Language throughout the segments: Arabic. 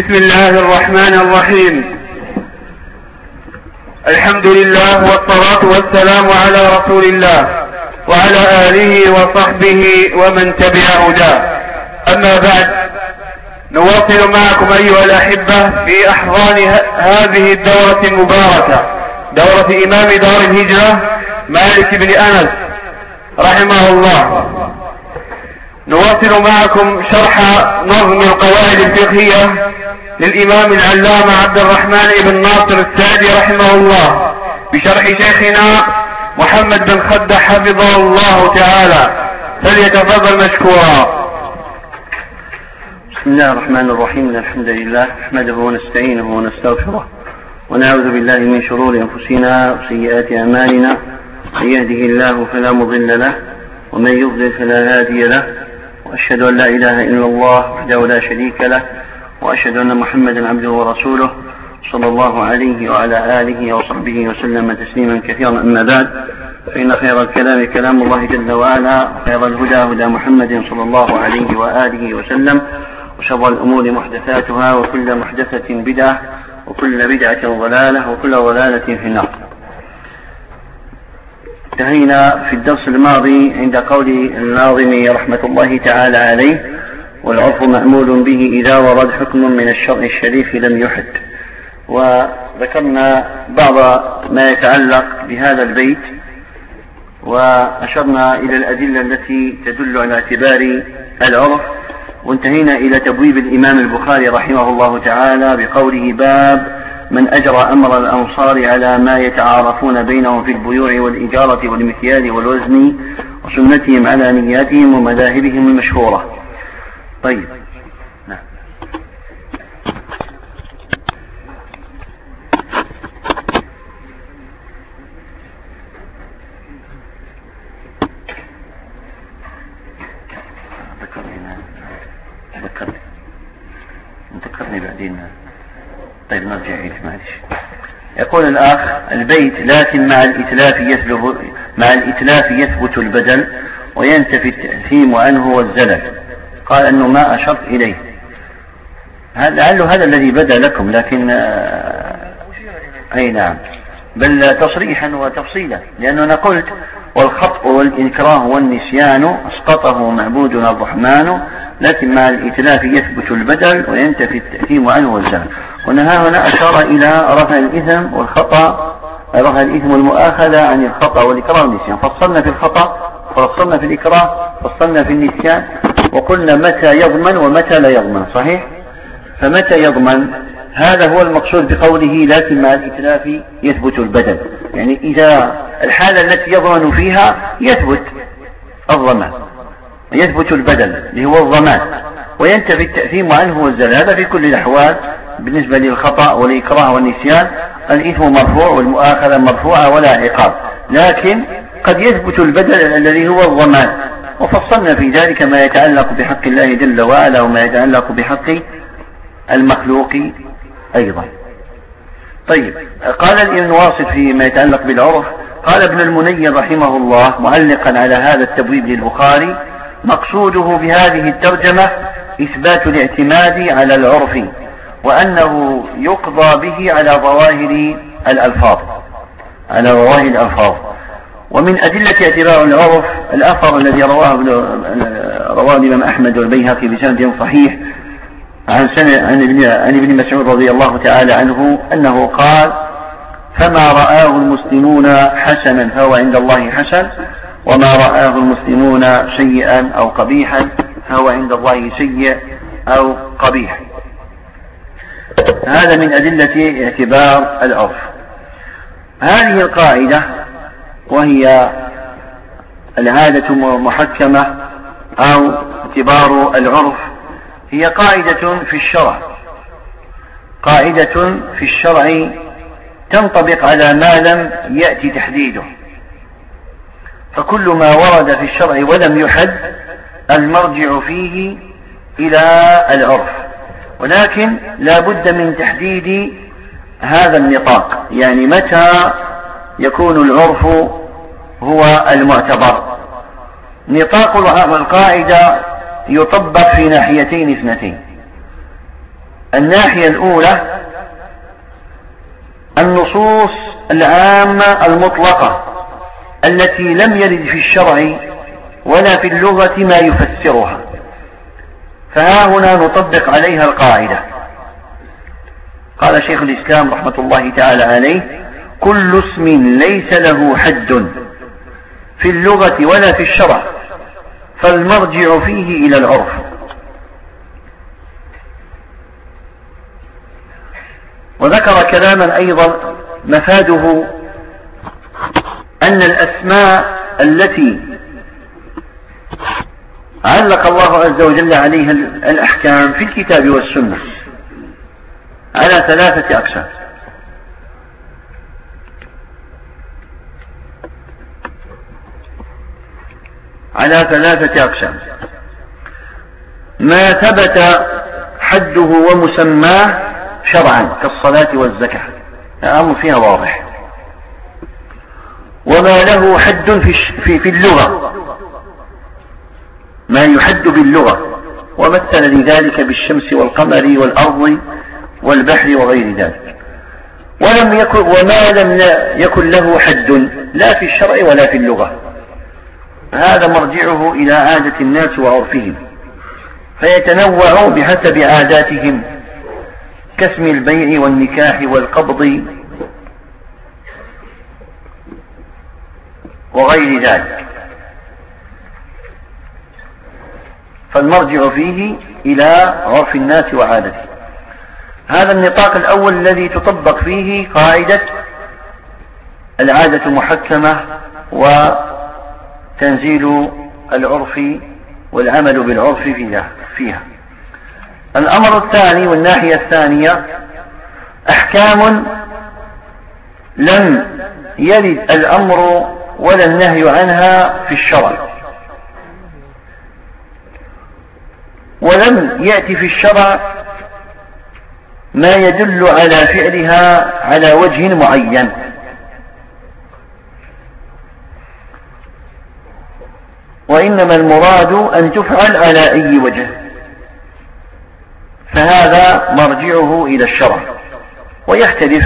بسم الله الرحمن الرحيم. الحمد لله والصلاة والسلام على رسول الله وعلى آله وصحبه ومن تبع هداه. أما بعد، نواصل معكم أيها الأحبة في أحضان هذه الدورة المباركة، دورة إمام دار الهجرة مالك بن أنس رحمه الله. نواصل معكم شرح نظم القواعد الفقهية للإمام العلامة عبد الرحمن بن ناصر السعدي رحمه الله بشرح شيخنا محمد بن خدة حفظه الله تعالى، فليتفضل مشكورا. بسم الله الرحمن الرحيم. الحمد لله نحمده ونستعينه ونستغفره ونعوذ بالله من شرور أنفسنا وسيئات أعمالنا، من يهده الله فلا مضل له ومن يضلل فلا هادي له، وأشهد أن لا إله إلا الله وحده لا شريك له، وأشهد أن محمدا عبده ورسوله صلى الله عليه وعلى آله وصحبه وسلم تسليما كثيرا. أما بعد، فإن خير الكلام كلام الله جل وعلا، وخير الهدى هدى محمد صلى الله عليه وآله وسلم، وشر الأمور محدثاتها، وكل محدثة بدعة، وكل بدعة ضلالة، وكل ضلالة في النار. انتهينا في الدرس الماضي عند قول الناظم رحمة الله تعالى عليه: والعرف مأمول به إذا ورد حكم من الشرع الشريف لم يحد. وذكرنا بعض ما يتعلق بهذا البيت، وأشرنا إلى الأدلة التي تدل على اعتبار العرف، وانتهينا إلى تبويب الإمام البخاري رحمه الله تعالى بقوله: باب من أجرى أمر الأنصار على ما يتعارفون بينهم في البيوع والإجارة والمكيال والوزن، وسنتهم على نياتهم ومذاهبهم المشهورة. طيب، نعم. ذكرني بعدين. طيب نرجع إليه معلش. يقول الآخ: البيت: لكن مع الإتلاف يثبت البدل وينتفي التأثيم عنه والزلل. قال أنه ما أشرت إليه، لعله هذا الذي بدا لكم، لكن أي نعم، بل تصريحا وتفصيلا، لأننا قلت: والخطأ والإنكراه والنسيان أسقطه معبودنا الرحمن، لكن مع الإتلاف يثبت البدل وينتفي التأثيم عنه والزلل. هنا أشار إلى رفع الإثم والخطأ، رفع الإثم والمؤاخذة عن الخطأ والإكراه والنسيان. فصلنا في الخطأ، فصلنا في الإكراه، فصلنا في النسيان، وقلنا متى يضمن ومتى لا يضمن. صحيح؟ فمتى يضمن هذا هو المقصود بقوله: لكن مع الإتلاف يثبت البدل، يعني إذا الحالة التي يضمن فيها يثبت الضمان، يثبت البدل اللي هو الضمان، وينتفي التأثيم عنه والزلل. هذا في كل الأحوال. بالنسبة للخطأ والإكراه والنسيان الإثم مرفوع والمؤاخذة مرفوعة ولا عقاب، لكن قد يثبت البدل الذي هو الضمان، وفصلنا في ذلك ما يتعلق بحق الله جل وعلا وما يتعلق بحق المخلوق أيضا. طيب، قال الإمام واصف فيما يتعلق بالعرف: قال ابن المنير رحمه الله معلقا على هذا التبويب للبخاري: مقصوده بهذه الترجمة إثبات الاعتماد على العرف، وأنه يقضى به على ظواهر الألفاظ. ومن أدلة اعتبار العرف الأثر الذي رواه الإمام أحمد والبيهقي بسند صحيح عن ابن مسعود رضي الله تعالى عنه أنه قال: فما رآه المسلمون حسنا فهو عند الله حسن، وما رآه المسلمون سيئا أو قبيحا فهو عند الله سيء أو قبيح. هذا من أدلة اعتبار العرف. هذه القاعدة، وهي العادة محكمة أو اعتبار العرف، هي قاعدة في الشرع تنطبق على ما لم يأتي تحديده. فكل ما ورد في الشرع ولم يحد المرجع فيه إلى العرف، ولكن لا بد من تحديد هذا النطاق، يعني متى يكون العرف هو المعتبر. نطاق القاعدة يطبق في ناحيتين اثنتين: الناحية الأولى النصوص العامة المطلقة التي لم يرد في الشرع ولا في اللغة ما يفسرها، فها هنا نطبق عليها القاعدة. قال شيخ الإسلام رحمة الله تعالى عليه: كل اسم ليس له حد في اللغة ولا في الشرع فالمرجع فيه إلى العرف. وذكر كلاما أيضا مفاده أن الأسماء التي علق الله عز وجل عليها الأحكام في الكتاب والسنة على 3 أقسام. على 3 أقسام: ما ثبت حده ومسماه شرعا كالصلاة والزكاة، الأمر فيها واضح. وما له حد في اللغة، ما يحد باللغة، ومثل لذلك بالشمس والقمر والأرض والبحر وغير ذلك. وما لم يكن له حد لا في الشرع ولا في اللغة، هذا مرجعه إلى عادة الناس وعرفهم، فيتنوع بحسب عاداتهم كاسم البيع والنكاح والقبض وغير ذلك، فالمرجع فيه إلى عرف الناس وعادته. هذا النطاق الأول الذي تطبق فيه قاعدة العادة محكمة وتنزيل العرف والعمل بالعرف فيها. الأمر الثاني والناحية الثانية: أحكام لم يرد الأمر ولا النهي عنها في الشرع، ولم يأتي في الشرع ما يدل على فعلها على وجه معين، وإنما المراد أن تفعل على أي وجه، فهذا مرجعه إلى الشرع. ويختلف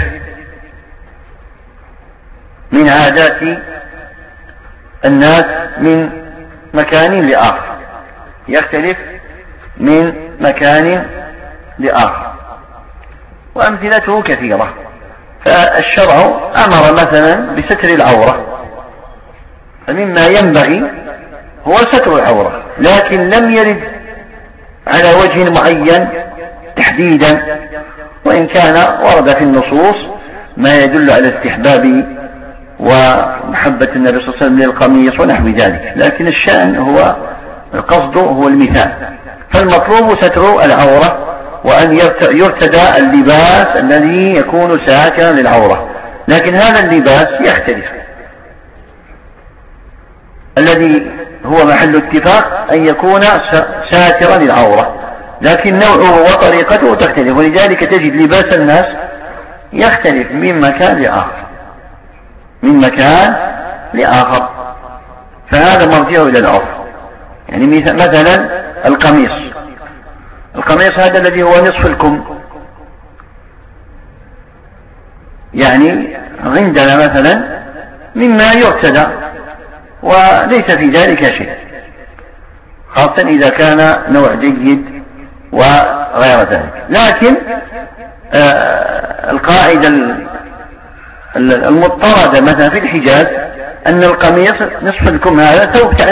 من عادات الناس من مكان لآخر، يختلف من مكان لآخر، وأمثلته كثيرة. فالشرع أمر مثلا بستر العورة، فمما ينبغي هو ستر العورة، لكن لم يرد على وجه معين تحديدا، وإن كان ورد في النصوص ما يدل على استحباب ومحبة النبي صلى الله عليه وسلم للقميص ونحو ذلك، لكن الشأن هو القصد هو المثال. فالمطلوب ستر العورة، وأن يرتدى اللباس الذي يكون ساترا للعورة، لكن هذا اللباس يختلف. الذي هو محل اتفاق أن يكون ساترا للعورة، لكن نوعه وطريقته تختلف، ولذلك تجد لباس الناس يختلف من مكان لآخر، فهذا مرجع إلى العرف. يعني مثلا القميص هذا الذي هو نصف الكم، يعني عندنا مثلا مما يرتدى وليس في ذلك شيء، خاصة إذا كان نوع جيد وغير ذلك. لكن القاعدة المضطردة مثلا في الحجاز أن القميص نصف الكم هذا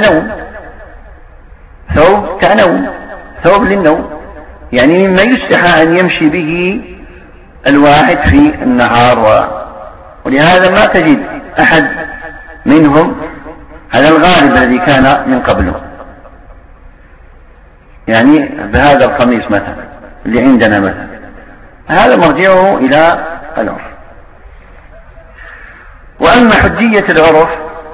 ثوب للنوم، يعني مما يستحى أن يمشي به الواحد في النهار، ولهذا ما تجد أحد منهم على الغالب الذي كان من قبله يعني بهذا القميص مثلا اللي عندنا مثلا، هذا مرجعه إلى العرف. وأما حجية العرف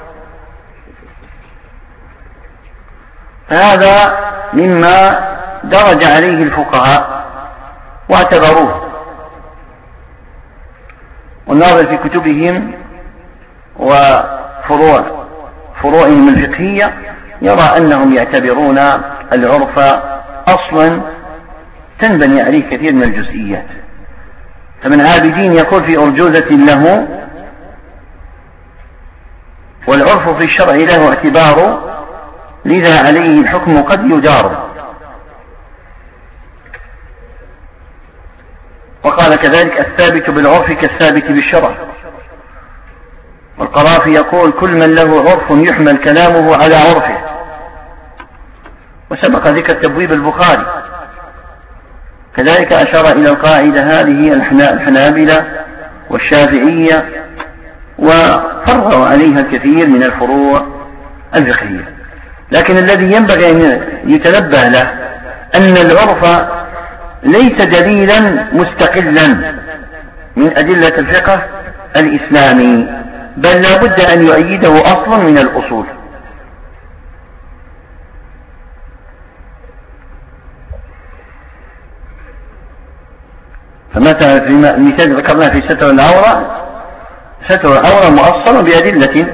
فهذا مما درج عليه الفقهاء واعتبروه، والناظر في كتبهم وفروعهم الفقهية يرى أنهم يعتبرون العرف أصلا تنبني عليه كثير من الجزئيات. فمن عابدين يقول في أرجوزة له، والعرف في الشرع له اعتبار، لذا عليه الحكم قد يدار. وقال كذلك الثابت بالعرف كالثابت بالشرع. والقرافي يقول كل من له عرف يحمل كلامه على عرفه. وسبق ذكر تبويب البخاري. كذلك أشار إلى القاعدة هذه الحنابلة والشافعية، وفرعوا عليها الكثير من الفروع الفقهية. لكن الذي ينبغي أن يتنبه له أن العرف ليس دليلا مستقلا من أدلة الفقه الإسلامي، بل لا بد أن يؤيده أصل من الأصول. فمثلا في المثال ذكرناه في ستر العورة، ستر العورة مؤصل بأدلة.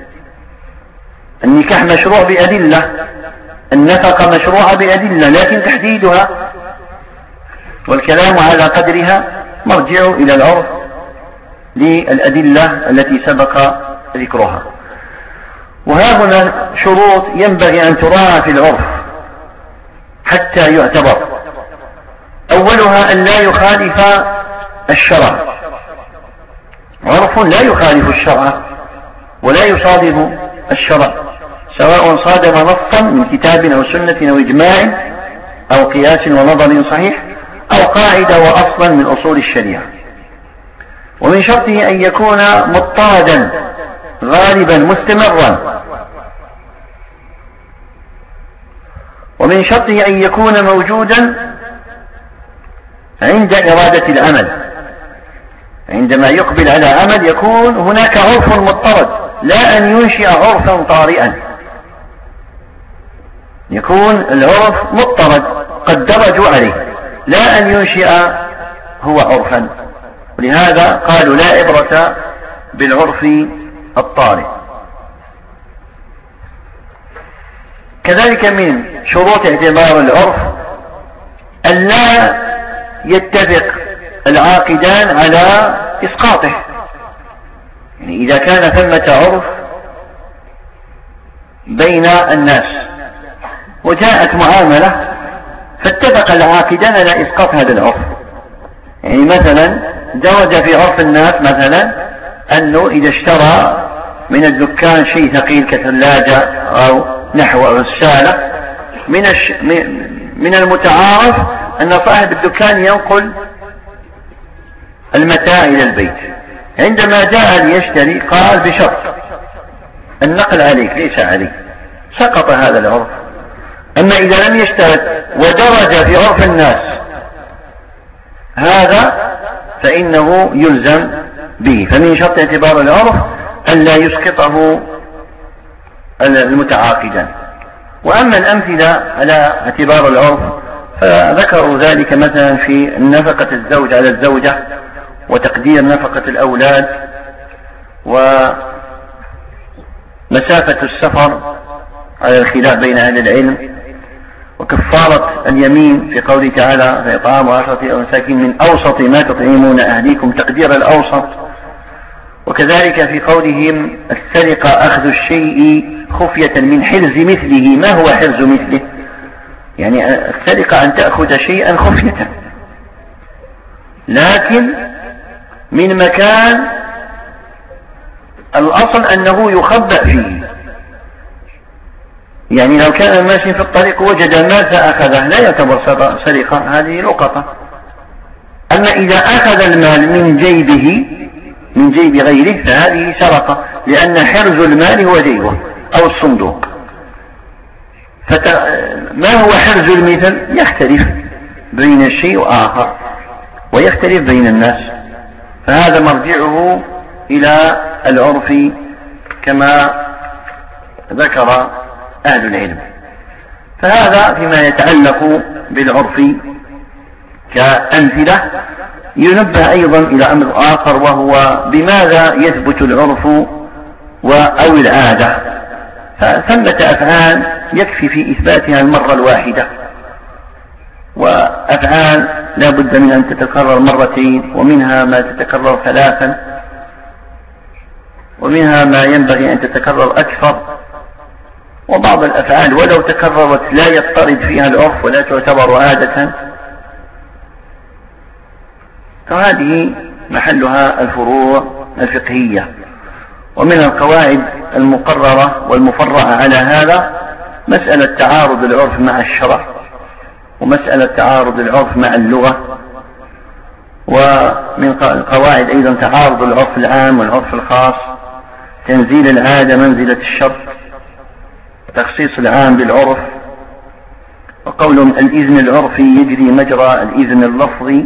النكاح مشروع بأدلة، النفقة مشروعة بأدلة، لكن تحديدها والكلام على قدرها مرجع إلى العرف للأدلة التي سبق ذكرها. وها هنا شروط ينبغي أن تراعى في العرف حتى يعتبر. أولها أن لا يخالف الشرع. عرف لا يخالف الشرع ولا يصادم الشرع، سواء صادم نصا من كتاب أو سنة أو إجماع أو قياس ونظر صحيح أو قاعدة وأصلا من أصول الشريعة. ومن شرطه أن يكون مضطردا غالبا مستمرا. ومن شرطه أن يكون موجودا عند إرادة العمل. عندما يقبل على عمل يكون هناك عرف مضطرد، لا أن ينشئ عرفا طارئا. يكون العرف مضطرد قد درجوا عليه، لا أن ينشئ هو عرفا. ولهذا قالوا لا عبرة بالعرف الطارئ. كذلك من شروط اعتبار العرف أن لا يتفق العاقدان على إسقاطه. يعني إذا كان ثمة عرف بين الناس وجاءت معاملة فاتفق العاقدان على إسقاط هذا العرف، يعني مثلا درج في عرف الناس مثلا أنه إذا اشترى من الدكان شيء ثقيل كثلاجة أو نحو غسالة، من المتعارف أن صاحب الدكان ينقل المتاع إلى البيت. عندما جاء ليشتري قال بشرط النقل عليك ليس عليك، سقط هذا العرف. أما إذا لم يشترط ودرج في عرف الناس هذا فإنه يلزم به. فمن شرط اعتبار العرف أن لا يسقطه المتعاقدان. وأما الأمثلة على اعتبار العرف فذكروا ذلك مثلا في نفقة الزوج على الزوجة، وتقدير نفقة الأولاد، ومسافة السفر على الخلاف بين أهل العلم، وكفارة اليمين في قوله تعالى فإطعام 10 مساكين من أوسط ما تطعمون أهليكم، تقدير الأوسط. وكذلك في قولهم السرقة أخذ الشيء خفية من حرز مثله. ما هو حرز مثله؟ يعني السرقة أن تأخذ شيئا خفية لكن من مكان الأصل أنه يخبأ فيه. يعني لو كان ماشي في الطريق وجد المال فأخذه لا يعتبر سرقة، هذه لقطة. أما إذا أخذ المال من جيبه من جيب غيره فهذه سرقة، لأن حرز المال هو جيبه أو الصندوق. ما هو حرز المثل؟ يختلف بين الشيء وآخر ويختلف بين الناس، فهذا مرجعه إلى العرف كما ذكر أهل العلم. فهذا فيما يتعلق بالعرف كأمثلة. ينبه أيضا إلى أمر آخر، وهو بماذا يثبت العرف أو العادة. فثمة أفعال يكفي في إثباتها المرة الواحدة، وأفعال لا بد من أن تتكرر مرتين، ومنها ما تتكرر ثلاثا، ومنها ما ينبغي أن تتكرر أكثر، وبعض الأفعال ولو تكررت لا يضطرد فيها العرف ولا تعتبر عادة، فهذه محلها الفروع الفقهية. ومن القواعد المقررة والمفرعة على هذا مسألة تعارض العرف مع الشرع، ومسألة تعارض العرف مع اللغة، ومن القواعد أيضا تعارض العرف العام والعرف الخاص، تنزيل العادة منزلة الشرط، تخصيص العام بالعرف، وقولهم الإذن العرفي يجري مجرى الإذن اللفظي.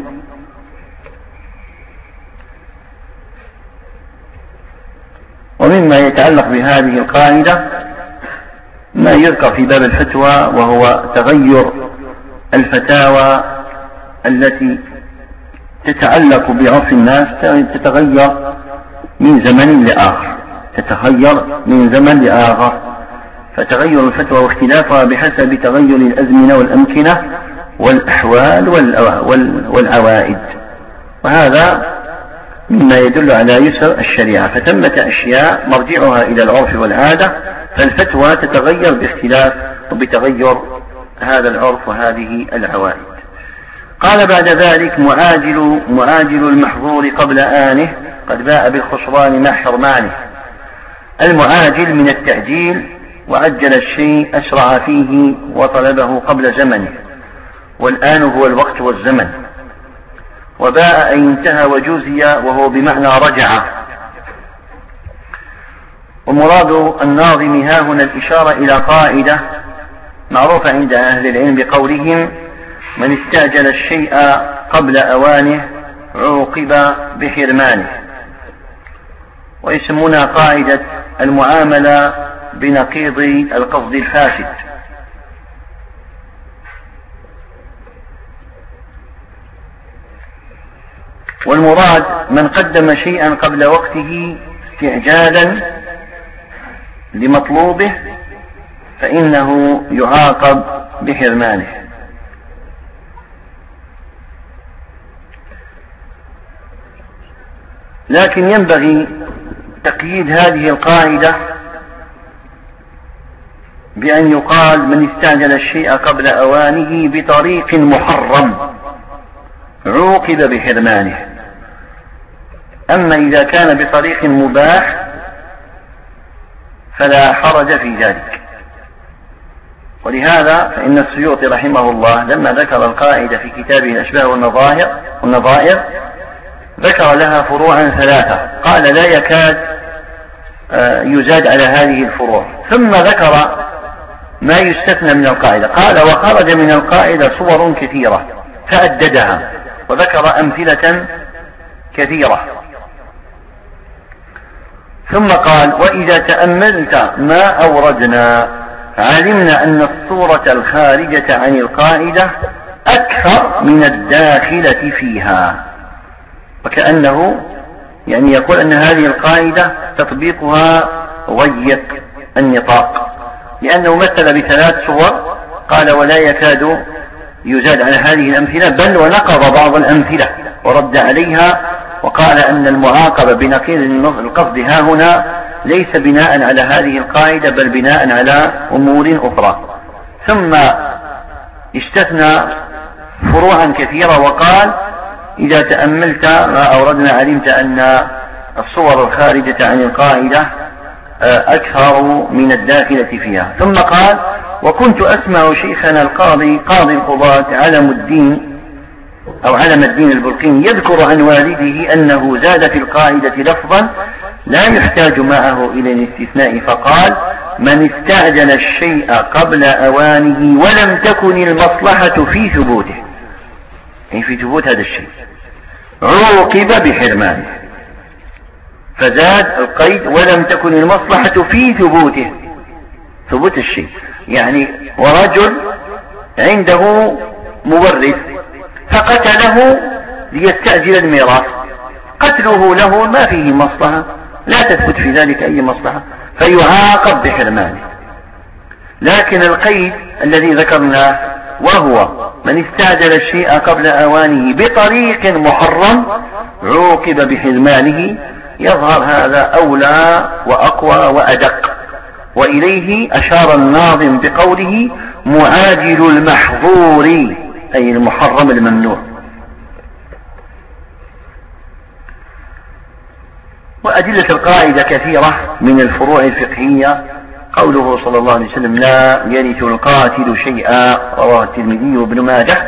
ومما يتعلق بهذه القاعدة ما يذكر في باب الفتوى، وهو تغير الفتاوى التي تتعلق بعرف الناس، تتغير من زمن لآخر، تتغير من زمن لآخر، فتغير الفتوى واختلافها بحسب تغير الأزمنة والأمكنة والأحوال والعوائد، وهذا مما يدل على يسر الشريعة. فتمة أشياء مرجعها إلى العرف والعادة، فالفتوى تتغير باختلاف وبتغير هذا العرف وهذه العوائد. قال بعد ذلك معاجل المحظور قبل آنه قد باء بالخسران مع حرمانه. المعاجل من التعجيل، وعجل الشيء أسرع فيه وطلبه قبل زمنه، والآن هو الوقت والزمن. وباء أي انتهى وجوزي، وهو بمعنى رجع. ومراد الناظم ها هنا الإشارة إلى قاعدة معروفة عند أهل العلم بقولهم من استعجل الشيء قبل أوانه عوقب بحرمانه، ويسمونها قاعدة المعاملة بنقيض القصد الفاسد. والمراد من قدم شيئا قبل وقته استعجالا لمطلوبه فإنه يعاقب بحرمانه. لكن ينبغي تقييد هذه القاعدة بأن يقال من استعجل الشيء قبل أوانه بطريق محرم عوقب بحرمانه. أما إذا كان بطريق مباح فلا حرج في ذلك. ولهذا فإن السيوطي رحمه الله لما ذكر القاعدة في كتابه الأشباه والنظائر ذكر لها فروعا ثلاثة، قال لا يكاد يزاد على هذه الفروع، ثم ذكر ما يستثنى من القاعدة، قال وخرج من القاعدة صور كثيرة فأددها وذكر أمثلة كثيرة، ثم قال وإذا تأملت ما أوردنا علمنا أن الصورة الخارجة عن القاعدة أكثر من الداخلة فيها، وكأنه يعني يقول أن هذه القاعدة تطبيقها ضيق النطاق، لأنه مثل بثلاث صور قال ولا يكاد يزاد على هذه الأمثلة، بل ونقض بعض الأمثلة ورد عليها، وقال أن المعاقبة بنقيض القصد ها هنا ليس بناء على هذه القاعدة بل بناء على أمور أخرى. ثم استثنى فروعا كثيرة وقال إذا تأملت ما أوردنا علمت أن الصور الخارجة عن القاعدة أكثر من الداخلة فيها. ثم قال وكنت أسمع شيخنا قاضي القضاة علم الدين البلقيني يذكر عن والده أنه زاد في القاعدة لفظا لا يحتاج معه إلى الاستثناء، فقال من استعجل الشيء قبل أوانه ولم تكن المصلحة في ثبوته، يعني في ثبوت هذا الشيء، عوقب بحرمانه، فزاد القيد ولم تكن المصلحة في ثبوته، ثبوت الشيء، يعني ورجل عنده مورث فقتله ليستعجل الميراث، قتله له ما فيه مصلحة، لا تثبت في ذلك أي مصلحة، فيعاقب بحرمانه. لكن القيد الذي ذكرناه وهو من استعجل الشيء قبل أوانه بطريق محرم عوقب بحرمانه. يظهر هذا أولى وأقوى وأدق، وإليه أشار الناظم بقوله معاجل المحظور، أي المحرم الممنوع. وأدلة القاعدة كثيرة من الفروع الفقهية. قوله صلى الله عليه وسلم لا يرث القاتل شيئا، رواه الترمذي وابن ماجه.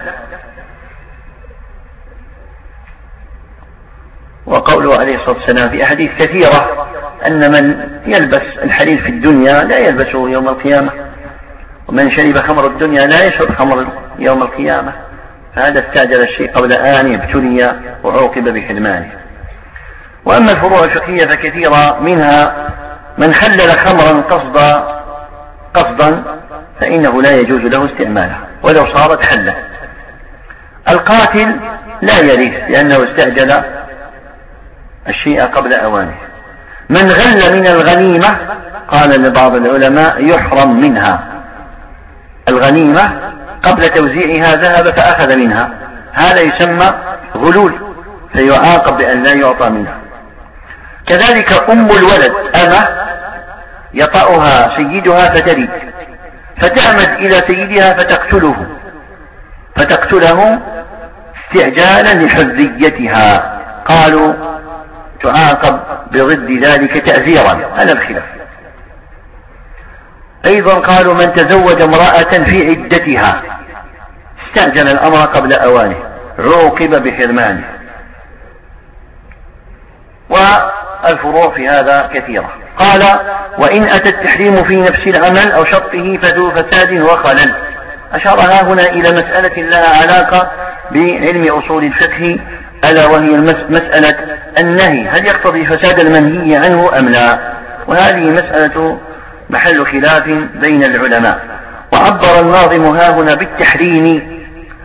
وقوله عليه الصلاة والسلام في أحاديث كثيرة أن من يلبس الحرير في الدنيا لا يلبسه يوم القيامة، ومن شرب خمر الدنيا لا يشرب خمر يوم القيامة. فهذا استعجل الشيء قبل آن ابتلي وعوقب بحرمانه. وأما الفروع الفقهية فكثيرة، منها من خلل خمرا قصدا فإنه لا يجوز له استعمالها ولو صارت حلة. القاتل لا يرث لأنه استعجل الشيء قبل أوانه. من غل من الغنيمة قال لبعض العلماء يحرم منها الغنيمة قبل توزيعها، ذهب فأخذ منها، هذا يسمى غلول فيعاقب بأن لا يعطى منها. كذلك أم الولد أمة يطأها سيدها فترد فتعمد إلى سيدها فتقتله استعجالا لحريتها، قالوا تعاقب بضد ذلك تأذيرا على الخلاف. أيضا قالوا من تزوج امرأة في عدتها استعجل الأمر قبل أوانه عوقب بحرمانه. والفروع في هذا كثيرة. قال وإن أتى التحريم في نفس العمل أو شرطه فذو فساد وخلل. أشارها هنا إلى مسألة لها علاقة بعلم أصول الفقه، ألا وهي مسألة النهي هل يقتضي فساد المنهي عنه أم لا، وهذه مسألة محل خلاف بين العلماء. وعبر الناظم هنا بالتحريم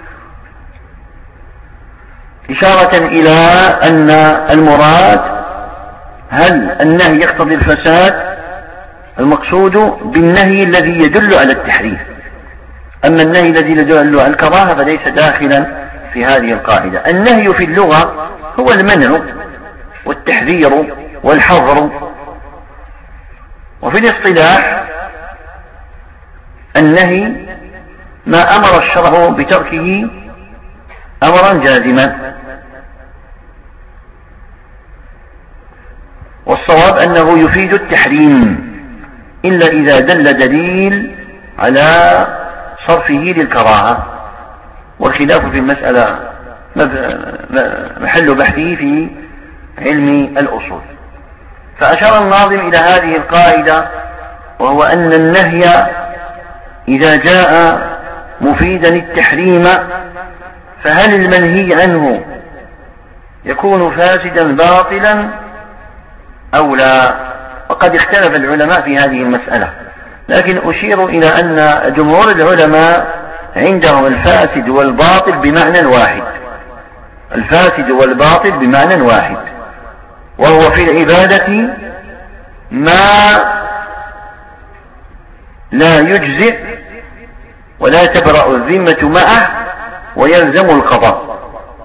إشارة إلى أن المراد هل النهي يقتضي الفساد، المقصود بالنهي الذي يدل على التحريم، أما النهي الذي يدل على الكراهة فليس داخلا في هذه القاعدة. النهي في اللغة هو المنع والتحذير والحظر، وفي الاصطلاح النهي ما أمر الشرع بتركه أمرا جازما، والصواب أنه يفيد التحريم إلا إذا دل دليل على صرفه للكراهة، والخلاف في المسألة محل بحثه في علم الأصول. فأشار الناظم إلى هذه القاعدة، وهو أن النهي إذا جاء مفيدا التحريم فهل المنهي عنه يكون فاسدا باطلا أو لا؟ وقد اختلف العلماء في هذه المسألة، لكن أشير إلى أن جمهور العلماء عندهم الفاسد والباطل بمعنى واحد، الفاسد والباطل بمعنى واحد، وهو في العبادة ما لا يجزئ ولا تبرأ الذمة معه ويلزم القضاء،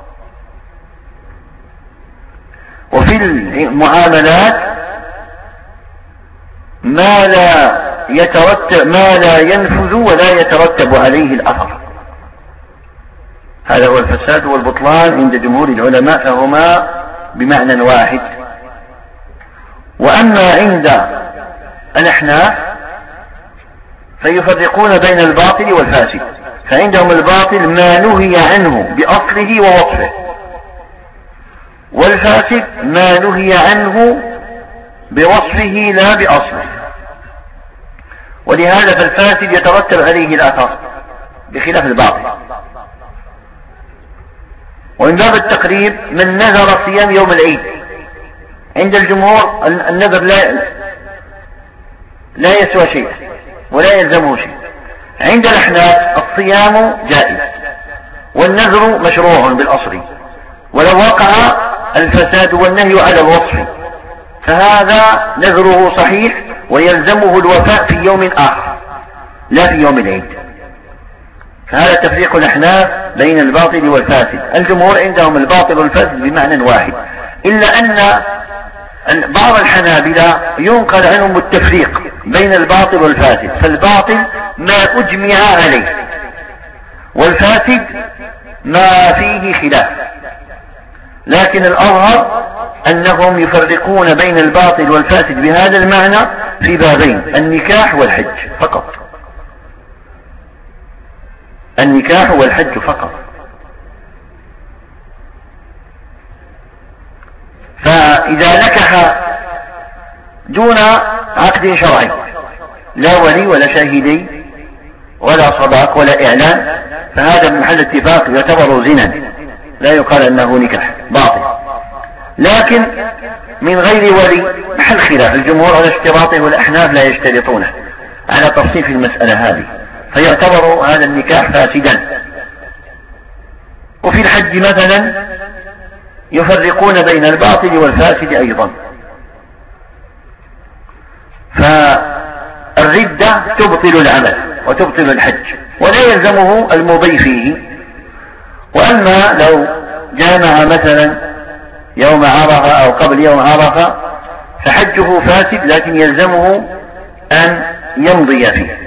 وفي المعاملات ما لا ينفذ ولا يترتب عليه الأثر. هذا هو الفساد والبطلان عند جمهور العلماء، فهما بمعنى واحد. وأما عند الأحناف فيفرقون بين الباطل والفاسد، فعندهم الباطل ما نهي عنه بأصله ووصفه، والفاسد ما نهي عنه بوصفه لا بأصله، ولهذا فالفاسد يترتب عليه الأثر بخلاف الباطل. ومن باب التقريب من نذر صيام يوم العيد، عند الجمهور النذر لا يسوى شيء ولا يلزمه شيء، عند الأحناف الصيام جائز والنذر مشروع بالأصل، ولو وقع الفساد والنهي على الوصف فهذا نذره صحيح ويلزمه الوفاء في يوم آخر لا في يوم العيد. فهذا تفريق الأحناف بين الباطل والفاسد. الجمهور عندهم الباطل والفاسد بمعنى واحد، إلا أن بعض الحنابلة ينقل عنهم التفريق بين الباطل والفاسد، فالباطل ما أجمع عليه، والفاسد ما فيه خلاف. لكن الأظهر أنهم يفرقون بين الباطل والفاسد بهذا المعنى في بابين: النكاح والحج فقط. النكاح والحج فقط. فإذا نكح دون عقد شرعي، لا ولي ولا شاهدي ولا صداق ولا إعلان، فهذا بمحل اتفاق يعتبر زنا، لا يقال أنه نكاح باطل. لكن من غير ولي محل خلاف، الجمهور على اشتراطه والأحناف لا يشترطونه على تفصيل في المسألة هذه، فيعتبر هذا النكاح فاسدا. وفي الحج مثلا يفرقون بين الباطل والفاسد أيضا. فالردة تبطل العمل وتبطل الحج ولا يلزمه المضي فيه. وأما لو جامع مثلا يوم عرفة أو قبل يوم عرفة فحجه فاسد، لكن يلزمه أن يمضي فيه.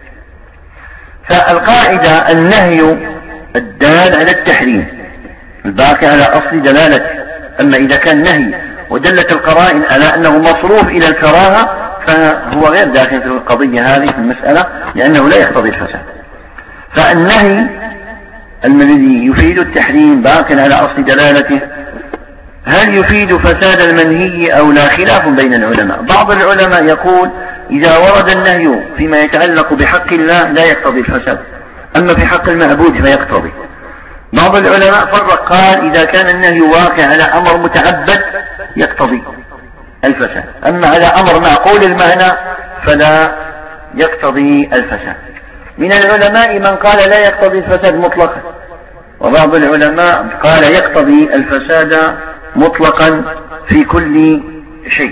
فالقاعدة النهي الدال على التحريم الباقي على أصل دلالته. أما إذا كان نهي ودلت القرائن على أنه مصروف إلى الكراهة فهو غير داخل في القضية هذه في المسألة، لأنه لا يقتضي الفساد. فالنهي الذي يفيد التحريم باق على أصل دلالته، هل يفيد فساد المنهي أو لا؟ خلاف بين العلماء. بعض العلماء يقول إذا ورد النهي فيما يتعلق بحق الله لا يقتضي الفساد، أما في حق المعبود فيقتضي. بعض العلماء فرق، قال إذا كان النهي واقع على أمر متعبد يقتضي الفساد، أما على أمر معقول المعنى فلا يقتضي الفساد. من العلماء من قال لا يقتضي الفساد مطلقا، وبعض العلماء قال يقتضي الفساد مطلقا في كل شيء.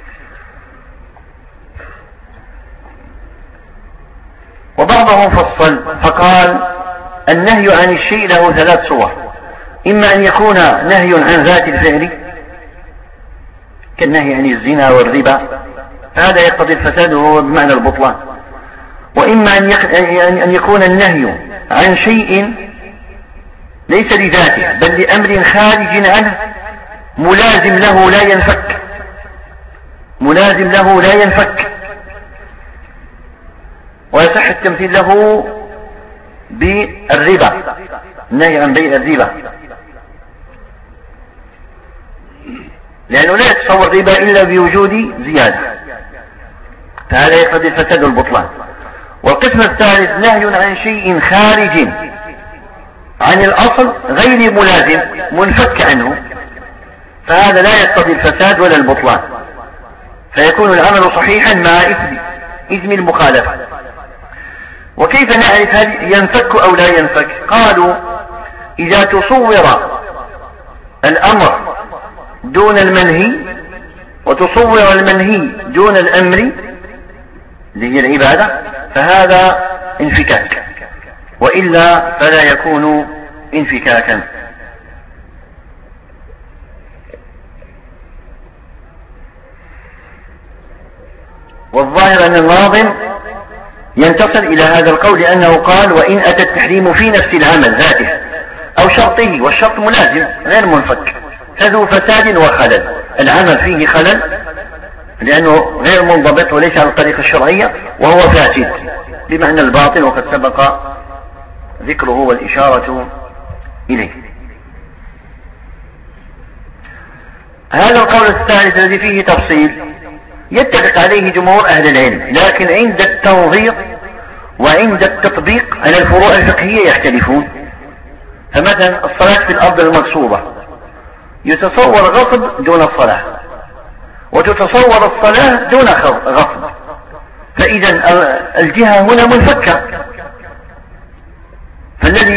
وبعضهم فصل فقال النهي عن الشيء له ثلاث صور: إما أن يكون نهي عن ذات الفعل كالنهي عن الزنا والربا، هذا يقتضي الفساد وهو بمعنى البطلان. وإما أن يكون النهي عن شيء ليس لذاته بل لأمر خارج عنه ملازم له لا ينفك، ملازم له لا ينفك، ويصح التمثيل له بالربا، النهي عن بيع الربا، لأنه لا يتصور الربا إلا بوجود زيادة، فهذا يقتضي الفساد والبطلان. والقسم الثالث نهي عن شيء خارج عن الأصل غير ملازم منفك عنه، فهذا لا يقتضي الفساد ولا البطلان، فيكون العمل صحيحا مع إثم المخالفة. وكيف نعرف هل ينفك أو لا ينفك؟ قالوا إذا تصور الأمر دون المنهي وتصور المنهي دون الأمر اللي هي العبادة فهذا انفكاك، وإلا فلا يكون انفكاكا. والظاهر أن الناظم ينتصر إلى هذا القول، لأنه قال وإن أتى التحريم في نفس العمل ذاته أو شرطه، والشرط ملازم غير منفك، فذو فساد وخلل، العمل فيه خلل لأنه غير منضبط وليس على الطريقة الشرعية، وهو فاسد بمعنى الباطل، وقد سبق ذكره والإشارة إليه. هذا القول الثالث الذي فيه تفصيل يتفق عليه جمهور أهل العلم، لكن عند التنظير وعند التطبيق على الفروع الفقهية يختلفون. فمثلا الصلاة في الأرض المغصوبة يتصور غصب دون الصلاة، وتتصور الصلاة دون غصب، فإذا الجهة هنا منفكة. فالذي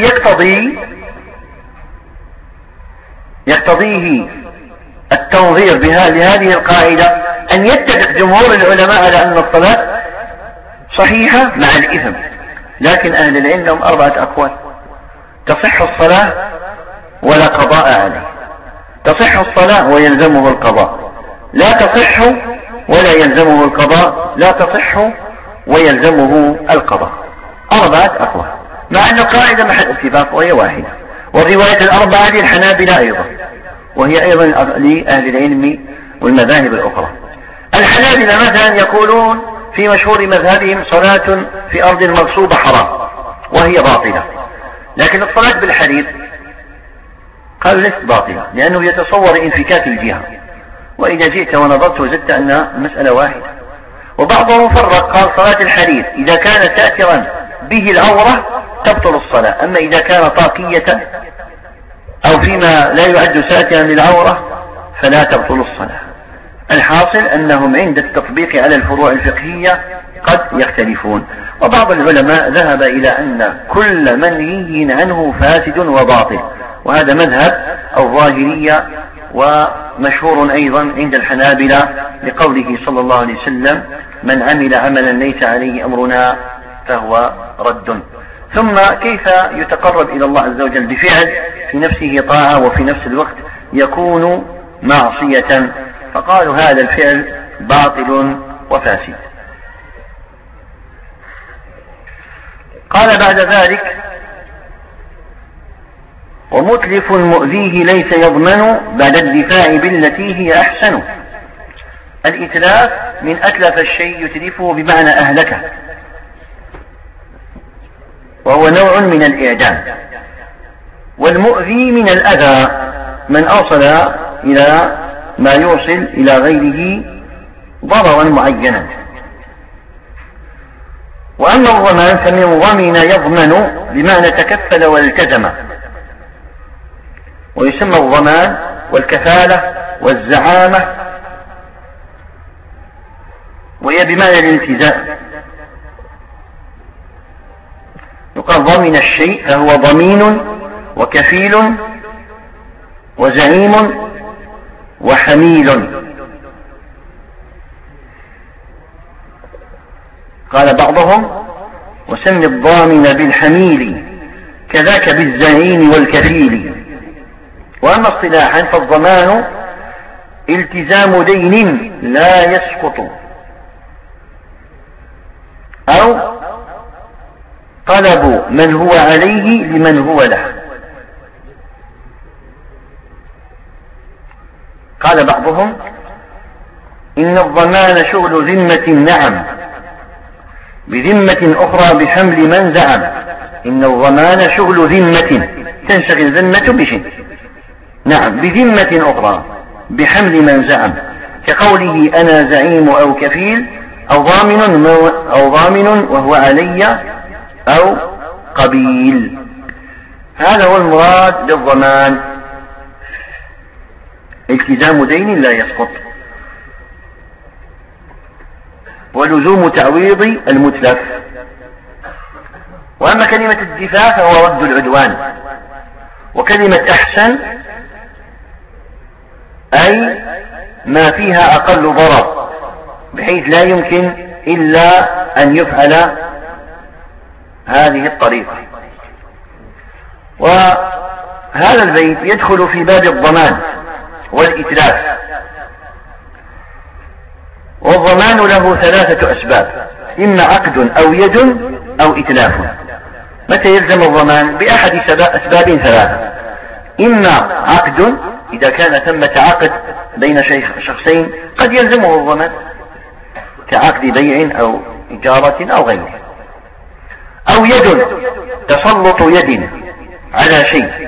يقتضيه التنظير لهذه القاعدة أن يتفق جمهور العلماء على أن الصلاة صحيحة مع الإثم، لكن أهل العلم لهم 4 أقوال. تصح الصلاة ولا قضاء عليه، تصح الصلاة ويلزمه القضاء، لا تصح ولا يلزمه القضاء، لا تصح ويلزمه القضاء. 4 أقوال، مع أن القاعدة محل اتفاق وهي واحدة. والرواية ال4 للحنابلة أيضا، وهي أيضا لأهل العلم والمذاهب الأخرى. الحنابلة مثلا يقولون في مشهور مذهبهم صلاة في أرض مغصوبة حرام وهي باطلة، لكن الصلاة بالحديث قالوا ليست باطلة لأنه يتصور انفكاك الجهة، وإذا جئت ونظرت وجدت أن المسألة واحدة. وبعضهم فرق قال صلاة الحديث إذا كان ساترا به العورة تبطل الصلاة، أما إذا كان طاقية أو فيما لا يعد ساترا للعورة فلا تبطل الصلاة. الحاصل أنهم عند التطبيق على الفروع الفقهية قد يختلفون. وبعض العلماء ذهب إلى أن كل منهي عنه فاسد وباطل، وهذا مذهب الظاهرية، ومشهور أيضا عند الحنابلة لقوله صلى الله عليه وسلم: من عمل عملا ليس عليه أمرنا فهو رد. ثم كيف يتقرب إلى الله عز وجل بفعل في نفسه طاعة وفي نفس الوقت يكون معصية؟ فقالوا هذا الفعل باطل وفاسد. قال بعد ذلك: ومتلف مؤذيه ليس يضمن بعد الدفاع بالتي هي أحسن. الإتلاف من أتلف الشيء يتلفه بمعنى أهلكه، وهو نوع من الإعدام. والمؤذي من الأذى من أوصل إلى ما يوصل إلى غيره ضررا معينا. وأما الضمان فمن ضمن يضمن بمعنى تكفل والتزم، ويسمى الضمان والكفالة والزعامة، وهي بمعنى الالتزام. يقال ضمن الشيء فهو ضمين وكفيل وزعيم وحميل. قال بعضهم: وسم الضامن بالحميل كذاك بالزعيم والكفيل. وأما اصطلاحا فالضمان التزام دين لا يسقط، أو طلب من هو عليه لمن هو له. قال بعضهم: إن الضمان شغل ذمة، نعم، بذمة أخرى بحمل من زعم. إن الضمان شغل ذمة، تنشغل ذمة بشيء، نعم، بذمة أخرى بحمل من زعم، كقوله أنا زعيم أو كفيل أو ضامن وهو علي أو قبيل. هذا هو المراد بالضمان، التزام دين لا يسقط، ولزوم تعويض المتلف. وأما كلمة الدفاع فهو رد العدوان. وكلمة أحسن أي ما فيها أقل ضرر، بحيث لا يمكن إلا أن يفعل هذه الطريقة. وهذا البيت يدخل في باب الضمان والإتلاف. والضمان له 3 أسباب: إما عقد أو يد أو إتلاف. متى يلزم الضمان؟ بأحد أسباب 3: إما عقد، إذا كان ثمة عقد بين شخصين قد يلزمه الضمان كعقد بيع أو إجارة أو غيره. أو يد، تسلط يد على شيء،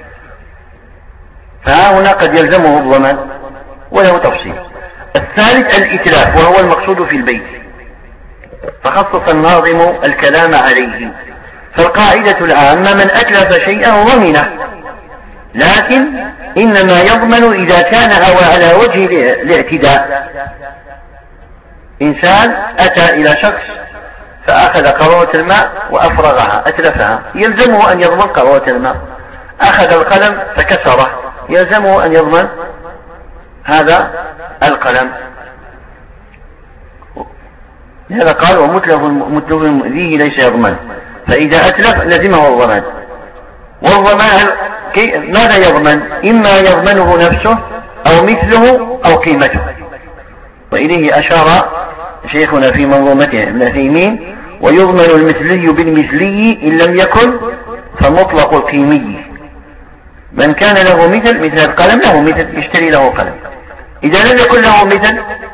فهنا قد يلزمه الضمان وله تفصيل. الثالث الإتلاف، وهو المقصود في البيت، فخصص الناظم الكلام عليه. فالقاعدة العامة: من أتلف شيئا ضمنه، لكن إنما يضمن إذا كان على وجه الاعتداء. إنسان أتى إلى شخص فأخذ قارورة الماء وأفرغها أتلفها، يلزمه أن يضمن قارورة الماء. أخذ القلم فكسره، يلزمه أن يضمن هذا القلم. لهذا قال: ومتلف مؤذيه ليس يضمن. فإذا أتلف لزمه الضمان. والضمان ماذا يضمن؟ إما يضمنه نفسه أو مثله أو قيمته، وإليه أشار شيخنا في منظومته ابن عثيمين: ويضمن المثلي بالمثلي إن لم يكن فمطلق القيمي. من كان له مثل القلم له مثل يشتري له قلم، إذا لم يكن له مثل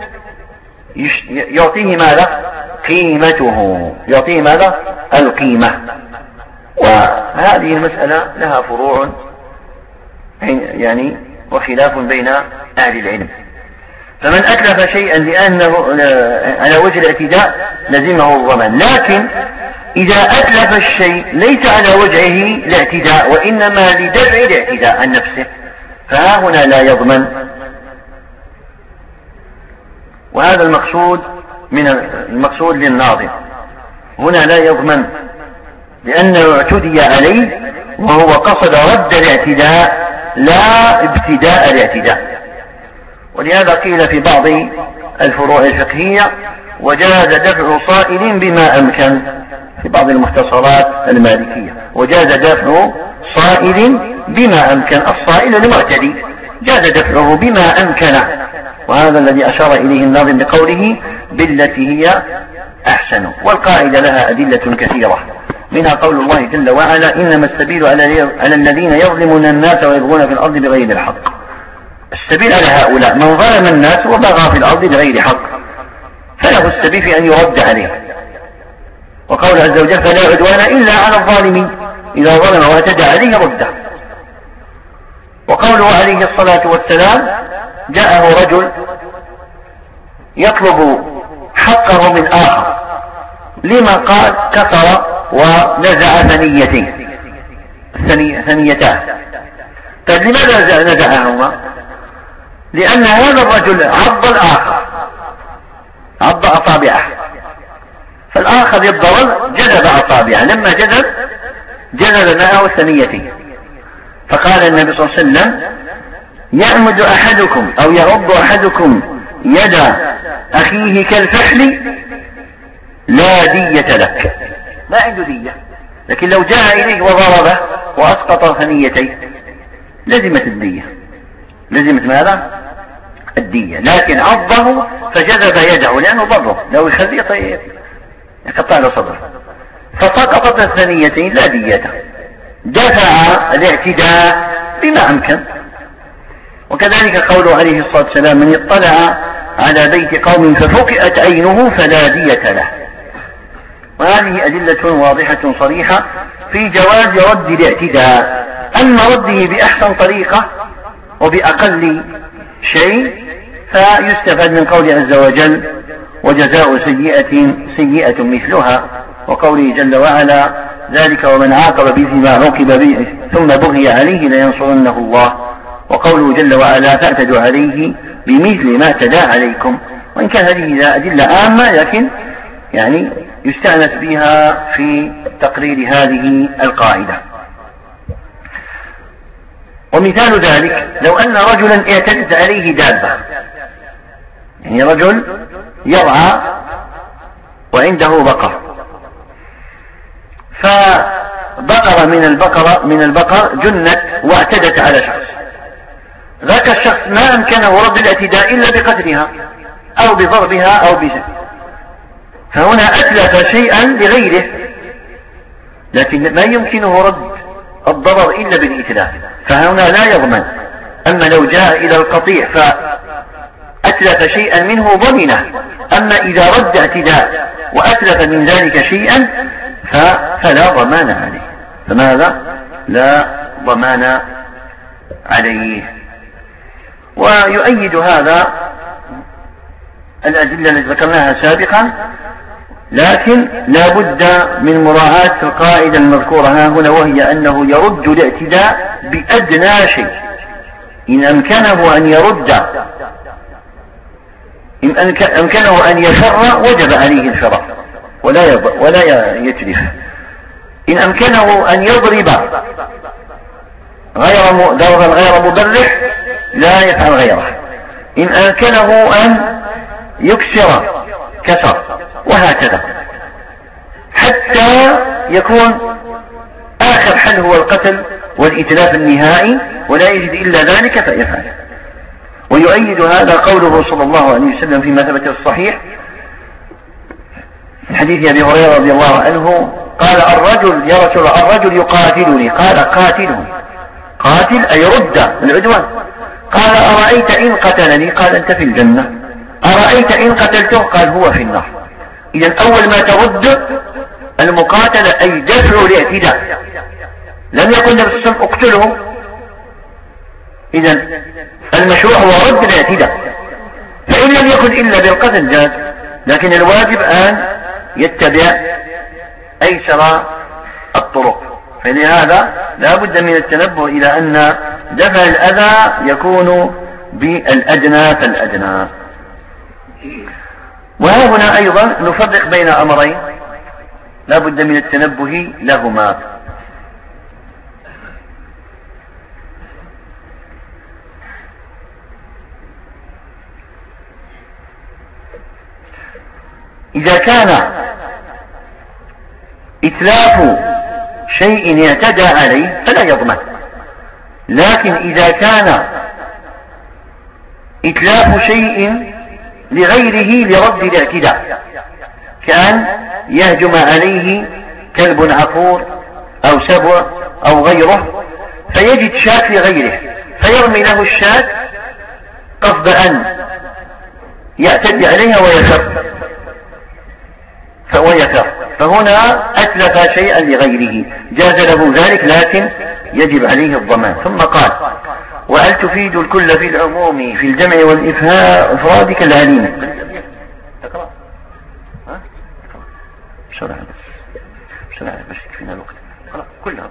يعطيه ماذا؟ قيمته، يعطيه ماذا؟ القيمة. وهذه المسألة لها فروع يعني وخلاف بين أهل العلم. فمن أتلف شيئا لأنه على وجه الاعتداء لزمه الضمان، لكن إذا أتلف الشيء ليس على وجهه الاعتداء وإنما لدفع الاعتداء عن نفسه فها هنا لا يضمن. وهذا المقصود للناظم هنا لا يضمن، لأنه اعتدي عليه وهو قصد رد الاعتداء لا ابتداء الاعتداء. ولهذا قيل في بعض الفروع الفقهية: وجاز دفع صائل بما أمكن، في بعض المختصرات المالكية: وجاز دفع صائل بما أمكن، الصائل المعتدي جاز دفعه بما أمكن. وهذا الذي أشار إليه الناظم بقوله: بالتي هي أحسن. والقاعدة لها أدلة كثيرة، منها قول الله جل وعلا: إنما السبيل على الذين يظلمون الناس ويبغون في الأرض بغير الحق. السبيل على هؤلاء من ظلم الناس وبغى في الأرض بغير حق، فله السبيل في أن يرد عليه. وقول عز وجل: فلا عدوان إلا على الظالمين، إذا ظلم واعتدى عليه رده. وقوله عليه الصلاة والسلام: جاءه رجل يطلب حقه من آخر، لما قال كسر ونزع ثنيتاه. طيب لماذا نزعهما؟ لأن هذا الرجل عض الآخر، عض أصابعه، فالآخر يضرر جذب أصابعه، لما جذب معه ثنيته. فقال النبي صلى الله عليه وسلم: يعمد أحدكم أو يعض أحدكم يد أخيه كالفحل لا دية لك، ما عنده دية. لكن لو جاء إليه وضربه وأسقط ثنيتيه لزمت الدية، لزمت ماذا؟ الدية. لكن عضه فجذب يده لأنه ضره، لو يخليه يقطع له صدره، فسقطت الثنيتين لا دية. دفع الاعتداء بما أمكن. وكذلك قوله عليه الصلاة والسلام: من اطلع على بيت قوم ففقئت عينه فلا دية له. وهذه أدلة واضحة صريحة في جواز رد الاعتداء. أما رده بأحسن طريقة وبأقل شيء فيستفاد من قوله عز وجل: وجزاء سيئة مثلها، وقوله جل وعلا: ذلك ومن عاقب بمثل ما عوقب به ثم بغي عليه لينصرنه الله. وقوله جل وعلا: فاعتدوا عليه بمثل ما اعتدى عليكم. وإن كان هذه أدلة عامة لكن يعني يستأنس بها في تقرير هذه القاعدة. ومثال ذلك لو أن رجلا اعتدت عليه دابة، يعني رجل يرعى وعنده بقر، فبقر من البقر جنت واعتدت على شخص. ذاك الشخص ما أمكنه رد الاعتداء إلا بقتلها أو بضربها أو بشيء، فهنا أتلف شيئا لغيره، لكن ما يمكنه رد الضرر إلا بالإتلاف، فهنا لا يضمن. أما لو جاء إلى القطيع فأتلف شيئا منه ضمنه، أما إذا رد اعتداء وأتلف من ذلك شيئا فلا ضمان عليه. فماذا؟ لا ضمان عليه. ويؤيد هذا الأدلة التي ذكرناها سابقا، لكن لا بد من مراعاة القاعدة المذكورة ها هنا، وهي أنه يرد الاعتداء بأدنى شيء. إن أمكنه أن يرد، إن أمكنه أن يفر وجب عليه الفرار ولا يتلف. إن أمكنه أن يضرب ضربا غير مبرح لا يفعل غيره. إن أمكنه أن يكسر كسر، وهكذا حتى يكون آخر حل هو القتل والإتلاف النهائي، ولا يجد إلا ذلك فيفعل. ويؤيد هذا قوله صلى الله عليه وسلم فيما ثبت الصحيح حديث أبي هريرة رضي الله عنه قال الرجل يا رسول الله الرجل يقاتلني، قال قاتله، قاتل أي رد العدوان. قال أرأيت إن قتلني، قال أنت في الجنة. أرأيت إن قتلته، قال هو في النار. إذن أول ما ترد المقاتلة أي دفع الاعتداء، لم يقل النبي صلى الله عليه وسلم اقتله. إذن المشروع هو رد الاعتداء، فإن لم يكن إلا بالقتل جاز، لكن الواجب أن يتبع أيسر الطرق. فلهذا لا بد من التنبه إلى أن دفع الأذى يكون بالأدنى فالأدنى. وهنا أيضا نفرق بين أمرين لا بد من التنبه لهما. إذا كان إتلاف شيء اعتدى عليه فلا يضمن، لكن إذا كان إتلاف شيء لغيره لرد الاعتداء، كأن يهجم عليه كلب عقور أو سبع أو غيره فيجد شاة لغيره فيرمي له الشاة قصد أن يعتدي عليها ويفر، فهنا أتلف شيئا لغيره جاز له ذلك، لكن يجب عليه الضمان. ثم قال وهل تفيد الكل في العموم في الجمع والإفراد كالعليم. بس يكفينا الوقت. كلها.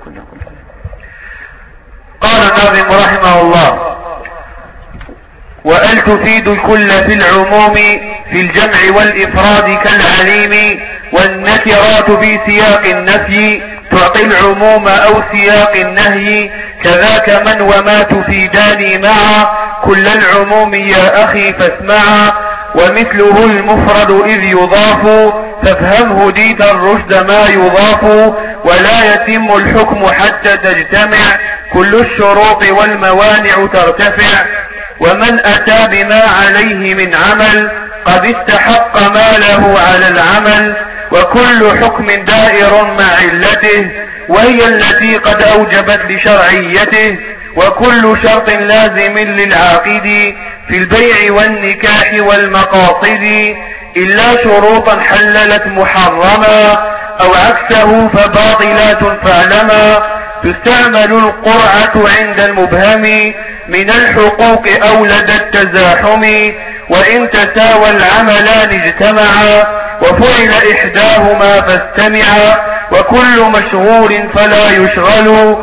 قال الناظم رحمه الله وهل تفيد الكل في العموم في الجمع والإفراد كالعليم، والنكرات في سياق النفي تعطي العموم أو سياق النهي، كذاك من وما تفيدان معا كل العموم يا أخي فاسمعا، ومثله المفرد إذ يضاف فافهمه ديت الرشد ما يضاف، ولا يتم الحكم حتى تجتمع كل الشروط والموانع ترتفع، ومن أتى بما عليه من عمل قد استحق ما له على العمل، وكل حكم دائر مع علته وهي التي قد أوجبت لشرعيته، وكل شرط لازم للعاقد في البيع والنكاح والمقاصد، إلا شروطا حللت محرما أو عكسه فباطلات فاعلما، تستعمل القرعة عند المبهم من الحقوق أو لدى التزاحم، وإن تساوى العملان اجتمعا وفعل إحداهما فاستمعا، وكل مشغول فلا يشغل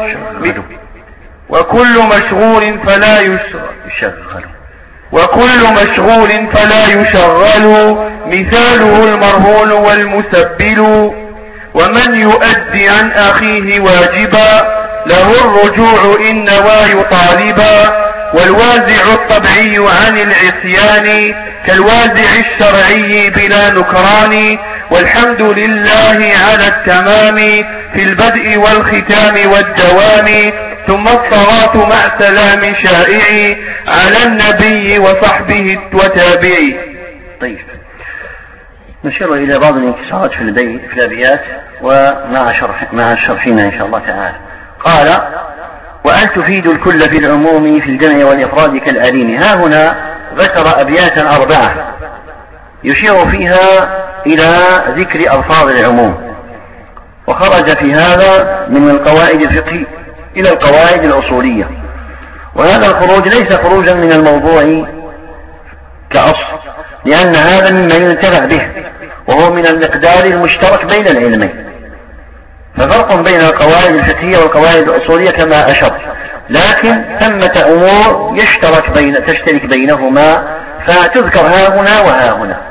مثاله المرهون والمسبل، ومن يؤدي عن أخيه واجبا له الرجوع إن نوى طالبا، والوازع الطبعي عن العصيان كالوازع الشرعي بلا نكران، والحمد لله على التمام في البدء والختام والدوام، ثم الصلاة مع سلام شائع على النبي وصحبه وتابعي. طيب نشير إلى بعض الانكسارات في الأبيات ومع شرحنا إن شاء الله تعالى. قال وأن تفيد الكل في العموم في الجمع والإفراد كالأليم. ها هنا ذكر أبياتا 4 يشير فيها إلى ذكر ألفاظ العموم، وخرج في هذا من القواعد الفقهية إلى القواعد الأصولية، وهذا الخروج ليس خروجا من الموضوع كأصل، لأن هذا مما ينتفع به وهو من المقدار المشترك بين العلمين، ففرق بين القواعد الفقهية والقواعد الأصولية كما أشرت، لكن ثمة أمور تشترك بينهما فتذكر ها هنا وها هنا،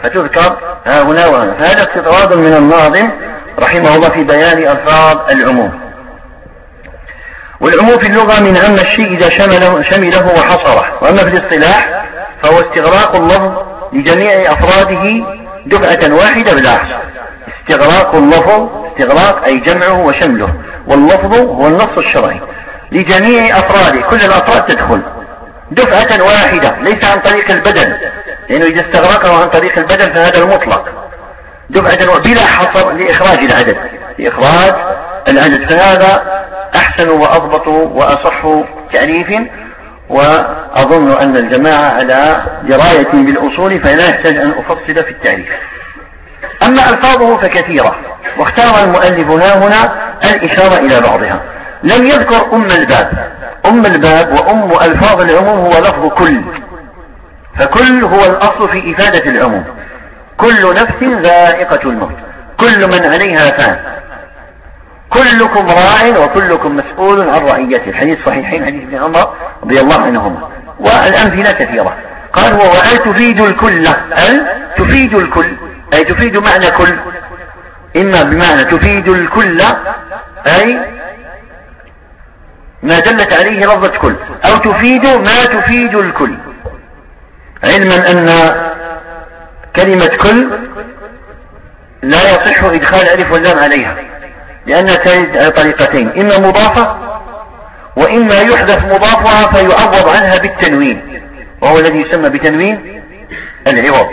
فهذا استطراد من الناظم رحمه الله في بيان ألفاظ العموم. والعموم في اللغة من عم الشيء إذا شمله وحصره، وأما في الاصطلاح فهو استغراق اللفظ لجميع أفراده دفعة واحدة بلا حصر. استغراق اللفظ الاستغراق أي جمعه وشمله، واللفظ هو النص الشرعي لجميع أفراده، كل الأفراد تدخل دفعة واحدة ليس عن طريق البدل، لأنه إذا استغرقه عن طريق البدل فهذا المطلق، دفعة بلا حصر لإخراج العدد، فهذا أحسن وأضبط وأصح تعريف. وأظن أن الجماعة على دراية بالأصول فلا يحتاج أن أفصل في التعريف. أما ألفاظه فكثيرة، واختار المؤلف هنا الإشارة إلى بعضها. لم يذكر أم الباب وأم ألفاظ العموم هو لفظ كل، فكل هو الأصل في إفادة العموم، كل نفس ذائقة الموت، كل من عليها فان، كلكم راع وكلكم مسؤول عن رعيته، الحديث صحيحين حديث ابن عمر رضي الله عنهما، والأمثلة كثيرة. قال هو وأل تفيد الكل، أل تفيد الكل أي تفيد معنى كل، إما بمعنى تفيد الكل أي ما دلت عليه لفظة كل، أو تفيد ما تفيد الكل، علما أن كلمة كل لا يصح إدخال ألف واللام عليها، لأنها ترد على طريقتين، إما مضافة وإما يحذف مضافها فيعوض عنها بالتنوين، وهو الذي يسمى بتنوين العوض.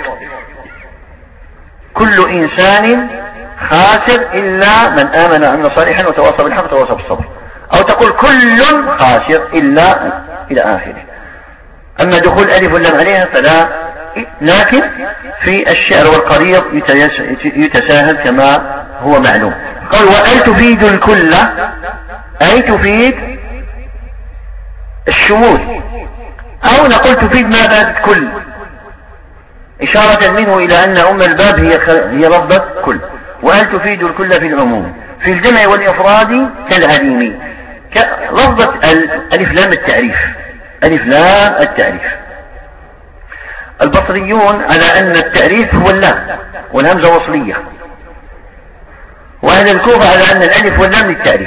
كل إنسان خاسر إلا من آمن وعمل صالحا وتواصى بالحق وتواصى بالصبر، أو تقول كل خاسر إلا إلى آخره. أما دخول ألف واللام عليها فلا، لكن في الشعر والقريض يتساهل كما هو معلوم. قال وأل تفيد الكل أي تفيد الشمول، أو نقول تفيد ما بعد كل، إشارة منه إلى أن أم الباب هي لفظة كل، وأل تفيد الكل في العموم، في الجمع والإفراد كالعديم. لفظة ألف لام التعريف، ألف لام التعريف. البصريون على أن التعريف هو اللام والهمزة وصلية، وأهل الكوفة على أن الألف واللام للتعريف.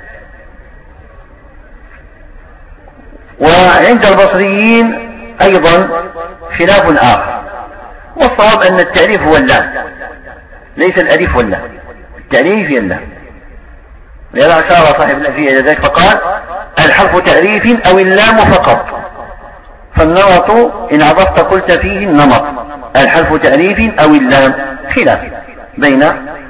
وعند البصريين أيضا خلاف آخر، والصواب أن التعريف هو اللام ليس الألف واللام، التعريف هي اللام، لذا أشار صاحب الألفية إلى ذلك فقال الحرف تعريف أو اللام فقط، فالنمط إن عطفت قلت فيه النمط، الحرف تعريف أو اللام، خلاف بين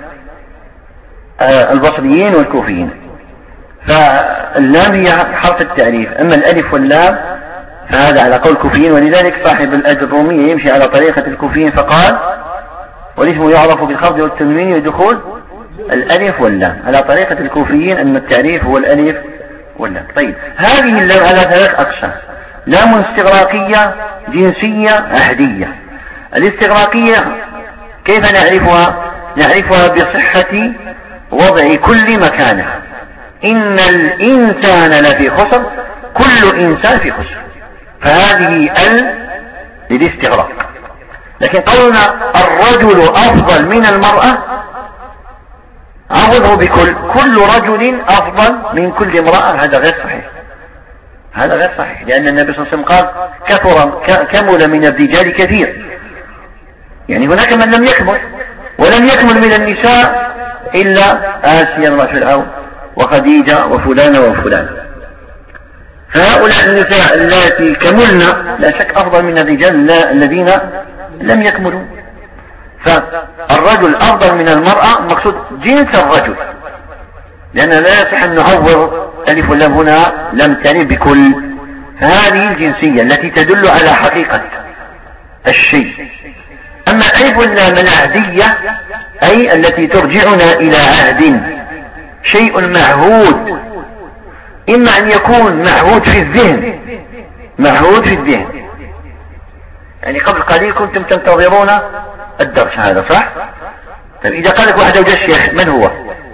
البصريين والكوفيين. فاللام هي حرف التعريف، أما الألف واللام فهذا على قول الكوفيين، ولذلك صاحب الأجرومية يمشي على طريقة الكوفيين فقال والاسم يعرف بالخفض والتنوين ودخول الألف واللام، على طريقة الكوفيين أن التعريف هو الألف واللام. طيب هذه اللام على ثلاث أقسام: لام استغراقية، جنسية، عهدية. الاستغراقية كيف نعرفها؟ نعرفها بصحة وضع كل مكانه، إن الإنسان لفي خسر، كل إنسان في خسر، فهذه للاستغراق. لكن قولنا الرجل أفضل من المرأة عوضه كل رجل أفضل من كل امرأة، هذا غير صحيح، هذا غير صحيح، لأن النبي صلى الله عليه وسلم قال كمل من الرجال كثير، يعني هناك من لم يكمل، ولم يكمل من النساء إلا آسيا وفرعون وخديجة وفلانة وفلانة. فهؤلاء النساء التي كملنا لا شك أفضل من الرجال الذين لم يكملوا. فالرجل أفضل من المرأة مقصود جنس الرجل، لأن لا يصح أن نعوض ألف واللام هنا لم تعني بكل، فهذه الجنسية التي تدل على حقيقة الشيء. أما ألف واللام العهدية أي التي ترجعنا إلى عهد، شيء معهود، إما أن يكون معهود في الذهن، معهود في الذهن، يعني قبل قليل كنتم تنتظرون الدرس هذا صح؟ طيب إذا قال لك واحد وجه الشيخ من هو؟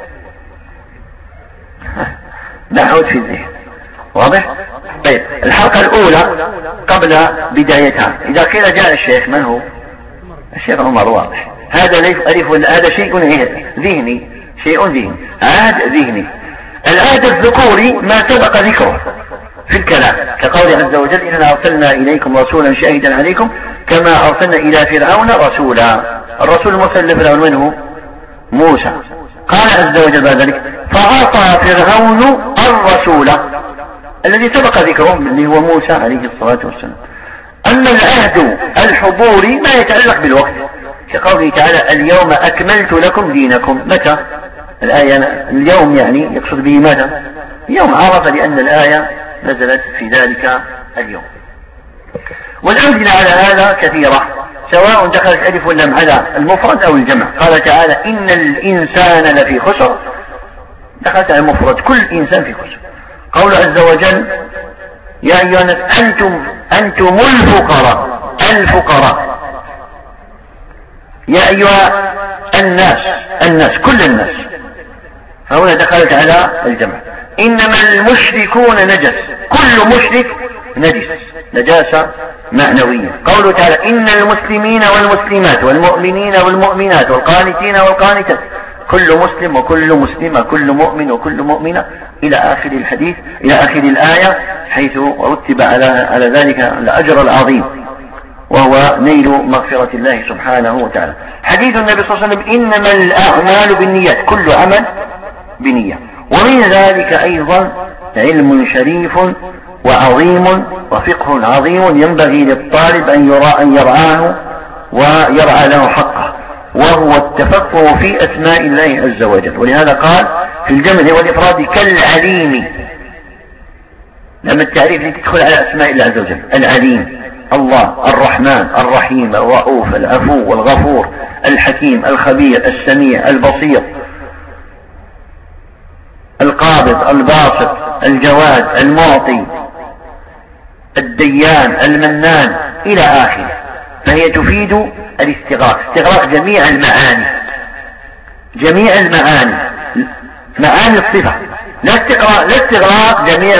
معهود في الذهن، واضح؟ طيب الحلقة الأولى قبل بدايتها إذا قيل جاء الشيخ من هو؟ الشيخ عمر، واضح، هذا ليس ألف ولا هذا شيء ذهني، شيء ذهني، عهد ذهني. العهد الذكوري ما سبق ذكره في الكلام، كقول عز وجل إننا أرسلنا إليكم رسولا شاهدا عليكم كما أرسلنا إلى فرعون رسولا. الرسول المرسل لفرعون من هو؟ موسى. قال عز وجل بعد ذلك فعصى فرعون الرسول الذي سبق ذكره اللي هو موسى عليه الصلاة والسلام. أما العهد الحضوري ما يتعلق بالوقت كقوله تعالى اليوم أكملت لكم دينكم. متى الآية؟ اليوم يعني يقصد به ماذا؟ يوم عرفة، لأن الآية نزلت في ذلك اليوم. والأمثلة على هذا كثيرة سواء دخلت ألف واللام على المفرد أو الجمع. قال تعالى إن الإنسان لفي خسر، دخلت على المفرد، كل إنسان في خسر. قول عز وجل يا أيها الناس أنتم الفقراء. يا أيها الناس كل الناس، فهنا دخلت على الجمع. إنما المشركون نجس، كل مشرك نجاسة معنوية. قوله تعالى إن المسلمين والمسلمات والمؤمنين والمؤمنات والقانتين والقانتات، كل مسلم وكل مسلمة، كل مؤمن وكل مؤمنة، إلى آخر الحديث، إلى آخر الآية، حيث رتب على ذلك الأجر العظيم وهو نيل مغفرة الله سبحانه وتعالى. حديث النبي صلى الله عليه وسلم إنما الأعمال بالنيات، كل عمل بنية. ومن ذلك أيضا علم شريف وعظيم وفقه عظيم ينبغي للطالب أن يرعاه ويرعى له حقه، وهو التفقه في أسماء الله عز وجل. ولهذا قال في الجمع والإفراد كالعليم، لما التعريف تدخل على أسماء الله عز وجل. العليم الله، الرحمن الرحيم الرؤوف العفو والغفور الحكيم الخبير السميع البصير القابض الباسط الجواد المعطي الديان المنان إلى آخره. فهي تفيد الاستغراق، استغراق جميع المعاني، معاني الصفة، لا استغراق جميع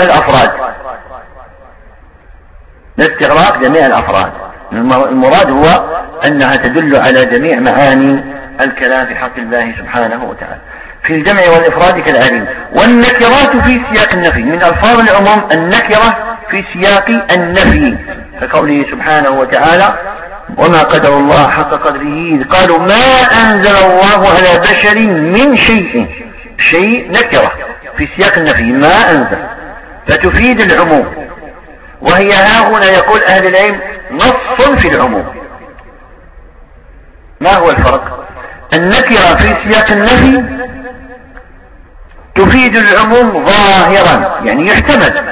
الأفراد. المراد هو أنها تدل على جميع معاني الكلام في حق الله سبحانه وتعالى. في الجمع والإفراد كالعليم. والنكرات في سياق النفي، من ألفاظ العموم النكرة في سياق النفي، كقوله سبحانه وتعالى وما قدر الله حق قدره إذ قالوا ما أنزل الله على بشر من شيء نكرة في سياق النفي، ما أنزل، فتفيد العموم. وهي هنا يقول أهل العلم نص في العموم. ما هو الفرق؟ النكرة في سياق النفي تفيد العموم ظاهرا، يعني يحتمل،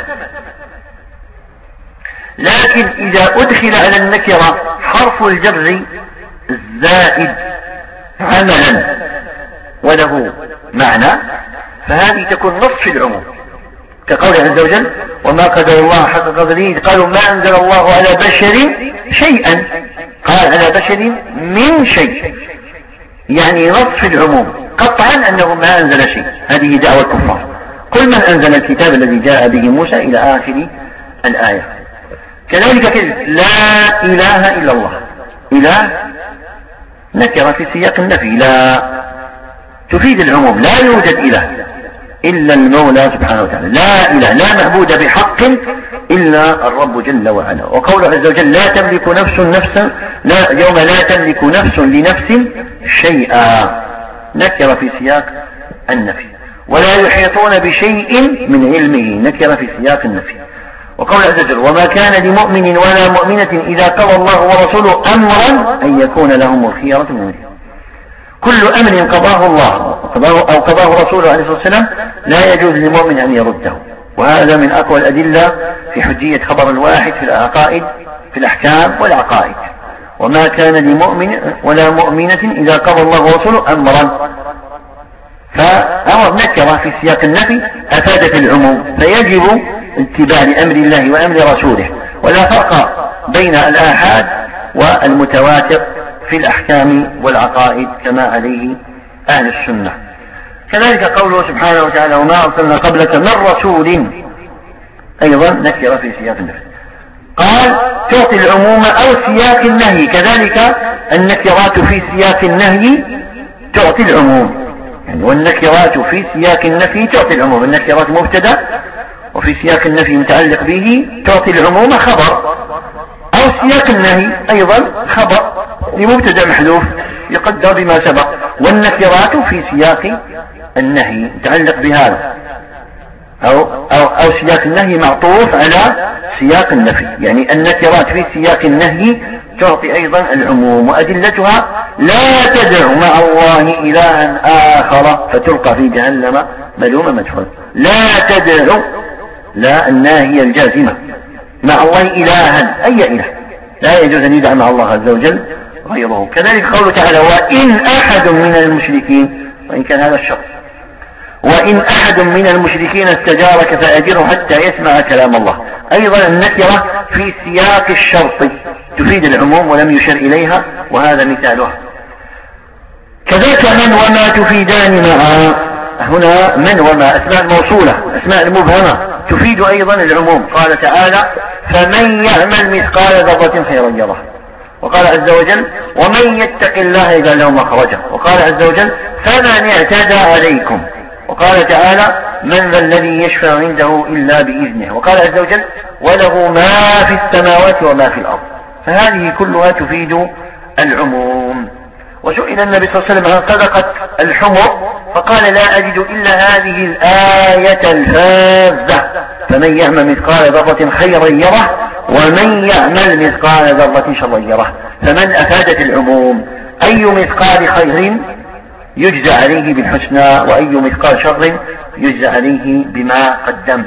لكن إذا أدخل على النكرة حرف الجر الزائد عملا وله معنى، فهذه تكون نص في العموم، كقول عز وجل وما قدر الله حق قدره قالوا ما أنزل الله على بشر شيئا، قال على بشر من شيء، يعني نص في العموم قطعا أنه ما أنزل شيء. هذه دعوة الكفار. قل من أنزل الكتاب الذي جاء به موسى إلى آخر الآية. كذلك لا إله إلا الله، إله نكرة في سياق النفي، لا تفيد العموم، لا يوجد إله إلا المولى سبحانه وتعالى، لا إله، لا معبود بحق إلا الرب جل وعلا. وقوله عز وجل لا تملك نفسا لا يوم لا تملك نفس لنفس شيئا، نكرة في سياق النفي. ولا يحيطون بشيء من علمه، نكرة في سياق النفي. وقول عز وجل وما كان لمؤمن ولا مؤمنة إذا قضى الله ورسوله أمرا أن يكون لهم الخيرة من أمرهم. كل أمر قضاه الله أو قضاه رسوله عليه الصلاة والسلام لا يجوز لمؤمن أن يرده، وهذا من أقوى الأدلة في حجية خبر الواحد في العقائد، في الأحكام والعقائد. وما كان لمؤمن ولا مؤمنة إذا قضى الله ورسوله أمرا، فأمر نكرة في سياق النفي أفادت العموم، فيجب اتباع لأمر الله وأمر رسوله، ولا فرق بين الآحاد والمتواتر في الأحكام والعقائد كما عليه أهل السنة. كذلك قوله سبحانه وتعالى وما أرسلنا قبلك من رسول، أيضا نكرة في سياق النفي. قال تعطي العموم أو سياق النهي، كذلك النكرات في سياق النهي تعطي العموم، يعني والنكرات في سياق النفي تعطي العموم. النكرات مبتدأ وفي سياق النفي متعلق به تعطي العموم خبر، أو سياق النهي أيضا خبر لمبتدأ محذوف يقدر بما سبق. والنكرات في سياق النهي تعلق بهذا، أو سياق النهي معطوف على سياق النفي، يعني النكرات في سياق النهي تعطي أيضا العموم. وأدلتها: لا تدع مع الله إلها آخر فتلقى في جهنم ملوما مدحورا. لا تدع، لا الناهية الجازمة، مع الله إلها أي إله، لا يجوز أن يدعى مع الله عز وجل غيره. كذلك قوله تعالى: وإن أحد من المشركين، وإن كان هذا الشرط، وإن أحد من المشركين استجارك فأجره حتى يسمع كلام الله. أيضا النكرة في سياق الشرط تفيد العموم ولم يشر إليها، وهذا مثالها. كذلك من وما تفيدان معا، هنا من وما أسماء موصولة، أسماء المبهمة تفيد أيضا العموم. قال تعالى: فمن يعمل مثقال ذرة خيرا يره. وقال عز وجل: ومن يتق الله يجعل له مخرجا. وقال عز وجل: فمن اعتدى عليكم. وقال تعالى: من ذا الذي يشفع عنده إلا بإذنه. وقال عز وجل: وله ما في السماوات وما في الأرض. فهذه كلها تفيد العموم. وسئل النبي صلى الله عليه وسلم عن صدقة الحمر فقال: لا أجد إلا هذه الآية الفاذة: فمن يعمل مثقال ذرة خيرا يره ومن يعمل مثقال ذرة شرا يره. فمن أفادت العموم، أي مثقال خير يجزى عليه بالحسنى، وأي مثقال شر يجزى عليه بما قدم.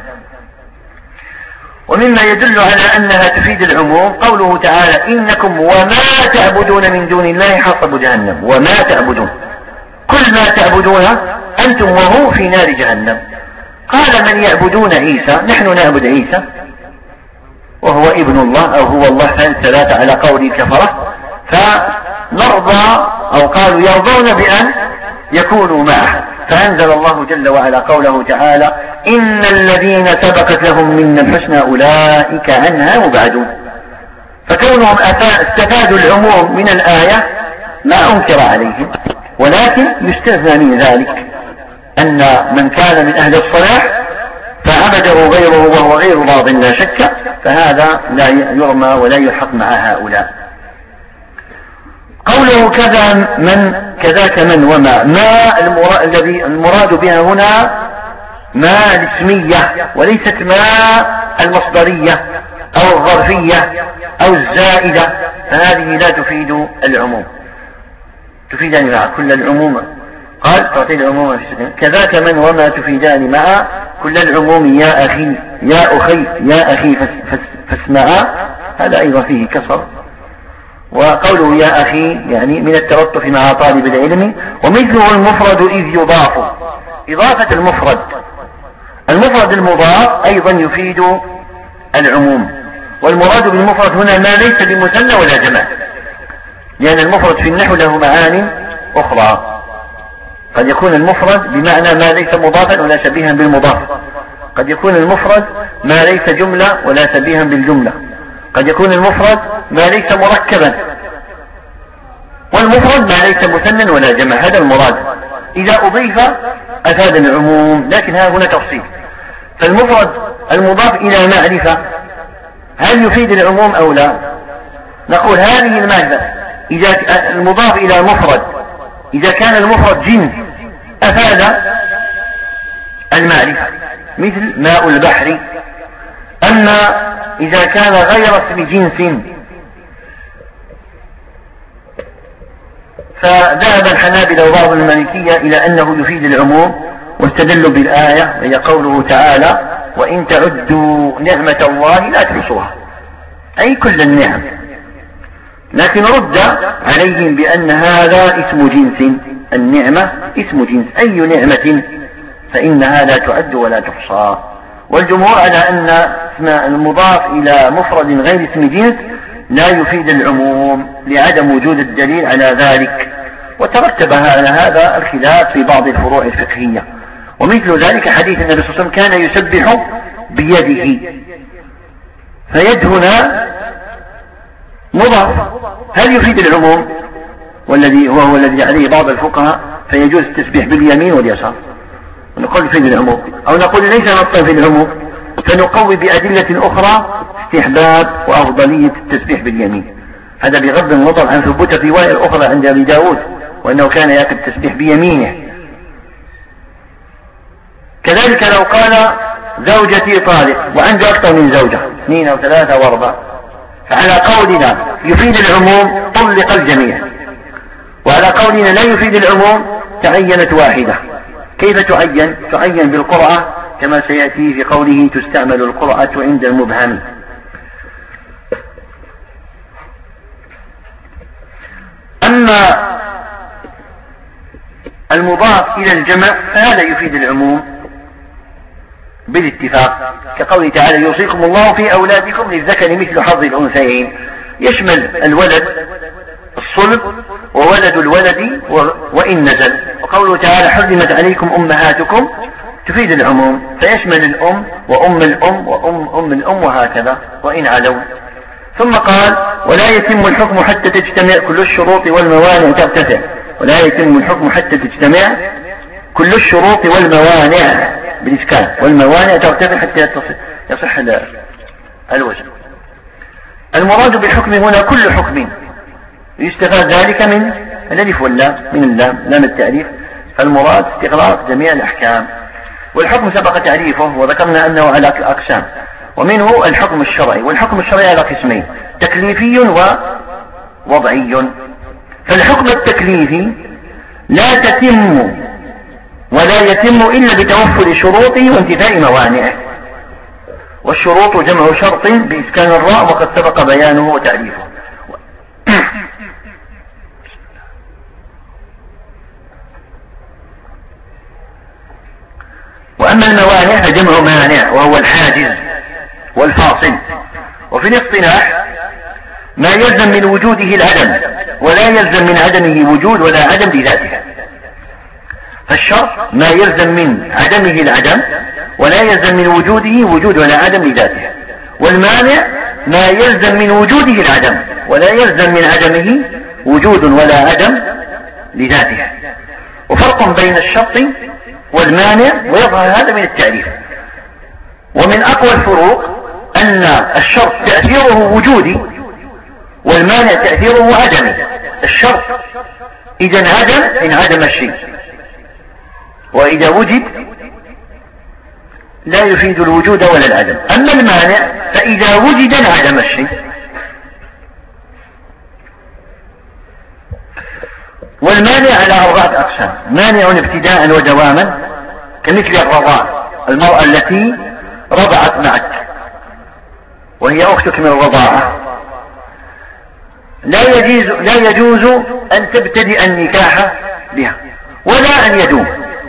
ومما يدل على أنها تفيد العموم قوله تعالى: إنكم وما تعبدون من دون الله حصب جهنم. وما تعبدون، كل ما تعبدون أنتم وهو في نار جهنم. قال: من يعبدون عيسى، نحن نعبد عيسى وهو ابن الله أو هو الله ثلاثة على قول الكفرة، فنرضى، أو قالوا يرضون بأن يكونوا معه. فأنزل الله جل وعلا قوله تعالى: إن الذين سبقت لهم منا الحسنى أولئك عنها مبعدون. فكونهم استفادوا العموم من الآية ما أنكر عليهم، ولكن يستثنى من ذلك أن من كان من أهل الصلاح فعبده غيره وهو غير راض لا شك، فهذا لا يرمى ولا يلحق مع هؤلاء. قوله كذاك من وما، ما الذي المراد بها هنا ما الاسمية، وليست ما المصدرية أو الظرفية أو الزائدة، فهذه لا تفيد العموم، تفيدان مع كل العموم. قال: تعطي العموم كذاك من وما تفيدان مع كل العموم. يا أخي، يا أخي، يا أخي فاسمعا، هذا أيضا فيه كسر. وقوله يا أخي يعني من التلطف مع طالب العلم. ومثله المفرد إذ يضاف، إضافة المفرد المضاف أيضا يفيد العموم. والمراد بالمفرد هنا ما ليس بمثنى ولا جمع، لأن المفرد في النحو له معاني أخرى. قد يكون المفرد بمعنى ما ليس مضافا ولا شبيها بالمضاف، قد يكون المفرد ما ليس جملة ولا شبيها بالجملة، قد يكون المفرد ما ليس مركبا، والمفرد ما ليس مثنى ولا جمع. هذا المراد. إذا أضيف أفاد العموم، لكن هنا تفصيل. فالمفرد المضاف إلى معرفة هل يفيد العموم أو لا؟ نقول هذه المادة إذا المضاف إلى مفرد إذا كان المفرد جنس أفاد المعرفة مثل ماء البحر. أما إذا كان غير اسم جنس فذهب الحنابلة وبعض المالكية إلى أنه يفيد العموم، واستدلوا بالآية وهي قوله تعالى: وإن تعدوا نعمة الله لا تحصوها، أي كل النعم. لكن رد عليهم بأن هذا اسم جنس، النعمة اسم جنس، أي نعمة فإنها لا تعد ولا تحصى. والجمهور على أن اسم المضاف إلى مفرد غير اسم جنس لا يفيد العموم لعدم وجود الدليل على ذلك. وترتب على هذا الخلاف في بعض الفروع الفقهية. ومثل ذلك حديث النبي صلى الله عليه وسلم كان يسبح بيده، فيد هنا مضاف، هل يفيد العموم؟ والذي هو الذي عليه بعض الفقهاء فيجوز التسبيح باليمين واليسار، ونقول يفيد العموم، أو نقول ليس نصا في العموم، فنقوي بأدلة أخرى استحباب وأفضلية التسبيح باليمين. هذا بغض النظر عن ثبوت الرواية الأخرى عند أبي داود وأنه كان يأتي التسبيح بيمينه. كذلك لو قال زوجتي طالق وعنده أكثر من زوجة 2 أو 3 أو 4، فعلى قولنا يفيد العموم طلق الجميع، وعلى قولنا لا يفيد العموم تعينت واحدة. كيف تعين؟ تعين بالقرعة كما سيأتي في قوله تستعمل القرعة عند المبهم. أما المضاف إلى الجمع فهذا يفيد العموم بالاتفاق، كقوله تعالى يوصيكم الله في أولادكم للذكر مثل حظ الأنثيين، يشمل الولد الصلب وولد الولد وإن نزل. وقوله تعالى حرمت عليكم أمهاتكم تفيد العموم، فيشمل الأم وأم الأم وأم الأم وهكذا وإن علوا. ثم قال ولا يتم الحكم حتى تجتمع كل الشروط والموانع ترتفع. ولا يتم الحكم حتى تجتمع كل الشروط والموانع بالإسكان، والموانع ترتفع حتى يصح الوجه. المراد بالحكم هنا كل حكم، يستفاد ذلك من الألف واللام، من لام التعريف، فالمراد استغراق جميع الأحكام. والحكم سبق تعريفه وذكرنا أنه على أقسام، ومنه الحكم الشرعي، والحكم الشرعي على قسمين تكليفي ووضعي. فالحكم التكليفي لا تتم ولا يتم إلا بتوفر شروطه وانتفاء موانعه، والشروط جمع شرط بإسكان الراء وقد سبق بيانه وتعريفه. وأما الموانع فجمع مانع وهو الحاجز والفاصل. وفي الاصطلاح ما يلزم من وجوده العدم ولا يلزم من عدمه وجود ولا عدم لذاتها. فالشرط ما يلزم من عدمه العدم ولا يلزم من وجوده وجود ولا عدم لذاتها، والمانع ما يلزم من وجوده العدم ولا يلزم من عدمه وجود ولا عدم لذاتها. وفرق بين الشرط والمانع ويظهر هذا من التعريف. ومن أقوى الفروق أن الشرط تأثيره وجودي والمانع تأثيره عدمي. الشرط إذا انعدم انعدم الشيء، وإذا وجد لا يفيد الوجود ولا العدم. أما المانع فإذا وجد انعدم الشيء. والمانع على 4 أقسام: مانع ابتداء ودواما كمثل الرضاع، المرأة التي رضعت معك وهي أختك من الرضاعة لا يجوز أن تبتدئ النكاح بها ولا أن يدوم.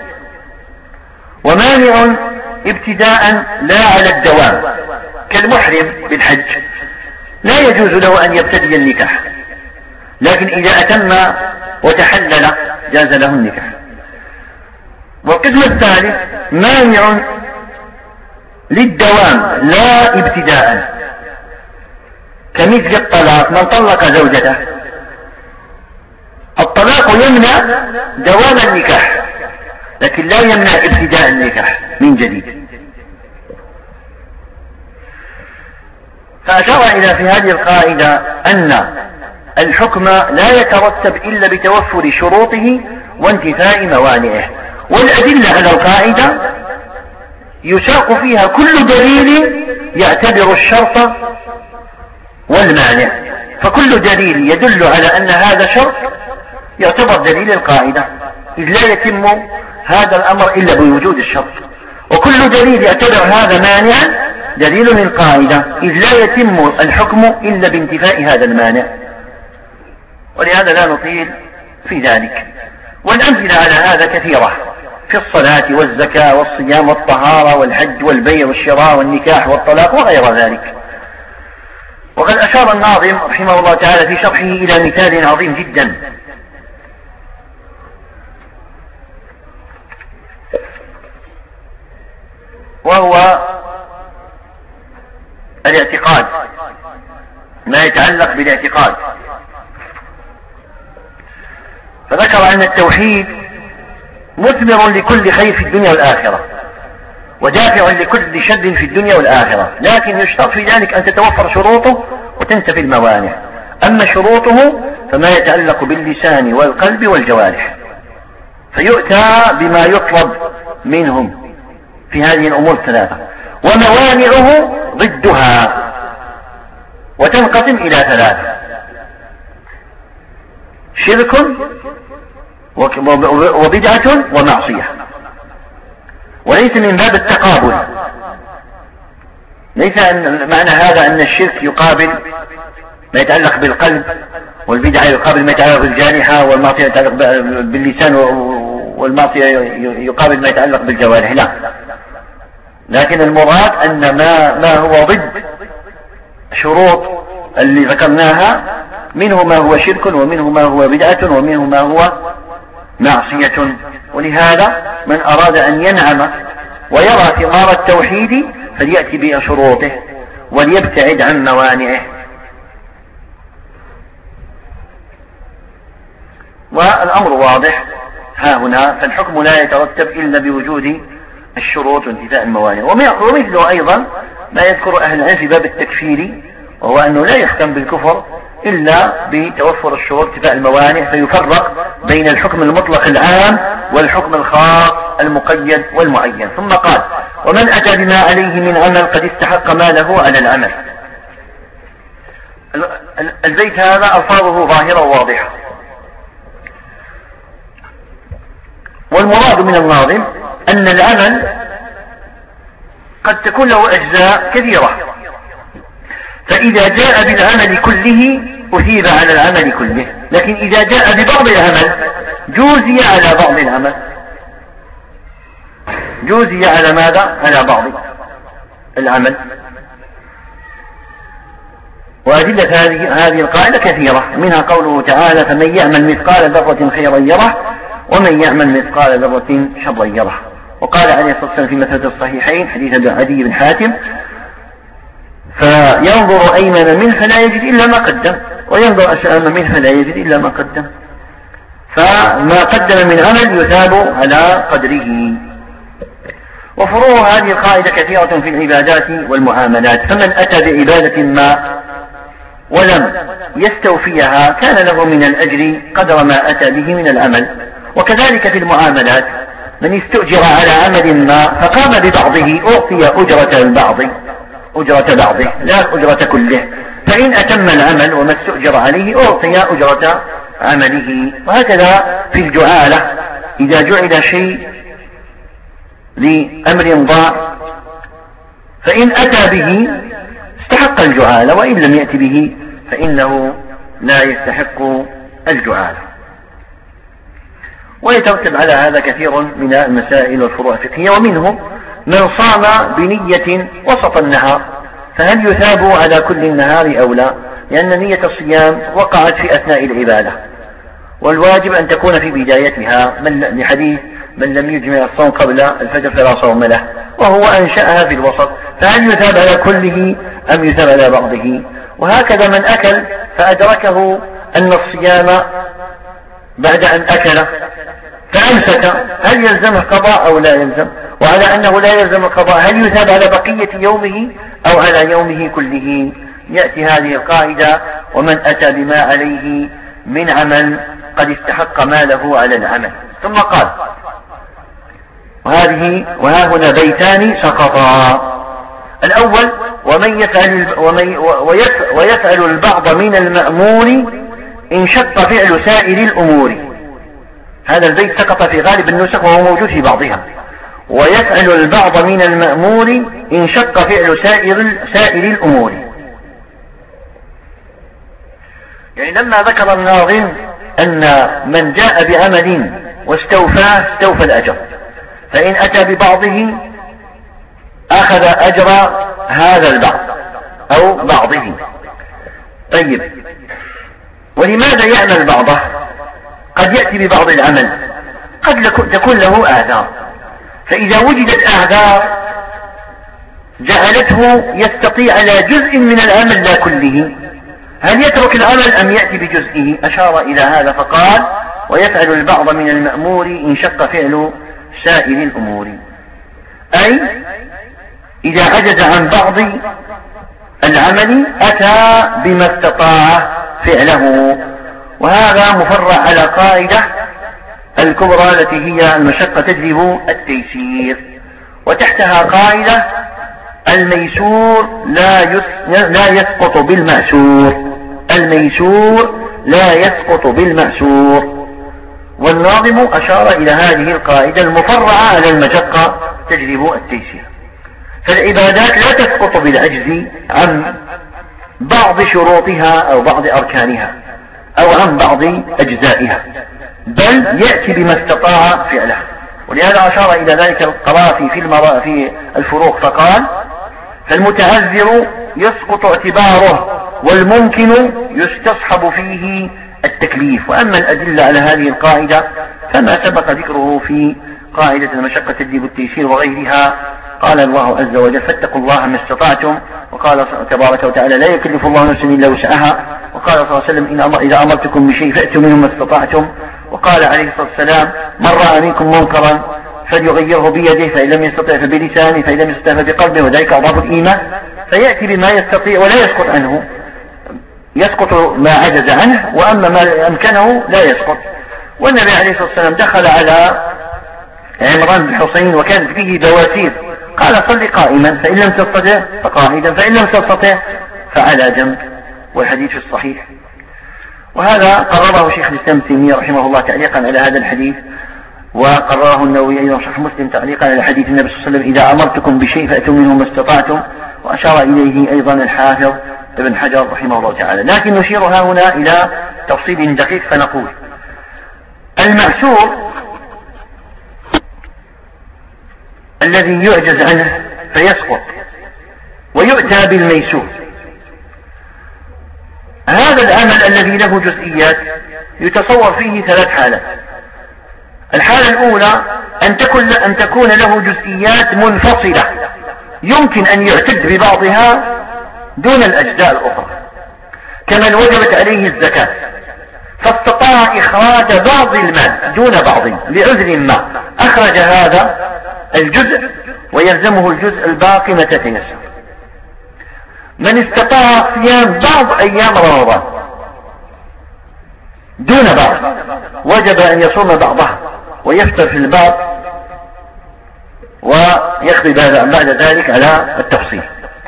ومانع ابتداء لا على الدوام كالمحرم بالحج، لا يجوز له أن يبتدئ النكاح، لكن إذا أتم وتحلل جاز له النكاح. والقسم الثالث مانع للدوام لا ابتداء كمثل الطلاق، من طلق زوجته الطلاق يمنع دوام النكاح لكن لا يمنع ابتداء النكاح من جديد. فأشار إلى في هذه القاعدة أن الحكم لا يترتب إلا بتوفر شروطه وانتفاء موانعه. والأدلة على القاعدة يساق فيها كل دليل يعتبر الشرط والمانع، فكل دليل يدل على أن هذا شرط يعتبر دليل القاعدة، إذ لا يتم هذا الأمر إلا بوجود الشرط، وكل دليل يعتبر هذا مانعا دليل للقاعدة، إذ لا يتم الحكم إلا بانتفاء هذا المانع. ولهذا لا نطيل في ذلك. والأمثلة على هذا كثيرة في الصلاة والزكاة والصيام والطهارة والحج والبيع والشراء والنكاح والطلاق وغير ذلك. وقد أشار الناظم رحمه الله تعالى في شرحه إلى مثال عظيم جدا، وهو الاعتقاد، ما يتعلق بالاعتقاد. فذكر أن التوحيد مثمر لكل خير في الدنيا والآخرة ودافع لكل شر في الدنيا والآخرة، لكن يشترط في ذلك أن تتوفر شروطه وتنتفي الموانع. أما شروطه فما يتعلق باللسان والقلب والجوارح، فيؤتى بما يطلب منهم في هذه الأمور الثلاثة، وموانعه ضدها، وتنقسم إلى ثلاثة: شرك وبدعة ومعصية. وليس من باب التقابل، ليس معنى هذا أن الشرك يقابل ما يتعلق بالقلب، والبدعة يقابل ما يتعلق بالجارحة، والمعصية يتعلق باللسان، والمعصية يقابل ما يتعلق بالجوارح، لا. لكن المراد أن ما هو ضد شروط اللي ذكرناها، منه ما هو شرك، ومنه ما هو بدعة، ومنه ما هو معصية. ولهذا من أراد أن ينعم ويرى ثمار التوحيد فليأتي بشروطه وليبتعد عن موانعه. والأمر واضح ها هنا، فالحكم لا يترتب إلا بوجود الشروط وانتفاء الموانع. ومثله أيضا ما يذكر أهل العلم في باب التكفير، وهو أنه لا يختم بالكفر إلا بتوفر الشروط وانتفاء الموانع، فيفرق بين الحكم المطلق العام والحكم الخاص المقيد والمعين. ثم قال: ومن أتى بما عليه من عمل قد استحق ماله على العمل. البيت هذا ألفاظه ظاهرة وواضحة، والمراد من الناظم أن العمل قد تكون له أجزاء كثيرة، فإذا جاء بالعمل كله أثيب على العمل كله، لكن إذا جاء ببعض العمل جوزي على بعض العمل. جوزي على ماذا؟ على بعض العمل. وأدلة هذه القاعدة كثيرة، منها قوله تعالى: فمن يعمل مثقال ذرة خيرا يره، ومن يعمل مثقال ذرة شرا يره. وقال عليه الصلاة والسلام في مثل الصحيحين حديث عدي بن حاتم: فينظر أيمن منه فلا يجد إلا ما قدم، وينظر أشأم منه فلا يجد إلا ما قدم. فما قدم من عمل يثاب على قدره. وفروع هذه القاعدة كثيرة في العبادات والمعاملات، فمن أتى بعبادة ما ولم يستوفيها كان له من الأجر قدر ما أتى به من العمل. وكذلك في المعاملات، من استؤجر على عمل ما فقام ببعضه أعطي أجرة بعضه لا أجرة كله، فإن أتم العمل وما استؤجر عليه أعطي أجرة عمله. وهكذا في الجعالة، إذا جعل شيء لأمر ضاع فإن أتى به استحق الجعالة، وإن لم يأتي به فإنه لا يستحق الجعالة. ويترتب على هذا كثير من المسائل والفروع الفقهية، ومنه من صام بنية وسط النهار، فهل يثاب على كل النهار أو لا؟ لأن نية الصيام وقعت في أثناء العبادة، والواجب أن تكون في بدايتها، لحديث: من لم يجمع الصوم قبل الفجر فلا صوم له، وهو أنشأها في الوسط، فهل يثاب على كله أم يثاب على بعضه؟ وهكذا من أكل فأدركه أن الصيام بعد أن أكل فأمسك، هل يلزمه قضاء أو لا يلزم؟ وعلى أنه لا يلزم القضاء هل يثاب على بقية يومه أو على يومه كله؟ يأتي هذه القاعدة: ومن أتى بما عليه من عمل قد استحق ماله على العمل. ثم قال: وها هنا بيتان سقطا. الأول: ويفعل البعض من المأمور إن شق فعل سائر الأمور. هذا البيت سقط في غالب النسخ وهو موجود في بعضها. ويفعل البعض من المأمور إن شق فعل سائر الأمور. يعني لما ذكر الناظم أن من جاء بعمل واستوفاه استوفى الأجر، فإن أتى ببعضه أخذ أجر هذا البعض أو بعضه. طيب، ولماذا يعمل بعضه؟ قد يأتي ببعض العمل، قد تكون له أعذار، فإذا وجدت أعذار جعلته يستطيع على جزء من العمل لا كله، هل يترك العمل أم يأتي بجزئه؟ أشار إلى هذا فقال: ويفعل البعض من المأمور إن شق فعل سائر الأمور، أي إذا عجز عن بعض العمل أتى بما استطاع فعله. وهذا مفرع على قاعدة الكبرى التي هي المشقة تجلب التيسير، وتحتها قاعدة الميسور لا يسقط بالمأسور، الميسور لا يسقط بالمأسور. والناظم أشار إلى هذه القاعدة المفرعة على المشقة تجلب التيسير. فالعبادات لا تسقط بالعجز عن بعض شروطها أو بعض أركانها أو عن بعض أجزائها، بل يأتي بما استطاع فعله. ولهذا أشار إلى ذلك القرافي في الفروق فقال: فالمتعذر يسقط اعتباره والممكن يستصحب فيه التكليف. وأما الأدلة على هذه القاعدة فما سبق ذكره في قاعدة المشقة تجلب التيسير وغيرها. قال الله عز وجل: فاتقوا الله ما استطعتم. وقال تبارك وتعالى: لا يكلف الله نفسا إلا وسعها. وقال صلى الله عليه وسلم: إذا أمرتكم بشيء فأتوا منه ما استطعتم. وقال عليه الصلاة والسلام: من رأى منكم منكرا فليغيره بيده، فإن لم يستطع فبلسانه، فإن لم يستطع فبقلبه، وذلك أضعف الإيمان. فيأتي بما يستطيع ولا يسقط عنه، يسقط ما عجز عنه، وأما ما أمكنه لا يسقط. والنبي عليه الصلاة والسلام دخل على عمران بن حسين وكانت فيه بواسير، قال: صل قائما، فإن لم تستطع فقاعدا، فإن لم تستطع فعلى جنب. والحديث الصحيح. وهذا قرره شيخ الإسلام ابن تيمية رحمه الله تعليقا على هذا الحديث، وقرره النووي أيضا صحيح مسلم تعليقا على حديث النبي صلى الله عليه وسلم: إذا أمرتكم بشيء فأتوا منه ما استطعتم. وأشار إليه أيضا الحافظ ابن حجر رحمه الله تعالى. لكن نشير هنا إلى تفصيل دقيق فنقول: المأسور الذي يعجز عنه فيسقط ويؤتى بالميسور، هذا العمل الذي له جزئيات يتصور فيه ثلاث حالات. الحالة الأولى أن تكون له جزئيات منفصلة يمكن أن يعتد ببعضها دون الأجزاء الأخرى، كمن وجبت عليه الزكاة فاستطاع إخراج بعض المال دون بعض لعذر ما، أخرج هذا الجزء ويلزمه الجزء الباقي متى تيسر. من استطاع صيام بعض أيام رمضان دون بعض وجب أن يصوم بعضها ويفطر في البعض ويقضي بعد ذلك على التفصيل.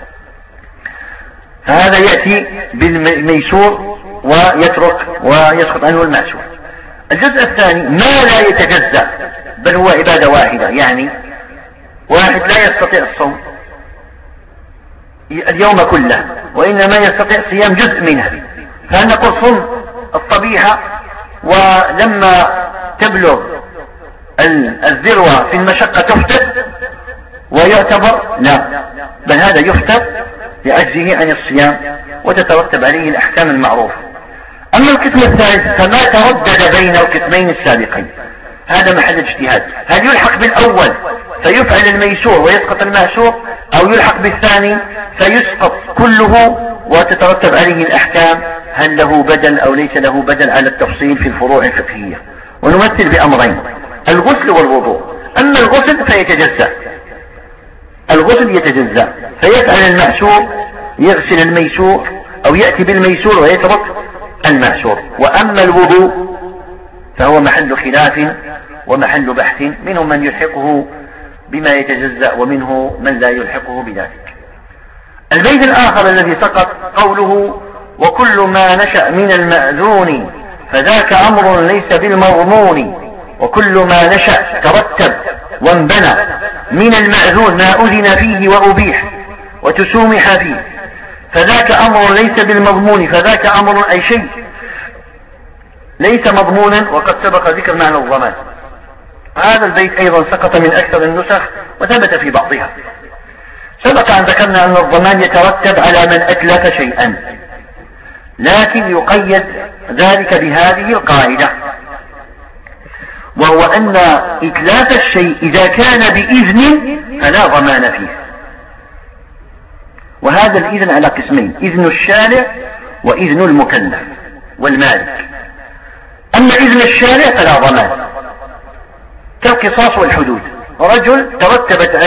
فهذا يأتي بالميسور ويسقط عنه المأسور. الجزء الثاني ما لا يتجزأ بل هو عبادة واحدة، يعني واحد لا يستطيع الصوم اليوم كله وإنما يستطيع صيام جزء منه، فهل نقول صم الصبيحة ولما تبلغ الذروة في المشقة تفتر ويعتبر؟ لا، بل هذا يفتر لعجزه عن الصيام وتترتب عليه الأحكام المعروفة. أما القسم الثالث فما تردد بين القسمين السابقين هذا محل اجتهاد، هل يلحق بالأول فيفعل الميسور ويسقط المأسور، أو يلحق بالثاني فيسقط كله وتترتب عليه الأحكام، هل له بدل أو ليس له بدل، على التفصيل في الفروع الفقهية. ونمثل بأمرين: الغسل والوضوء. أما الغسل فيتجزأ، الغسل يتجزأ فيفعل المأسور يغسل الميسور أو يأتي بالميسور ويترك المأسور. وأما الوضوء فهو محل خلاف ومحل بحث، منهم من يلحقه بما يتجزأ ومنه من لا يلحقه بذلك. البيت الآخر الذي سقط قوله: وكل ما نشأ من المأذون فذاك أمر ليس بالمضمون. وكل ما نشأ ترتب وانبنى من المأذون ما أذن فيه وأبيح وتسومح فيه، فذاك أمر ليس بالمضمون. فذاك أمر أي شيء ليس مضمونا، وقد سبق ذكر معنى الضمان. هذا البيت أيضا سقط من أكثر النسخ وثبت في بعضها. سبق أن ذكرنا أن الضمان يترتب على من أتلف شيئا، لكن يقيد ذلك بهذه القاعدة، وهو أن إتلاف الشيء إذا كان بإذن فلا ضمان فيه. وهذا الإذن على قسمين: إذن الشارع وإذن المكلف والمالك. أما إذن الشارع فلا ضمان، كالقصاص والحدود. رجل ترتب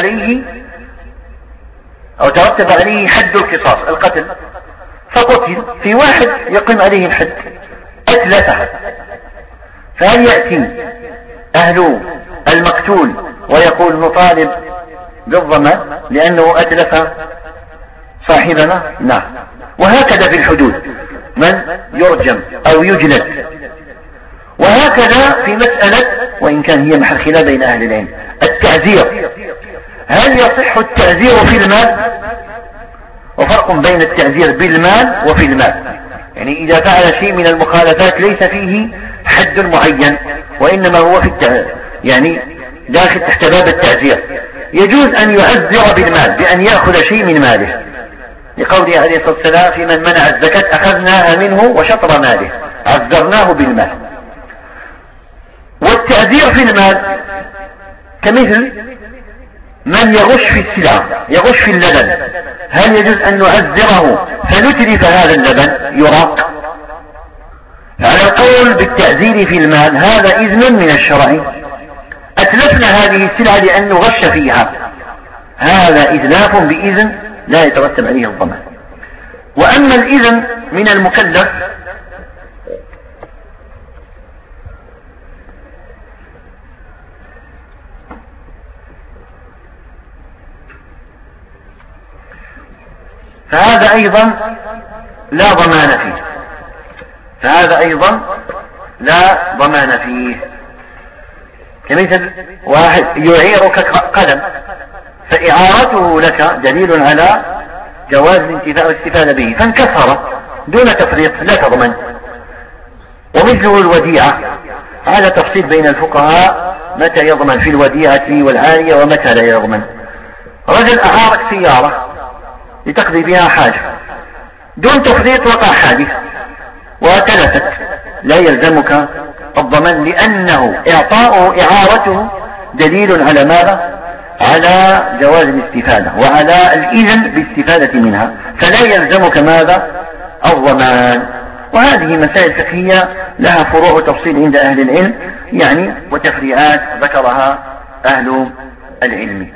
عليه حد القصاص القتل، فقتل في واحد يقيم عليه الحد، أتلفه، فهل يأتي أهل المقتول ويقول نطالب بالضمان لأنه أتلف صاحبنا؟ نعم. وهكذا في الحدود، من يرجم أو يجلد. وهكذا في مسألة، وإن كان هي محل خلاف بين أهل العلم، التعزير، هل يصح التعزير في المال؟ وفرق بين التعزير بالمال وفي المال. يعني إذا فعل شيء من المخالفات ليس فيه حد معين، وإنما هو في يعني داخل تحت باب التعزير، يجوز أن يعزر بالمال بأن يأخذ شيء من ماله، لقوله عليه الصلاة والسلام في من منع الزكاة أخذناها منه وشطر ماله، عزرناه بالمال. والتعزير في المال كمثل من يغش في السلع، يغش في اللبن، هل يجوز أن نعزره فنتلف هذا اللبن يراق؟ على القول بالتعزير في المال هذا إذن من الشرع، أتلفنا هذه السلعة لأن نغش فيها، هذا إتلاف بإذن لا يترتب عليه الضمان. وأما الإذن من المكلف فهذا أيضا لا ضمان فيه، فهذا أيضا لا ضمان فيه. كمثل واحد يعيرك قلم، فإعارته لك دليل على جواز الانتفاع والاستفادة به، فانكسر دون تفريط لا تضمن. ومثله الوديعة، هذا تفصيل بين الفقهاء متى يضمن في الوديعة والعارية ومتى لا يضمن. رجل أعارك سيارة لتقضي بها حاجة دون تفريط، وقع حادث وتلفت، لا يلزمك الضمان، لأنه إعارته دليل على ماذا؟ على جواز الاستفادة وعلى الإذن بالاستفادة منها، فلا يلزمك ماذا؟ الضمان. وهذه مسائل فقهية لها فروع وتفصيل عند أهل العلم يعني، وتفريعات ذكرها أهل العلم.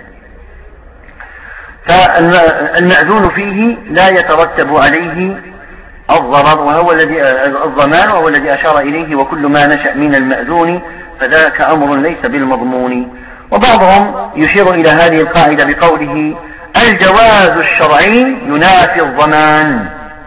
فالمأذون فيه لا يترتب عليه الضرر وهو الذي الضمان، وهو الذي أشار إليه، وكل ما نشأ من المأذون فذاك أمر ليس بالمضمون. وبعضهم يشير إلى هذه القاعدة بقوله الجواز الشرعي ينافي الضمان،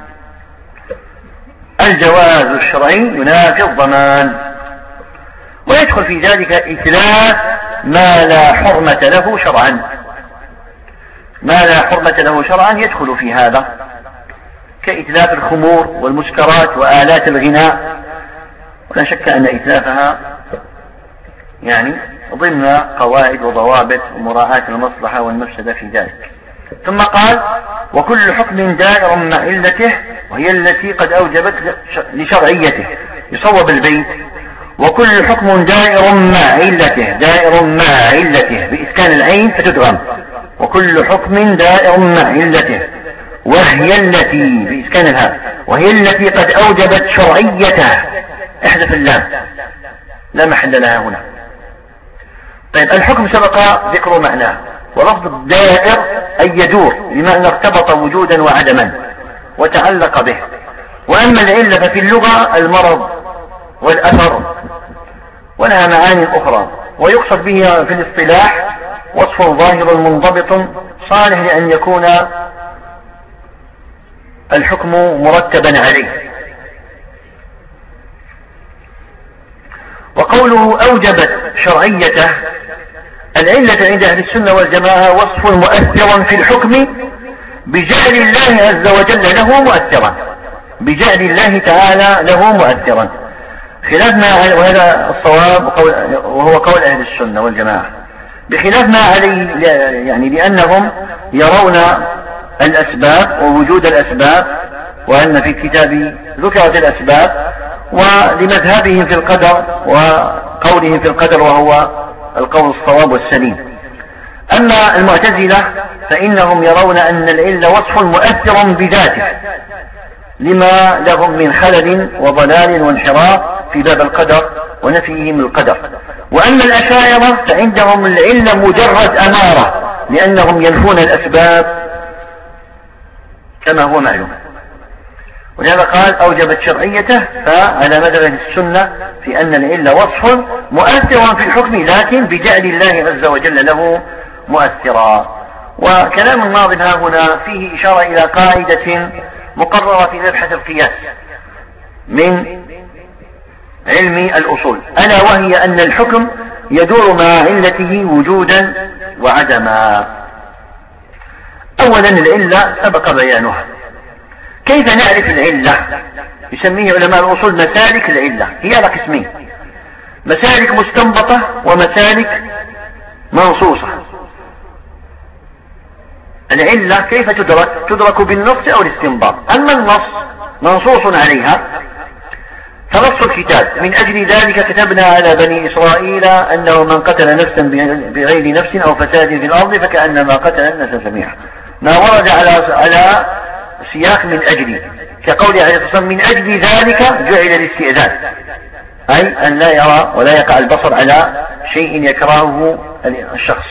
الجواز الشرعي ينافي الضمان، ويدخل في ذلك إتلاف ما لا حرمة له شرعا، ما لا حرمة له شرعا يدخل في هذا، كإتلاف الخمور والمسكرات وآلات الغناء، ولا شك أن إتلافها يعني ضمن قواعد وضوابط ومراعاة المصلحة والمفسدة في ذلك. ثم قال وكل حكم دائر مع علته وهي التي قد أوجبت لشرعيته، يصوب البيت وكل حكم دائر مع علته، دائر مع علته بإسكان العين فتدغم، وكل حكم دائر مع علته وهي التي بإسكان الهاء، وهي التي قد أوجبت شرعيته، احذف اللام لا محل لها هنا. طيب الحكم سبق ذكر معناه، ولفظ الدائر أي يدور بمعنى ارتبط وجودا وعدما وتعلق به. وأما العلة ففي اللغة المرض والأثر، ولها معاني أخرى، ويقصد بها في الاصطلاح وصف ظاهر منضبط صالح لأن يكون الحكم مرتبا عليه. وقوله أوجبت شرعيته، العلة عند أهل السنة والجماعة وصف مؤثر في الحكم بجعل الله عز وجل له مؤثرا، بجعل الله تعالى له مؤثرا، خلاف ما، وهذا الصواب وهو قول أهل السنة والجماعة، بخلاف ما عليه يعني لأنهم يرون الأسباب ووجود الأسباب، وأن في الكتاب ذكرت الأسباب، ولمذهبهم في القدر وقولهم في القدر وهو القول الصواب والسليم. أما المعتزلة فإنهم يرون أن العلة وصف مؤثر بذاته لما لهم من خلل وضلال وانحراف في باب القدر ونفيهم القدر. وأما الأشاعرة فعندهم العلة مجرد أمارة لأنهم ينفون الأسباب كما هو معلوم. ولهذا قال أوجبت شرعيته، فعلى مذهب السنة في أن العلة وصف مؤثر في الحكم لكن بجعل الله عز وجل له مؤثرا. وكلام الناظم ها هنا فيه إشارة إلى قاعدة مقررة في مبحث القياس من علم الأصول، ألا وهي أن الحكم يدور مع علته وجودا وعدما. أولا العلة سبق بيانها. كيف نعرف العلة؟ يسميه علماء الأصول مسالك العلة، هي على قسمين: مسالك مستنبطة ومسالك منصوصة. العلة كيف تدرك؟ تدرك بالنص أو الاستنباط. أما النص منصوص عليها فنص الكتاب: من أجل ذلك كتبنا على بني إسرائيل أنه من قتل نفسا بغير نفس أو فساد في الأرض فكأنما قتل الناس جميعا. ما ورد على سياق من أجل، كقول عليه الصلاة والسلام: من أجل ذلك جعل الاستئذان، أي أن لا يرى ولا يقع البصر على شيء يكرهه الشخص.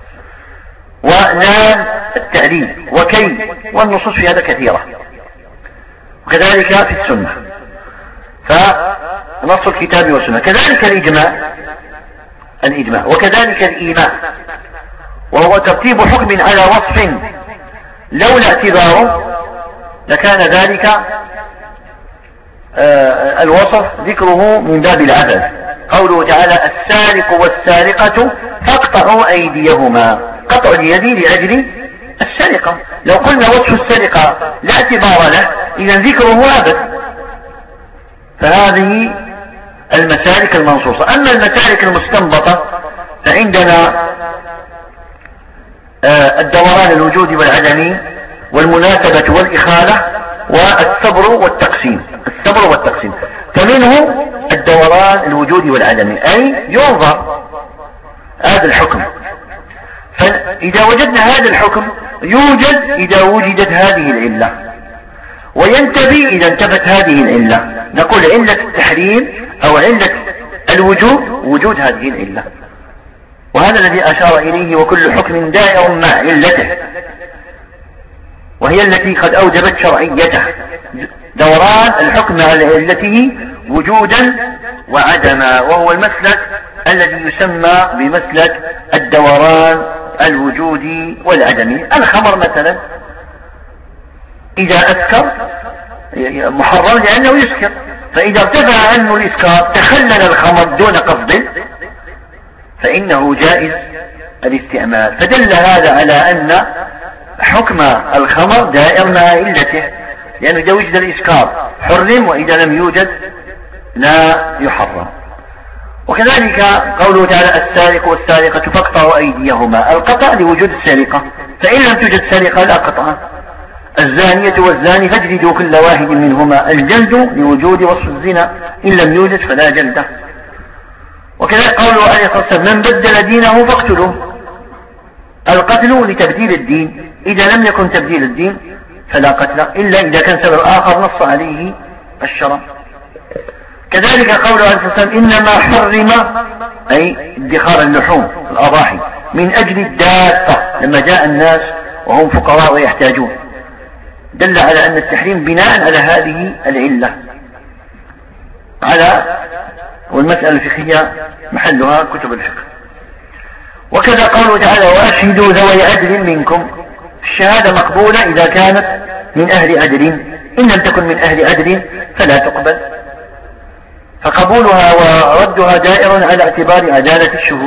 ونام التعليل وكي، والنصوص في هذا كثيرة، وكذلك في السنة، فنص الكتاب والسنة. كذلك الإجماع وكذلك الإيمان، وهو ترتيب حكم على وصف لولا اعتباره لكان ذلك الوصف ذكره من باب العدل. قوله تعالى: السارق والسارقة فاقطعوا أيديهما. قطع اليد لأجل السرقة. لو قلنا وصف السرقة لا اعتبار له إذا ذكره عبث. فهذه المسالك المنصوصة. أما المسالك المستنبطة فعندنا الدوران الوجود والعدم والمناسبة والإخالة والصبر والتقسيم. فمنه الدوران الوجود والعدم، أي ينظر هذا الحكم، فإذا وجدنا هذا الحكم يوجد إذا وجدت هذه العلة، وينتفي إذا انتفت هذه العلة. نقول علة التحريم أو علة الوجوب وجود هذه العلة، وهذا الذي أشار إليه: وكل حكم دائر مع علته، وهي التي قد أوجبت شرعيته. دوران الحكم على علته وجودا وعدما، وهو المسلك الذي يسمى بمسلك الدوران الوجودي والعدمي. الخمر مثلا إذا أسكر محرم لأنه يسكر، فإذا ارتفع عنه الإسكار تخلل الخمر دون قصد فإنه جائز الاستعمال. فدل هذا على أن حكم الخمر دائر مع علته، لأنه إذا وجد الإسكار حرم، وإذا لم يوجد لا يحرم. وكذلك قوله تعالى: السارق والسارقة فاقطعوا أيديهما. القطع لوجود السرقة، فإن لم توجد سرقة لا قطع. الزانية والزاني فاجلدوا كل واحد منهما الجلد لوجود وصف الزنا، إن لم يوجد فلا جلد. وكذلك قوله عليه الصلاة والسلام: من بدل دينه فاقتلوه. القتل لتبديل الدين، إذا لم يكن تبديل الدين فلا قتل، إلا إذا كان سبب آخر نص عليه الشرع. كذلك قوله عليه الصلاة والسلام: إنما حرم، أي ادخار اللحوم الأضاحي، من أجل الدابة، لما جاء الناس وهم فقراء ويحتاجون. دل على أن التحريم بناء على هذه العلة. والمسألة الفقهية محلها كتب الفقه. وكذا قوله تعالى: وأشهدوا ذوي عدل منكم. الشهادة مقبولة إذا كانت من أهل عدل، إن لم تكن من أهل عدل فلا تقبل، فقبولها وردها دائر على اعتبار عدالة الشهود.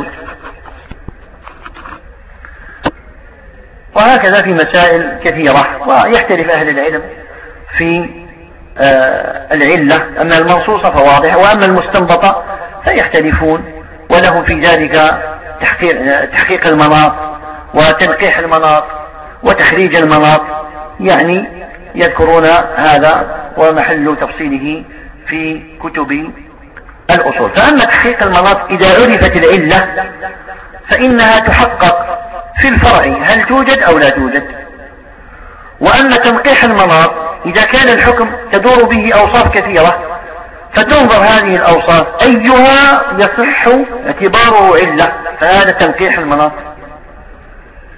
وهكذا في مسائل كثيرة، ويختلف أهل العلم في العلة. أما المنصوصة فواضحة، وأما المستنبطة فيختلفون، ولهم في ذلك تحقيق المناط وتنقيح المناط وتخريج المناط، يعني يذكرون هذا ومحل تفصيله في كتب الأصول. فأما تحقيق المناط إذا عرفت العلة فإنها تحقق في الفرع هل توجد أو لا توجد. وأما تنقيح المناط إذا كان الحكم تدور به أوصاف كثيرة فتنظر هذه الأوصاف أيها يصح اعتباره علة، فهذا تنقيح المناط.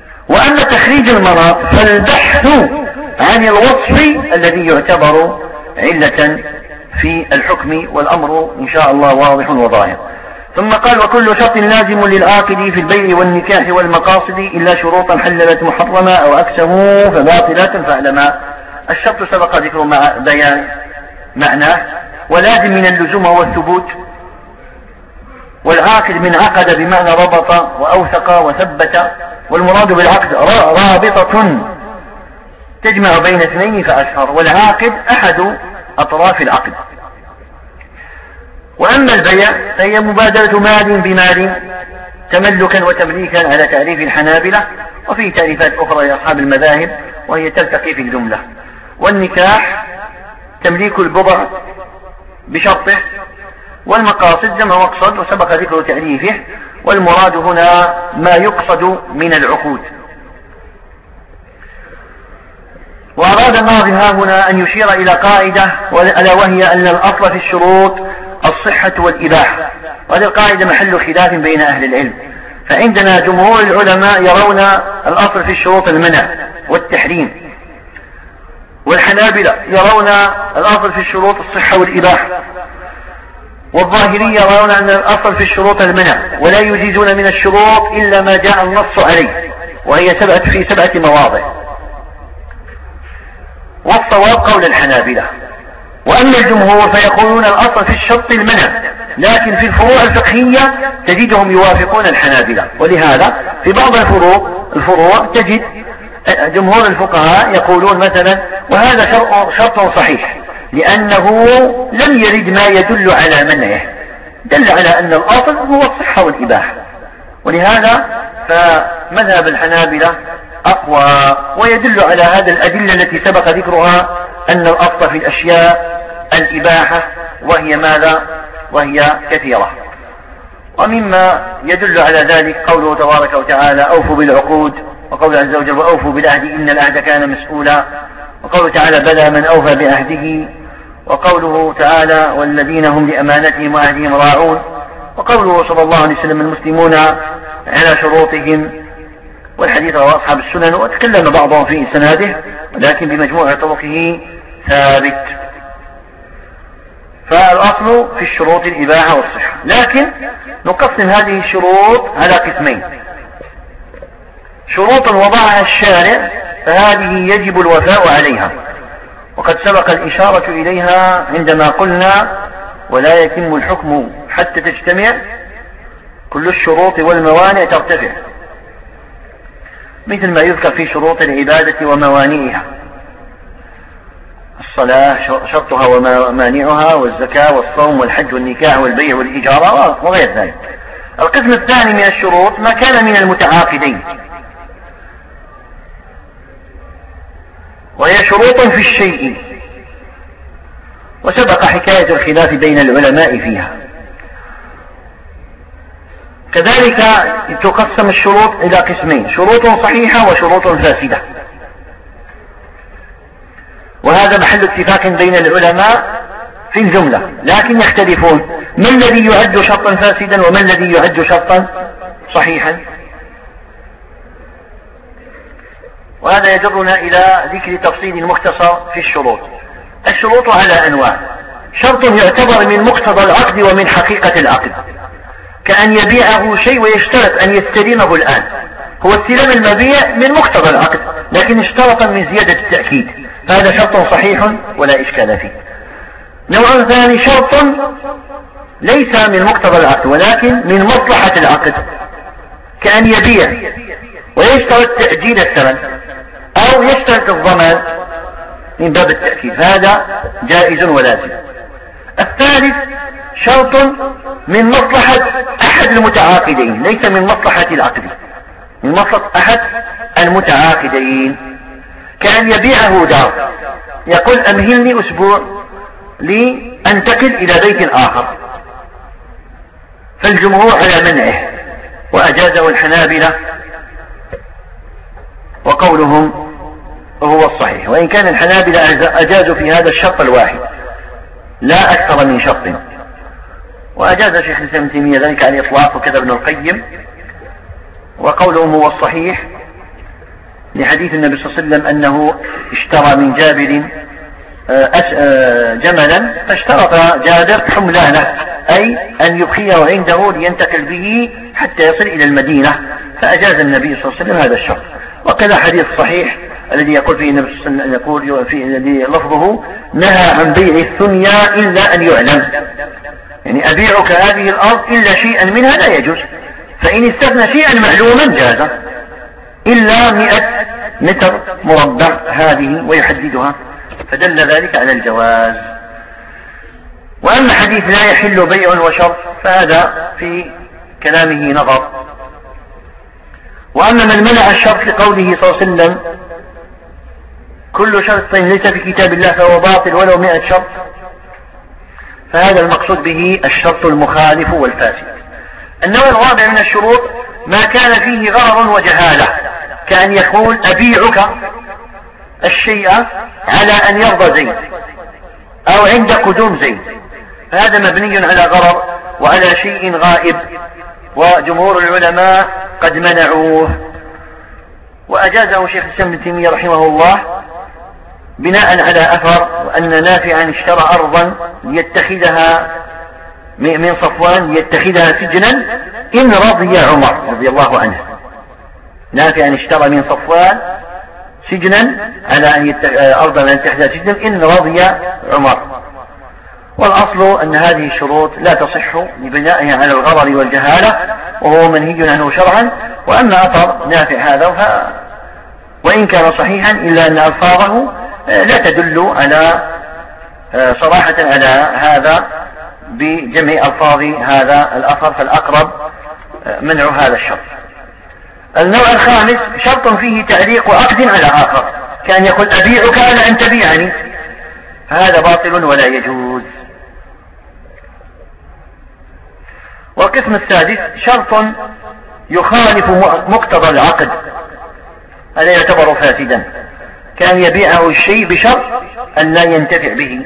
وأما تخريج المناط فالبحث عن الوصف الذي يعتبر علة في الحكم، والأمر إن شاء الله واضح وظاهر. ثم قال: وكل شرط لازم للعاقد في البيع والنكاح والمقاصد إلا شروطا حللت محرما أو أكسه فباطلة فاعلما. الشرط سبق ذكر مع بيان معناه، ولازم من اللزوم هو الثبوت، والعاقد من عقد بمعنى ربط وأوثق وثبت، والمراد بالعقد رابطة تجمع بين اثنين فأشهر، والعاقد أحد أطراف العقد. وأما البيع فهي مبادلة مال بمال تملكا وتمليكا على تعريف الحنابلة، وفي تعريفات أخرى لأصحاب المذاهب وهي تلتقي في الجملة. والنكاح تمليك البضع بشرطه، والمقاصد جمع مقصد وسبق ذكر تعريفه، والمراد هنا ما يقصد من العقود. وأراد الناظم ها هنا أن يشير إلى قاعدة، ألا وهي أن الأصل في الشروط الصحة والإباحة، وهذه القاعدة محل خلاف بين أهل العلم. فعندنا جمهور العلماء يرون الأصل في الشروط المنع والتحريم، والحنابلة يرون الأصل في الشروط الصحة والإباحة، والظاهرية يرون أن الأصل في الشروط المنع، ولا يجيزون من الشروط إلا ما جاء النص عليه، وهي في 7 مواضع. والصواب قول الحنابلة. وأما الجمهور فيقولون الأصل في الشرط المنع، لكن في الفروع الفقهية تجدهم يوافقون الحنابلة. ولهذا في بعض الفروع تجد جمهور الفقهاء يقولون مثلا: وهذا شرط صحيح، لأنه لم يرد ما يدل على منعه، دل على أن الأصل هو الصحة والإباحة. ولهذا فمذهب الحنابلة أقوى، ويدل على هذا الأدلة التي سبق ذكرها أن الأصل في الأشياء الإباحة، وهي ماذا؟ وهي كثيرة. ومما يدل على ذلك قوله تبارك وتعالى: أوفوا بالعقود، وقول عز وجل: وأوفوا بالعهد إن العهد كان مسؤولا، وقوله تعالى: بلى من أوفى بعهده، وقوله تعالى: والذين هم لأمانتهم وعهدهم راعون، وقوله صلى الله عليه وسلم: المسلمون على شروطهم، والحديث رواه أصحاب السنن، وتكلم بعضهم في إسناده ولكن بمجموع طرقه ثابت. فالأصل في الشروط الإباحة والصحة، لكن نقسم هذه الشروط على قسمين: شروط وضعها الشارع فهذه يجب الوفاء عليها، وقد سبق الإشارة إليها عندما قلنا: ولا يتم الحكم حتى تجتمع كل الشروط والموانع ترتفع، مثل ما يذكر في شروط العبادة وموانعها: الصلاة شرطها ومانعها، والزكاة والصوم والحج والنكاح والبيع والإجارة وغير ذلك. القسم الثاني من الشروط ما كان من المتعاقدين، وهي شروط في الشيء، وسبق حكاية الخلاف بين العلماء فيها. كذلك تقسم الشروط إلى قسمين: شروط صحيحة وشروط فاسدة، وهذا محل اتفاق بين العلماء في الجملة، لكن يختلفون: ما الذي يعد شرطا فاسدا وما الذي يعد شرطا صحيحا؟ وهذا يجرنا إلى ذكر تفصيل مختصر في الشروط. الشروط على أنواع: شرط يعتبر من مقتضى العقد ومن حقيقة العقد، كأن يبيعه شيء ويشترط أن يستلمه الآن، هو استلام المبيع من مقتضى العقد لكن اشترط من زيادة التأكيد، فهذا شرط صحيح ولا إشكال فيه. نوع ثاني: شرط ليس من مقتضى العقد ولكن من مصلحة العقد، كأن يبيع ويشترط تأجيل الثمن أو يشترط الضمان من باب التأكيد، هذا جائز ولازم. الثالث: شرط من مصلحة أحد المتعاقدين، ليس من مصلحة العقد، من مصلحة أحد المتعاقدين، كأن يبيعه دار، يقول: أمهلني أسبوع لأنتقل إلى بيت آخر، فالجمهور على منعه، وأجازه الحنابلة، وقولهم هو الصحيح، وإن كان الحنابلة أجازوا في هذا الشرط الواحد لا أكثر من شرط، وأجاز شيخ الإسلام ابن تيمية ذلك على الإطلاق، وكذا ابن القيم. وقولهم هو الصحيح لحديث النبي صلى الله عليه وسلم أنه اشترى من جابر جملا، فاشترط جابر حملانه، أي أن يبقيه عنده لينتقل به حتى يصل إلى المدينة، فأجاز النبي صلى الله عليه وسلم هذا الشرط. وكذا حديث صحيح الذي يقول فيه النبي صلى الله عليه وسلم، يقول فيه الذي لفظه نهى عن بيع الثنيا إلا أن يعلم، يعني أبيعك هذه الأرض إلا شيئا منها لا يجوز، فإن استثنى شيئا معلوما جاز، إلا 100 متر مربع هذه ويحددها، فدل ذلك على الجواز. وأما حديث لا يحل بيع وشرط فهذا في كلامه نظر. وأما من منع الشرط لقوله صلى الله عليه وسلم كل شرط ليس في كتاب الله فهو باطل ولو 100 شرط، فهذا المقصود به الشرط المخالف والفاسد. النوع الرابع من الشروط ما كان فيه غرض وجهالة، كأن يقول أبيعك الشيء على أن يرضى زيد أو عند قدوم زيد، هذا مبني على غرض وعلى شيء غائب، وجمهور العلماء قد منعوه، وأجازه شيخ الإسلام ابن تيمية رحمه الله بناء على أثر أن نافعا اشترى أرضا ليتخذها من صفوان ليتخذها سجنا إن رضي عمر رضي الله عنه. نافعا اشترى من صفوان سجنا على أن أرضا يتخذها سجنا إن رضي عمر. والأصل أن هذه الشروط لا تصح لبنائها على الغرر والجهالة، وهو منهي عنه شرعا. وأما أثر نافع هذا وإن كان صحيحا إلا أن ألفاظه لا تدل على صراحة على هذا بجمع ألفاظ هذا الأثر، فالأقرب منع هذا الشرط. النوع الخامس شرط فيه تعليق عقد على آخر، كان يقول أبيعك على أن تبيعني، هذا باطل ولا يجوز. والقسم السادس شرط يخالف مقتضى العقد، هذا يعتبر فاسدا، كان يبيعه الشيء بشرط أن لا ينتفع به،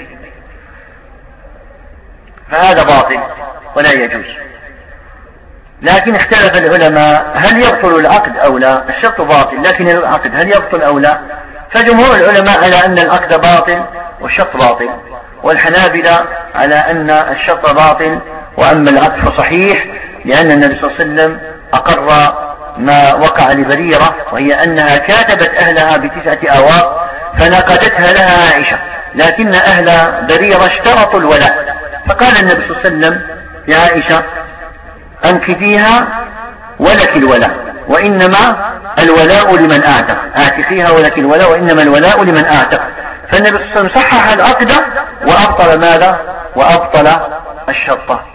فهذا باطل ولا يجوز. لكن اختلف العلماء هل يبطل العقد أو لا؟ الشرط باطل لكن العقد هل يبطل أو لا؟ فجمهور العلماء على أن العقد باطل والشرط باطل، والحنابلة على أن الشرط باطل وأما العقد فصحيح، لأن النبي صلى الله عليه وسلم أقر ما وقع لبريرة، وهي أنها كاتبت أهلها ب9 آواق فنقدتها لها عائشة، لكن أهل بريرة اشترطوا الولاء، فقال النبي صلى الله عليه وسلم يا عائشة أنكثيها ولك الولاء، وإنما الولاء لمن أعتق، أعتقيها ولك الولاء وإنما الولاء لمن أعتق. فالنبي صلى الله عليه وسلم صحح العقد وأبطل ماذا؟ وأبطل الشرطة.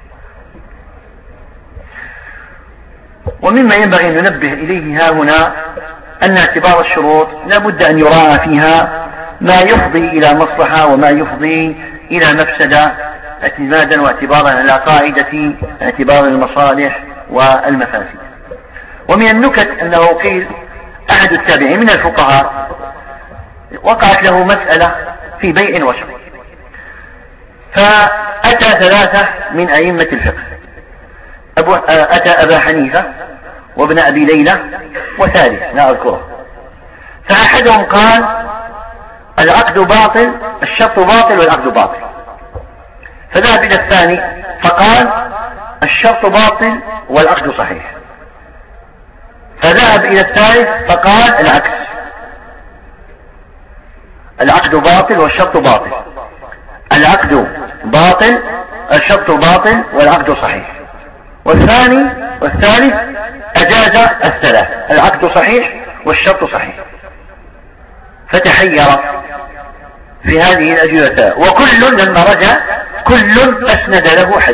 ومما ينبغي أن ننبه إليه ها هنا أن اعتبار الشروط لا بد أن يراعى فيها ما يفضي إلى مصلحة وما يفضي إلى مفسدة، اعتمادا واعتبارا على قاعدة اعتبار المصالح والمفاسد. ومن النكت أنه قيل أحد التابعين من الفقهاء وقعت له مسألة في بيع وشراء، فأتى 3 من أئمة الفقه، أتى أبا حنيفة وابن أبي ليلى وثالث لا أذكره، فأحدهم قال العقد باطل، الشرط باطل والعقد باطل، فذهب إلى الثاني فقال الشرط باطل والعقد صحيح، فذهب إلى الثالث فقال العكس، العقد باطل والشرط باطل، العقد باطل الشرط باطل والعقد صحيح، والثالث أجاز الثلاث، العقد صحيح والشرط صحيح، فتحير في هذه الأجوبة، وكل لما رجع كل أسند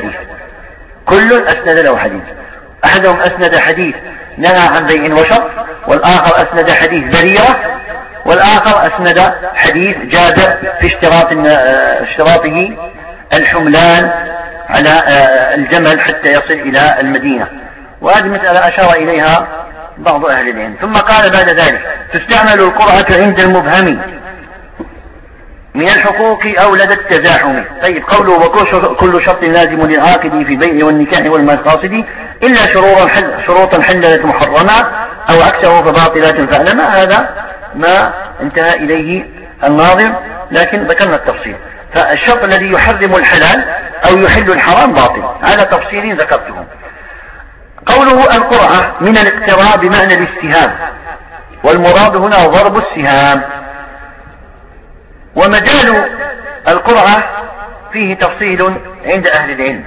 له حديث، أحدهم أسند حديث نهى عن بيع وشرط، والآخر أسند حديث بريرة، والآخر أسند حديث جابر في اشتراطه الحملان على الجمل حتى يصل إلى المدينة. وهذه مسألة أشار إليها بعض أهل العلم. ثم قال بعد ذلك تستعمل القرعة عند المبهم من الحقوق أو لدى التزاحم. طيب قوله وكل شرط لازم للعاقد في بيع والنكاح والمقاصد إلا شروطا حللت محرمة أو عكسه فباطلات فعلما، هذا ما انتهى إليه الناظم لكن ذكرنا التفصيل. فالشرط الذي يحرم الحلال أو يحل الحرام باطل على تفصيل ذكرته. قوله القرعة من الاقتراء بمعنى الاستهام، والمراد هنا ضرب السهام. ومجال القرعة فيه تفصيل عند أهل العلم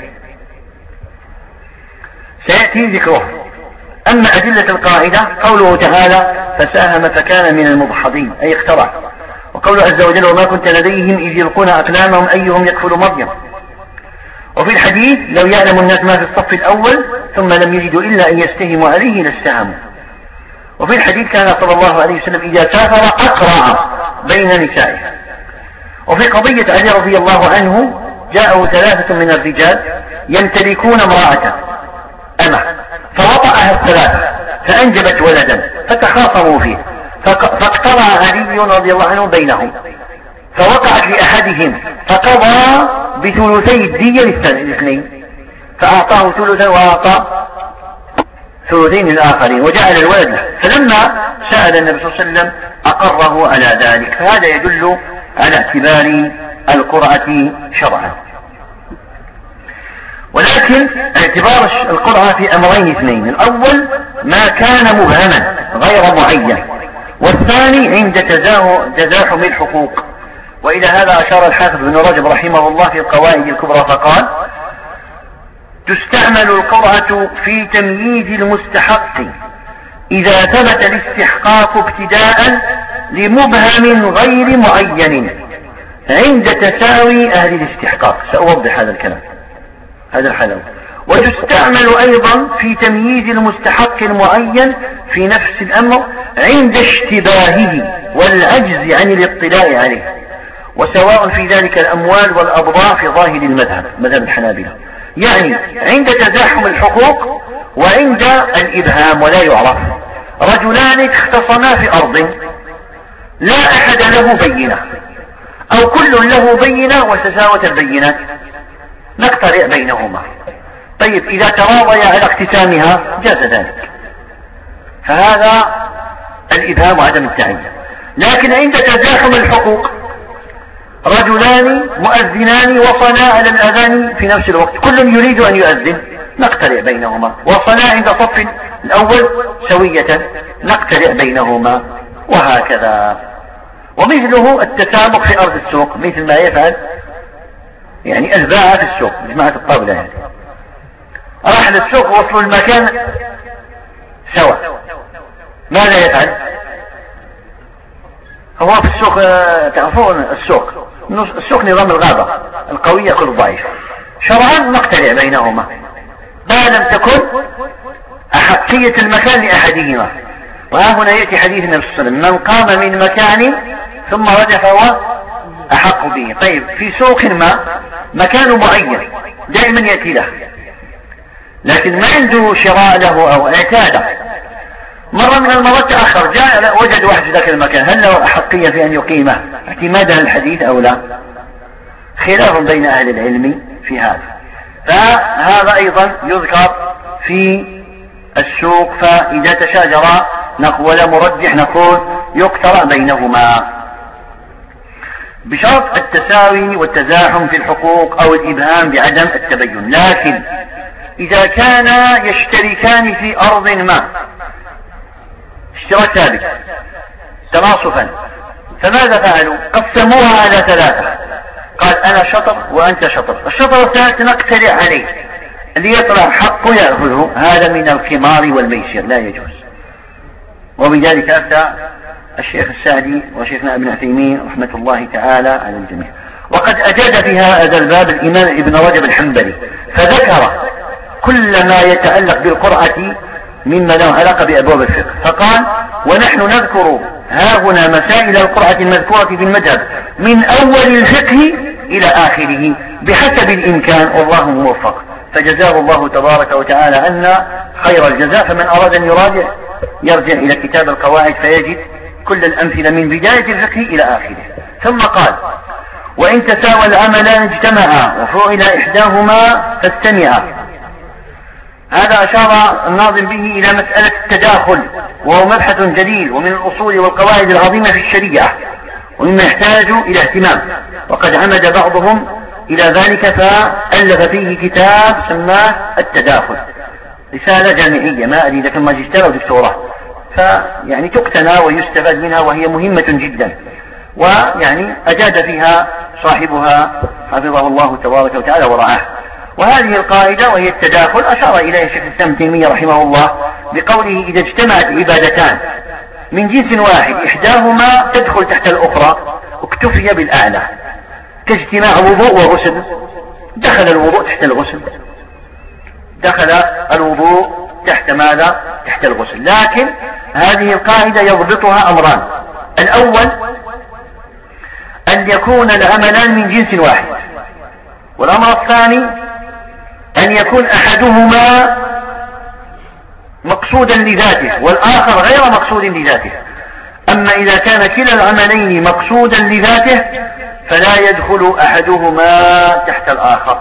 سيأتي ذكره. أما أدلة القاعدة قوله تعالى فساهم فكان من المضحضين أي اقترع، وقوله عز وجل وما كنت لديهم إذ يلقون أقلامهم أيهم يكفل مريم. وفي الحديث لو يعلم الناس ما في الصف الأول ثم لم يجدوا إلا أن يستهموا عليه لاستهموا. وفي الحديث كان صلى الله عليه وسلم إذا سافر أقرع بين نسائه. وفي قضية علي رضي الله عنه جاءه 3 من الرجال يمتلكون امرأة أمة فوطأها 3 فأنجبت ولدا فتخاصموا فيه، فاقترع علي رضي الله عنه بينهم فوقعت لأحدهم فقضى بثلثي الدية للاثنين، فأعطاه ثلثا وأعطى ثلثين الآخرين وجعل الولد له. فلما سأل النبي صلى الله عليه وسلم أقره على ذلك. فهذا يدل على اعتبار القرعة شرعا. ولكن اعتبار القرعة في أمرين اثنين: الأول ما كان مبهما غير معين، والثاني عند تزاحم الحقوق. وإلى هذا أشار الحافظ بن رجب رحمه الله في القواعد الكبرى فقال تستعمل القرعة في تمييز المستحق إذا ثبت الاستحقاق ابتداء لمبهم غير معين عند تساوي أهل الاستحقاق. سأوضح هذا الكلام هذا الحلو. وتستعمل أيضا في تمييز المستحق المعين في نفس الأمر عند اشتباهه والعجز عن الاطلاع عليه، وسواء في ذلك الأموال والأبضاع في ظاهر المذهب الحنابلة، يعني عند تزاحم الحقوق وعند الإبهام ولا يعرف. رجلان اختصما في أرض لا أحد له بينة أو كل له بينة وتساوت البينات نقترع بينهما. طيب إذا تراضيا على اقتسامها جاز ذلك، فهذا الإبهام وعدم التعيين. لكن عند تزاحم الحقوق رجلان مؤذنان وصلا على الأذان في نفس الوقت كل يريد أن يؤذن نقترع بينهما، وصلا عند صف الأول سوية نقترع بينهما، وهكذا. ومثله التسابق في أرض السوق مثل ما يفعل يعني الباعة في السوق جماعة الطاولة، يعني راح للسوق وصلوا المكان سوا، ماذا يفعل؟ هو في السوق تعرفون السوق نظام الغابة القوية كل ضعيف، شرعا نقترع بينهما ما لم تكن أحقية المكان لأحدهما. وها هنا يأتي حديث النبي صلى الله عليه وسلم من قام من مكان ثم رجع فهو أحق به. طيب في سوق ما مكان معين دائما يأتي له لكن ما عنده شراء له أو اعتاد، مرة من المرات تأخر جاء وجد واحد في ذاك المكان، هل له أحقية في أن يقيمه اعتمادا الحديث أو لا؟ خلاف بين أهل العلم في هذا. فهذا أيضا يذكر في السوق. فإذا تشاجرا ولا مرجح نقول يقترع بينهما بشرط التساوي والتزاحم في الحقوق أو الإبهام بعدم التبين. لكن إذا كانا يشتركان في أرض ما اشتراك ثابت تناصفا، فماذا فعلوا؟ قسموها على 3، قال أنا شطر وأنت شطر، الشطر الثالث نقترع عليه اللي يطلع حقه يأخذه. هذا من القمار والميسر لا يجوز. وبذلك أفتى الشيخ السعدي وشيخنا ابن عثيمين رحمة الله تعالى على الجميع. وقد أجاد في هذا الباب الإمام ابن رجب الحنبلي فذكر كل ما يتعلق بالقرعة مما له علاقة بأبواب الفقه، فقال ونحن نذكر هاهنا مسائل القرعة المذكورة في المذهب من أول الفقه إلى آخره بحسب الإمكان والله موفق. فجزاه الله تبارك وتعالى عنا خير الجزاء. فمن أراد أن يرجع إلى كتاب القواعد فيجد كل الأمثلة من بداية الفقه إلى آخره. ثم قال وإن تساوى العملان اجتمعا وفعل إحداهما فاستمعا. هذا أشار الناظم به إلى مسألة التداخل، وهو مبحث جليل ومن الأصول والقواعد العظيمة في الشريعة، ومما يحتاج إلى اهتمام، وقد عمد بعضهم إلى ذلك فألف فيه كتاب سماه التداخل، رسالة جامعية، ما أدري إذا كان ماجستير أو دكتوراه، فيعني تقتنى ويستفاد منها وهي مهمة جدا، ويعني أجاد فيها صاحبها حفظه الله تبارك وتعالى ورعاه. وهذه القاعدة وهي التداخل أشار إليها الشيخ الإسلام ابن تيمية رحمه الله بقوله: إذا اجتمعت عبادتان من جنس واحد إحداهما تدخل تحت الأخرى اكتفي بالأعلى، كاجتماع وضوء وغسل، دخل الوضوء تحت الغسل، دخل الوضوء تحت ماذا؟ تحت الغسل. لكن هذه القاعدة يضبطها أمران: الأول أن يكون العملان من جنس واحد، والأمر الثاني أن يكون أحدهما مقصودا لذاته والآخر غير مقصود لذاته. أما إذا كان كلا العملين مقصودا لذاته فلا يدخل أحدهما تحت الآخر.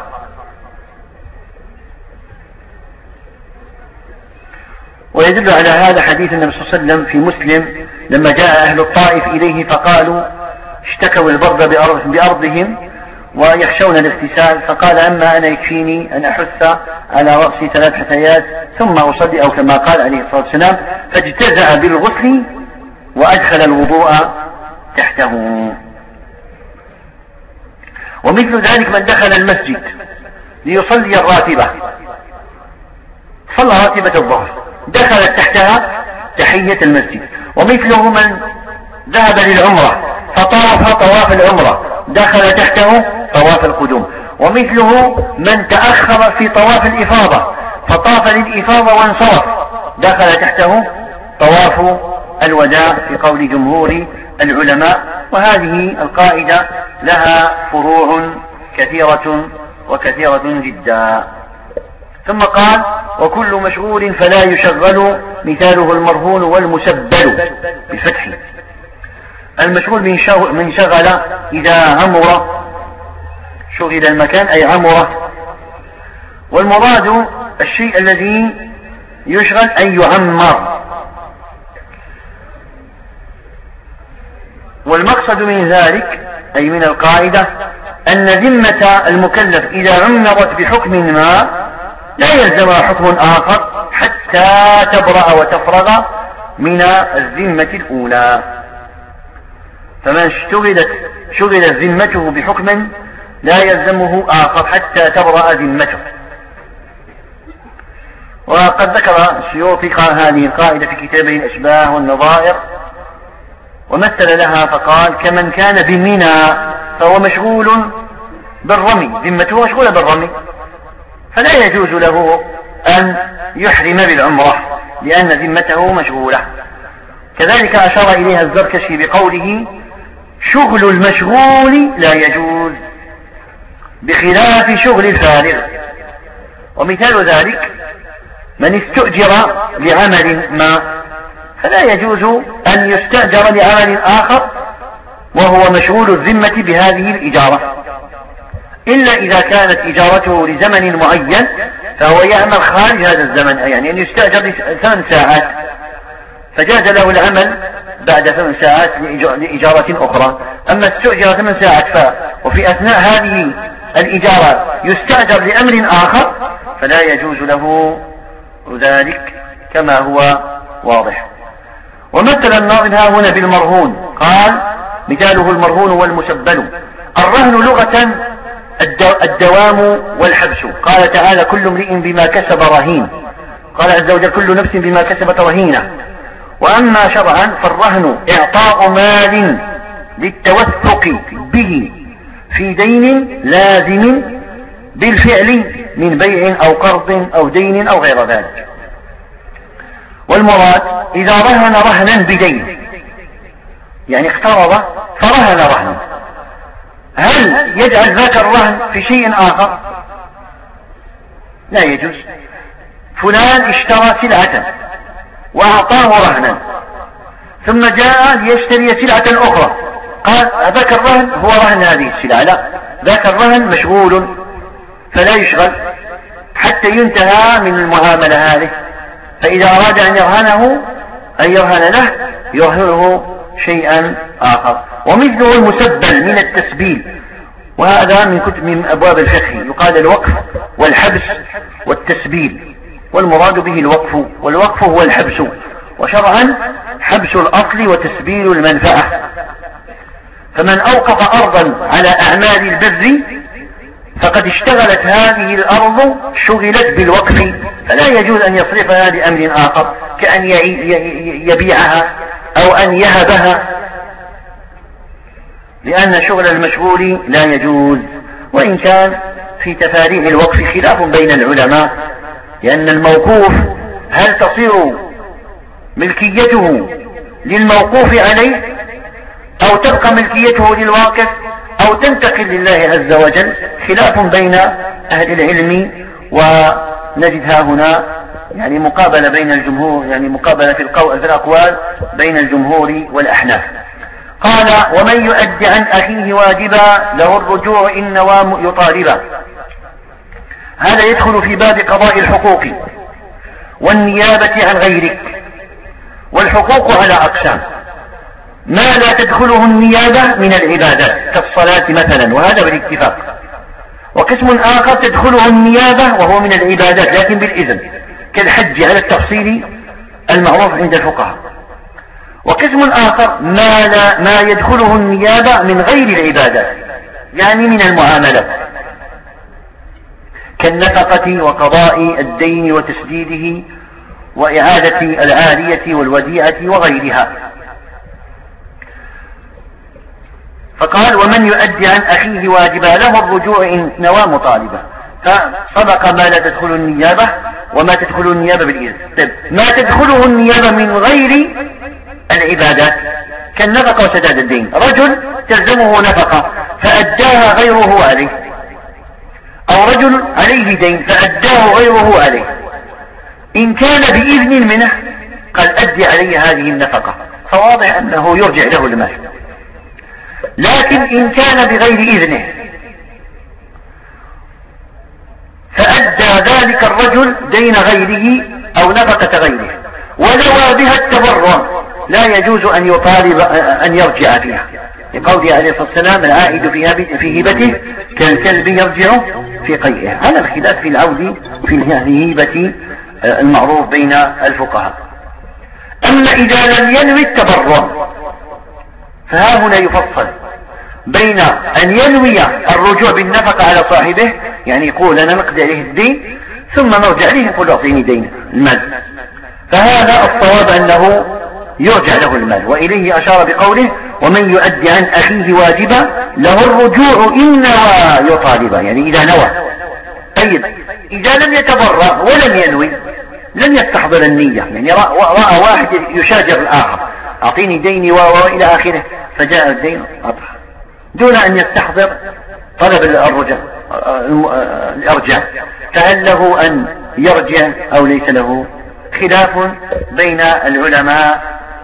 ويدل على هذا حديث النبي صلى الله عليه وسلم في مسلم لما جاء أهل الطائف إليه فقالوا اشتكوا البرد بأرضهم ويخشون الاغتسال، فقال: أما أنا يكفيني أن أحث على رأسي 3 حثيات ثم أصلي، أو كما قال عليه الصلاة والسلام، فاجتزأ بالغسل وأدخل الوضوء تحته. ومثل ذلك من دخل المسجد ليصلي الراتبة، صلى راتبة الظهر، دخلت تحتها تحية المسجد. ومثله من ذهب للعمرة فطاف طواف العمرة، دخل تحته طواف القدوم. ومثله من تأخر في طواف الإفاضة فطاف للإفاضة وانصرف، دخل تحته طواف الوداع في قول جمهور العلماء. وهذه القاعدة لها فروع كثيرة وكثيرة جدا. ثم قال: وكل مشغول فلا يشغل، مثاله المرهون والمسبل بالفتح. المشغول من شغل إذا عمر، شغل المكان أي عمره، والمراد الشيء الذي يشغل أي يعمر. والمقصد من ذلك أي من القاعدة أن ذمة المكلف إذا عمرت بحكم ما لا يلزمها حكم آخر حتى تبرأ وتفرغ من الذمة الأولى. فمن شغلت ذمته بحكم لا يلزمه آخر حتى تبرأ ذمته. وقد ذكر السيوطي هذه القاعدة في كتابه الأشباه والنظائر ومثل لها فقال: كمن كان بمنى فهو مشغول بالرمي، ذمته مشغولة بالرمي، فلا يجوز له أن يحرم بالعمرة لأن ذمته مشغولة. كذلك أشار إليها الزركشي بقوله: شغل المشغول لا يجوز بخلاف شغل الفارغ. ومثال ذلك من استؤجر لعمل ما فلا يجوز أن يستأجر لعمل آخر وهو مشغول الذمة بهذه الإجارة، إلا إذا كانت إجارته لزمن معين فهو يعمل خارج هذا الزمن، يعني أن يستأجر ل8 ساعات فجاز له العمل بعد 8 ساعات لإجارة أخرى. أما استؤجر 8 ساعات وفي أثناء هذه الإجارة يستأجر لأمر آخر فلا يجوز له ذلك كما هو واضح. ومثل الناظم ها هنا بالمرهون، قال: مثاله المرهون والمسبل. الرهن لغة الدوام والحبس. قال تعالى: كل امرئ بما كسب رهين. قال عز وجل: كل نفس بما كسبت رهينة. وأما شرعا فالرهن إعطاء مال للتوثق به في دين لازم بالفعل من بيع أو قرض أو دين أو غير ذلك. والمراد إذا رهن رهنا بدين، يعني اقترض فرهن رهنا، هل يجعل ذاك الرهن في شيء آخر؟ لا يجوز. فلان اشترى سلعة وأعطاه رهنا ثم جاء ليشتري سلعة أخرى، قال: ذاك الرهن هو رهن هذه السلعة. لا، ذاك الرهن مشغول فلا يشغل حتى ينتهى من المعاملة هذه. فإذا أراد أن يرهنه أن يرهن له يرهنه شيئا آخر. ومثله المسبل من التسبيل، وهذا من أبواب الفقه، يقال الوقف والحبس والتسبيل، والمراد به الوقف، والوقف هو الحبس، وشرعا حبس الأصل وتسبيل المنفعة. فمن أوقف أرضا على أعمال البر فقد اشتغلت هذه الأرض، شغلت بالوقف، فلا يجوز أن يصرفها لأمر آخر كأن يبيعها أو أن يهبها، لأن شغل المشغول لا يجوز. وإن كان في تفاريع الوقف خلاف بين العلماء، لأن الموقوف هل تصير ملكيته للموقوف عليه أو تبقى ملكيته للواقف أو تنتقل لله عز وجل، خلاف بين أهل العلم. ونجد ها هنا يعني مقابلة بين الجمهور، يعني مقابلة في الأقوال بين الجمهور والأحناف. قال: ومن يؤدي عن أخيه واجبا له الرجوع إن نوى يطالبا. هذا يدخل في باب قضاء الحقوق والنيابة عن غيرك. والحقوق على أقسام: ما لا تدخله النيابة من العبادات كالصلاة مثلا، وهذا بالاتفاق. وقسم آخر تدخله النيابة وهو من العبادات لكن بالإذن، كالحج على التفصيل المعروف عند الفقهاء. وقسم آخر ما يدخله النيابة من غير العبادات، يعني من المعاملات، كالنفقة وقضاء الدين وتسديده وإعادة العارية والوديعة وغيرها. فقال: ومن يؤدي عن أخيه واجبا له الرجوع إن نوى مطالبا. فسبق ما لا تدخل النيابة وما تدخل النيابة بالإذن. طيب، ما تدخله النيابة من غير العبادات كالنفقة وسداد الدين. رجل تلزمه نفقة فأداها غيره عليه، أو رجل عليه دين فأداه غيره عليه، إن كان بإذن منه قال: أدي علي هذه النفقة، فواضح أنه يرجع له المال. لكن إن كان بغير إذنه فأدى ذلك الرجل دين غيره أو نفقة غيره ولوى بها التبرع، لا يجوز أن يطالب أن يرجع فيها، لقوله عليه الصلاة والسلام: العائد في هبته كالكلب يرجع في قيئه. على الخلاف في العود في الهبة المعروف بين الفقهاء. أما إذا لم ينوي التبرع فها هنا يفصل بين أن ينوي الرجوع بالنفقة على صاحبه، يعني يقول أنا نقضي عليه الدين ثم نرجع عليه يقول أعطيني دين المال، فهذا الصواب أنه يرجع له المال. وإليه أشار بقوله: ومن يؤدي عن أخيه واجبا له الرجوع إن نوى يطالبا، يعني إذا نوى. طيب، إذا لم يتبرع ولم ينوي لم يستحضر النية، يعني رأى واحد يشاجر الآخر: أعطيني ديني وإلى آخره، فجاء الدين أطلع دون أن يستحضر طلب الإرجاع، فهل له أن يرجع أو ليس له؟ خلاف بين العلماء.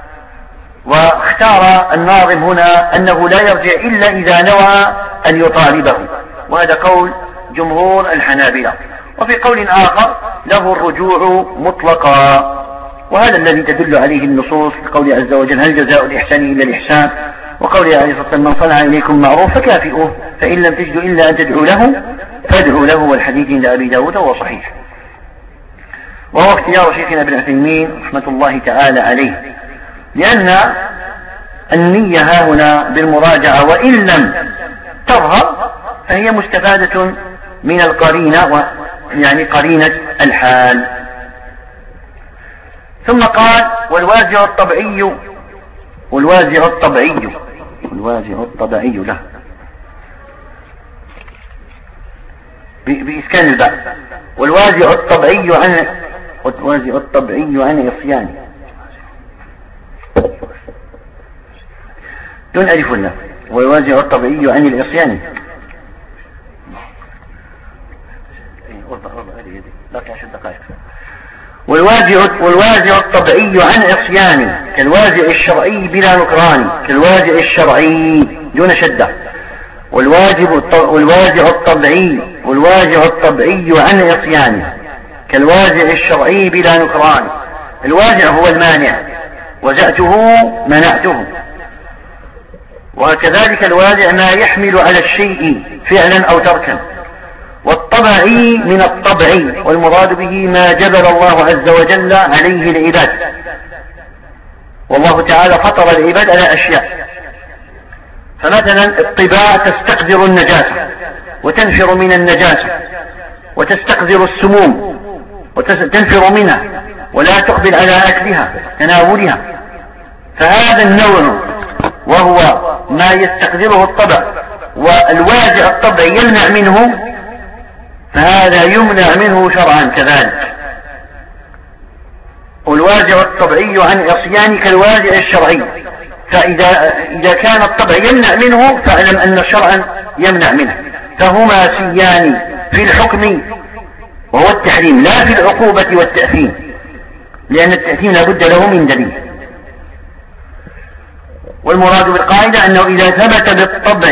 واختار الناظم هنا أنه لا يرجع إلا إذا نوى أن يطالبه، وهذا قول جمهور الحنابلة. وفي قول آخر له الرجوع مطلقا، وهذا الذي تدل عليه النصوص، قوله عز وجل: هل جزاء الإحسان إلا الإحسان، وقوله عليه الصلاة والسلام: من صنع إليكم معروف فكافئوه، فإن لم تجدوا إلا أن تدعوا له فادعوا له. والحديث عند أبي داود وهو صحيح، وهو اختيار شيخنا ابن عثيمين رحمة الله تعالى عليه، لأن النية ها هنا بالمراجعة وإن لم تظهر فهي مستفادة من القرينة، يعني قرينة الحال. ثم قال: والوازع الطبعي له بإسكان الباء، والوازع الطبعي عن عصيان دون ألف الله، والوازع الطبعي عن العصيان. والوازع الطبعي عن عصيان كالوازع الشرعي بلا نكران، كالوازع الشرعي دون شدة. والوازع الطبعي عن عصيان كالوازع الشرعي بلا نكران. الوازع هو المانع، وزعته منعته، وكذلك الوازع ما يحمل على الشيء فعلا أو تركا. والطبعي من الطبع، والمراد به ما جبل الله عز وجل عليه العباد. والله تعالى فطر العباد على أشياء، فمثلا الطباع تستقذر النجاسة وتنفر من النجاسة، وتستقذر السموم وتنفر منها ولا تقبل على أكلها تناولها. فهذا النوع وهو ما يستقذره الطبع والوازع الطبع يمنع منه، فهذا يمنع منه شرعا كذلك. والوازع الطبعي عن عصيان كالوازع الشرعي، فإذا كان الطبع يمنع منه فاعلم أن شرعا يمنع منه، فهما سيان في الحكم وهو التحريم لا في العقوبة والتأثيم، لأن التأثيم لا بد له من دليل. والمراد بالقاعدة أنه إذا ثبت بالطبع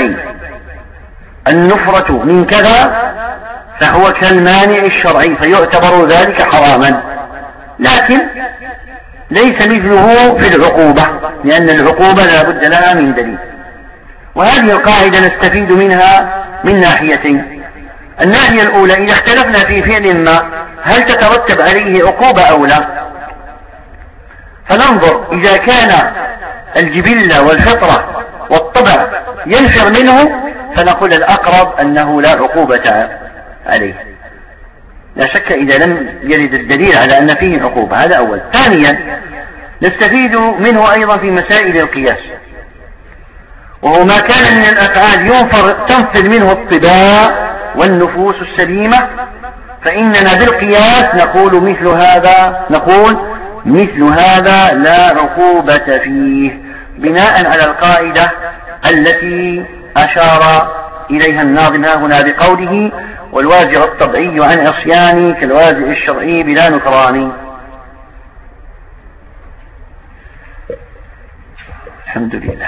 النفرة من كذا فهو كالمانع الشرعي فيعتبر ذلك حراما، لكن ليس مثله في العقوبة، لأن العقوبة لا بد لها من دليل. وهذه القاعدة نستفيد منها من ناحيتين. الناحية الأولى، إذا اختلفنا في فعل ما هل تترتب عليه عقوبة أو لا، فننظر إذا كان الجبلة والفطرة والطبع ينفر منه فنقول الأقرب أنه لا عقوبة عليه، لا شك إذا لم يرد الدليل على أن فيه عقوبة. هذا أول. ثانيا، نستفيد منه أيضا في مسائل القياس، وهو ما كان من الأفعال تنفر منه الطباع والنفوس السليمة، فإننا بالقياس نقول مثل هذا لا عقوبة فيه، بناء على القاعدة التي أشار إليها الناظم هنا بقوله: والوازع الطبعي عن عصيان كالوازع الشرعي بلا نكران. الحمد لله.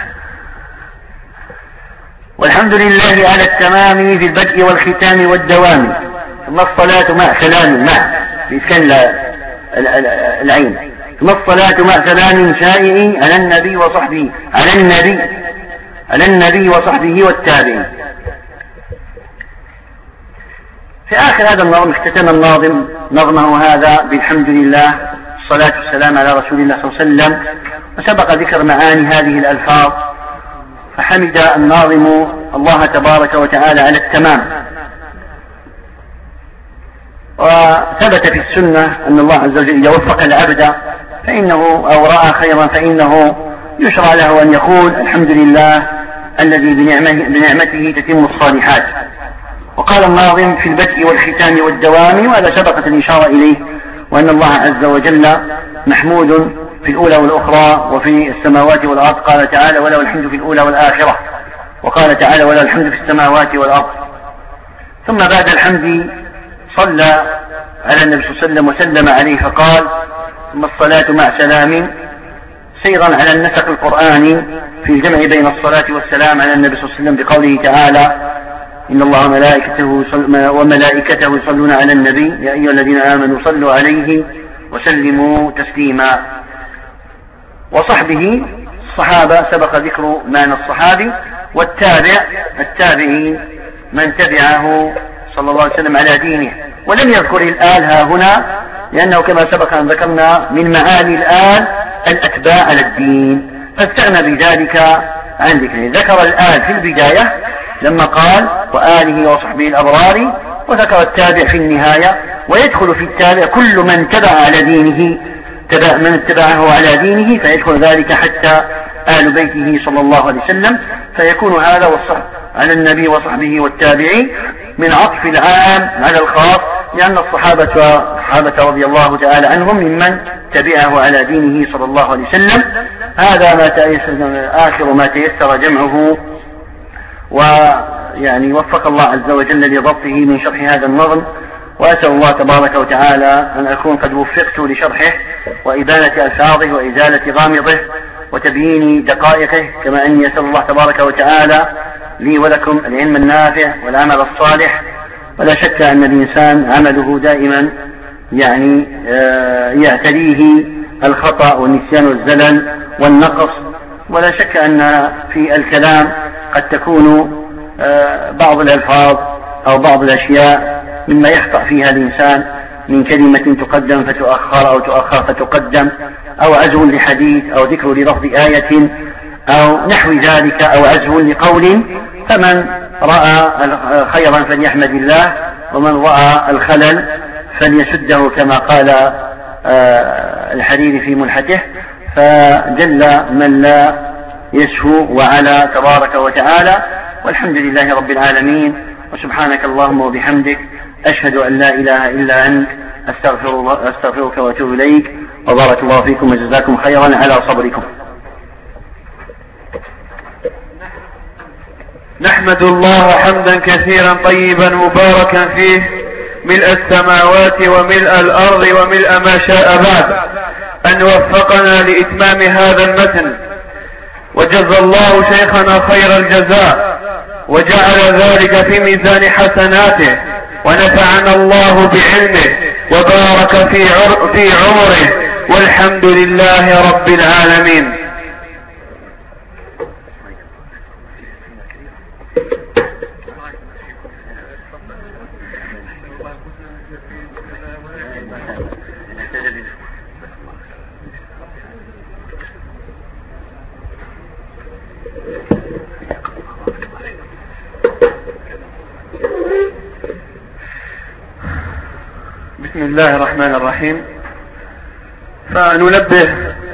والحمد لله على التمام في البدء والختام والدوام، ثم الصلاة مع سلام في إسكان العين، ثم الصلاة مع سلام شائع على النبي وصحبه والتابعين. في آخر هذا النظم اختتم الناظم نظمه هذا بالحمد لله، الصلاة والسلام على رسول الله صلى الله عليه وسلم، وسبق ذكر معاني هذه الألفاظ، فحمد الناظم الله تبارك وتعالى على التمام. وثبت في السنة أن الله عز وجل إذا وفق العبد أو رأى خيرا فإنه يشرع له أن يقول الحمد لله الذي بنعمته تتم الصالحات. وقال الناظم في البدء والختام والدوام، وهذا سبقت الإشارة إليه، وأن الله عز وجل محمود في الأولى والأخرى وفي السماوات والأرض. قال تعالى: وله الحمد في الأولى والآخرة. وقال تعالى: وله الحمد في السماوات والأرض. ثم بعد الحمد صلى على النبي صلى الله عليه وسلم وسلم عليه، فقال: ثم الصلاة مع سلام، سيرا على النسق القرآني في الجمع بين الصلاة والسلام على النبي صلى الله عليه وسلم بقوله تعالى: إن الله وملائكته يصلون على النبي يا أيها الذين آمنوا صلوا عليه وسلموا تسليما. وصحبه الصحابة سبق ذكر معنى الصحابي، والتابعي من تبعه صلى الله عليه وسلم على دينه. ولم يذكر الآل ها هنا، لأنه كما سبق أن ذكرنا من معاني الآل الأتباع على الدين، فاستغنى بذلك عن ذكره. ذكر الآل في البداية لما قال: وآله وصحبه الأبرار، وذكر التابع في النهاية. ويدخل في التابع كل من تبع على دينه، من اتبعه على دينه، فيدخل ذلك حتى آل بيته صلى الله عليه وسلم، فيكون هذا والصحب على النبي وصحبه والتابعين من عطف العام على الخاص، لأن الصحابة رضي الله تعالى عنهم ممن تبعه على دينه صلى الله عليه وسلم. هذا آخر ما تيسر جمعه، ويعني وفق الله عز وجل لضبطه من شرح هذا النظم. وأسأل الله تبارك وتعالى أن أكون قد وفقت لشرحه وإبانة ألفاظه وإزالة غامضه وتبيين دقائقه، كما أني أسأل الله تبارك وتعالى لي ولكم العلم النافع والعمل الصالح. ولا شك أن الإنسان عمله دائما يعتريه الخطأ والنسيان والزلل والنقص، ولا شك أن في الكلام قد تكون بعض الألفاظ أو بعض الأشياء مما يخطأ فيها الإنسان من كلمة تقدم فتؤخر أو تؤخر فتقدم، أو عزو لحديث أو ذكر للفظ آية أو نحو ذلك، أو عزو لقول. فمن رأى خيرا فليحمد الله، ومن رأى الخلل فليسده كما قال الحريري في ملحته. فجل من لا يسهو وعلى تبارك وتعالى، والحمد لله رب العالمين. وسبحانك اللهم وبحمدك، أشهد أن لا إله إلا أنت، أستغفرك وأتوب إليك، وبارك الله فيكم وجزاكم خيرا على صبركم. نحمد الله حمدا كثيرا طيبا مباركا فيه، ملء السماوات وملء الأرض وملء ما شاء بعد، أن وفقنا لإتمام هذا المتن، وجزى الله شيخنا خير الجزاء، وجعل ذلك في ميزان حسناته، ونفعنا الله بعلمه، وبارك في عمره، والحمد لله رب العالمين. بسم الله الرحمن الرحيم. فننبه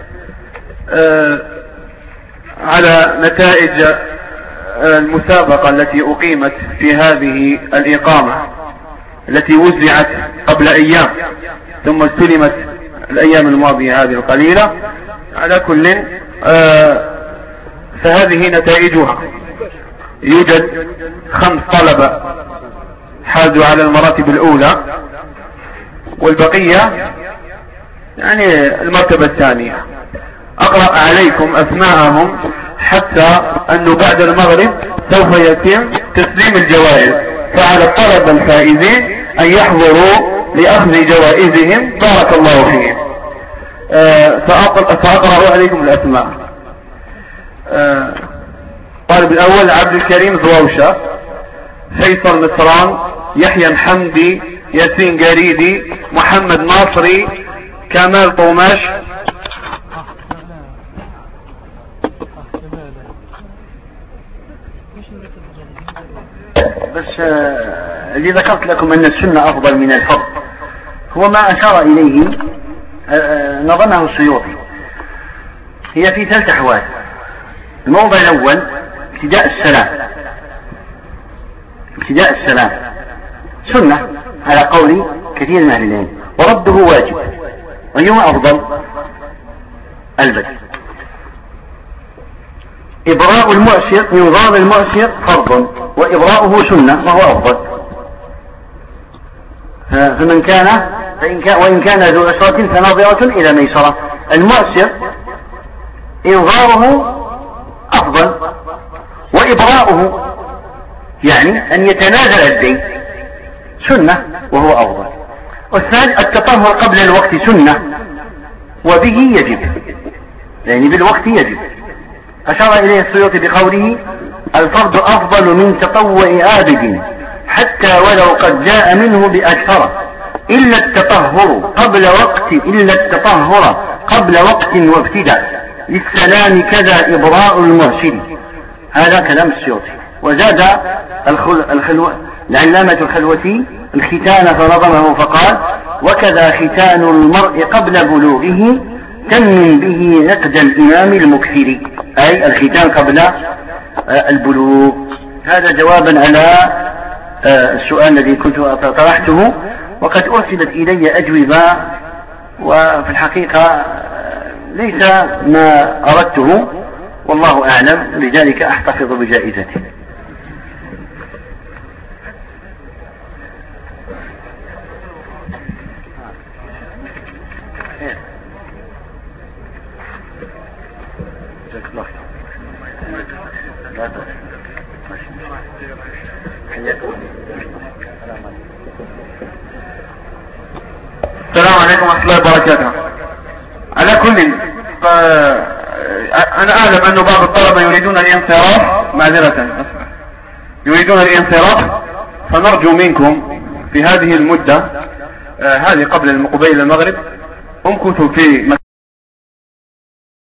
على نتائج المسابقة التي أقيمت في هذه الإقامة، التي وزعت قبل أيام ثم استلمت الأيام الماضية هذه القليلة. على كل فهذه نتائجها: يوجد 5 طلبة حازوا على المراتب الأولى، والبقية يعني المرتبة الثانية. أقرأ عليكم أسماءهم حتى أنه بعد المغرب سوف يتم تسليم الجوائز، فعلى الطلبة الفائزين أن يحضروا لأخذ جوائزهم. بارك الله فيهم. سأقرأ عليكم الأسماء. الطالب الأول عبد الكريم زواوشة، فيصل مصران، يحيى محمدي، ياسين قريدي، محمد ناصري، كمال طوماش. بس اللي ذكرت لكم أن السنة أفضل من الفضل هو ما أشار إليه نظمه السيوطي. هي في 3 أحوال. الموضع الأول ابتداء السلام. ابتداء السلام سنة على قول كثير من أهل العلم، ورده واجب. أيهما أفضل؟ البدء. إبراء المؤسر، إنظار المؤسر فرض، وإبراؤه سنة وهو أفضل. فمن كان وإن كان ذو عسرة فناظرة إلى ميسرة. المؤسر إنظاره أفضل، وإبراؤه يعني أن يتنازل الدين سنة وهو أفضل. والثاني التطهر قبل الوقت سنة، وبه يجب، يعني بالوقت يجب. أشار إليه السيوطي بقوله: الفرض أفضل من تطوع آبد حتى ولو قد جاء منه بأكثر، إلا التطهر قبل وقت وابتداء للسلام كذا إبراء المرشد. هذا كلام السيوطي. وزاد العلامة الخلوتي الختان فنظمه فقال: وكذا ختان المرء قبل بلوغه تمن به نقد الإمام المكثر، أي الختان قبل البلوغ. هذا جوابا على السؤال الذي كنت طرحته، وقد أرسلت إلي أجوبة، وفي الحقيقة ليس ما أردته، والله أعلم، لذلك أحتفظ بجائزته. السلام عليكم ورحمة الله وبركاته. على كل انا اعلم ان بعض الطلبة يريدون الانصراف، معذرة يريدون الانصراف، فنرجو منكم في هذه المدة هذه قبل قبيل المغرب امكثوا في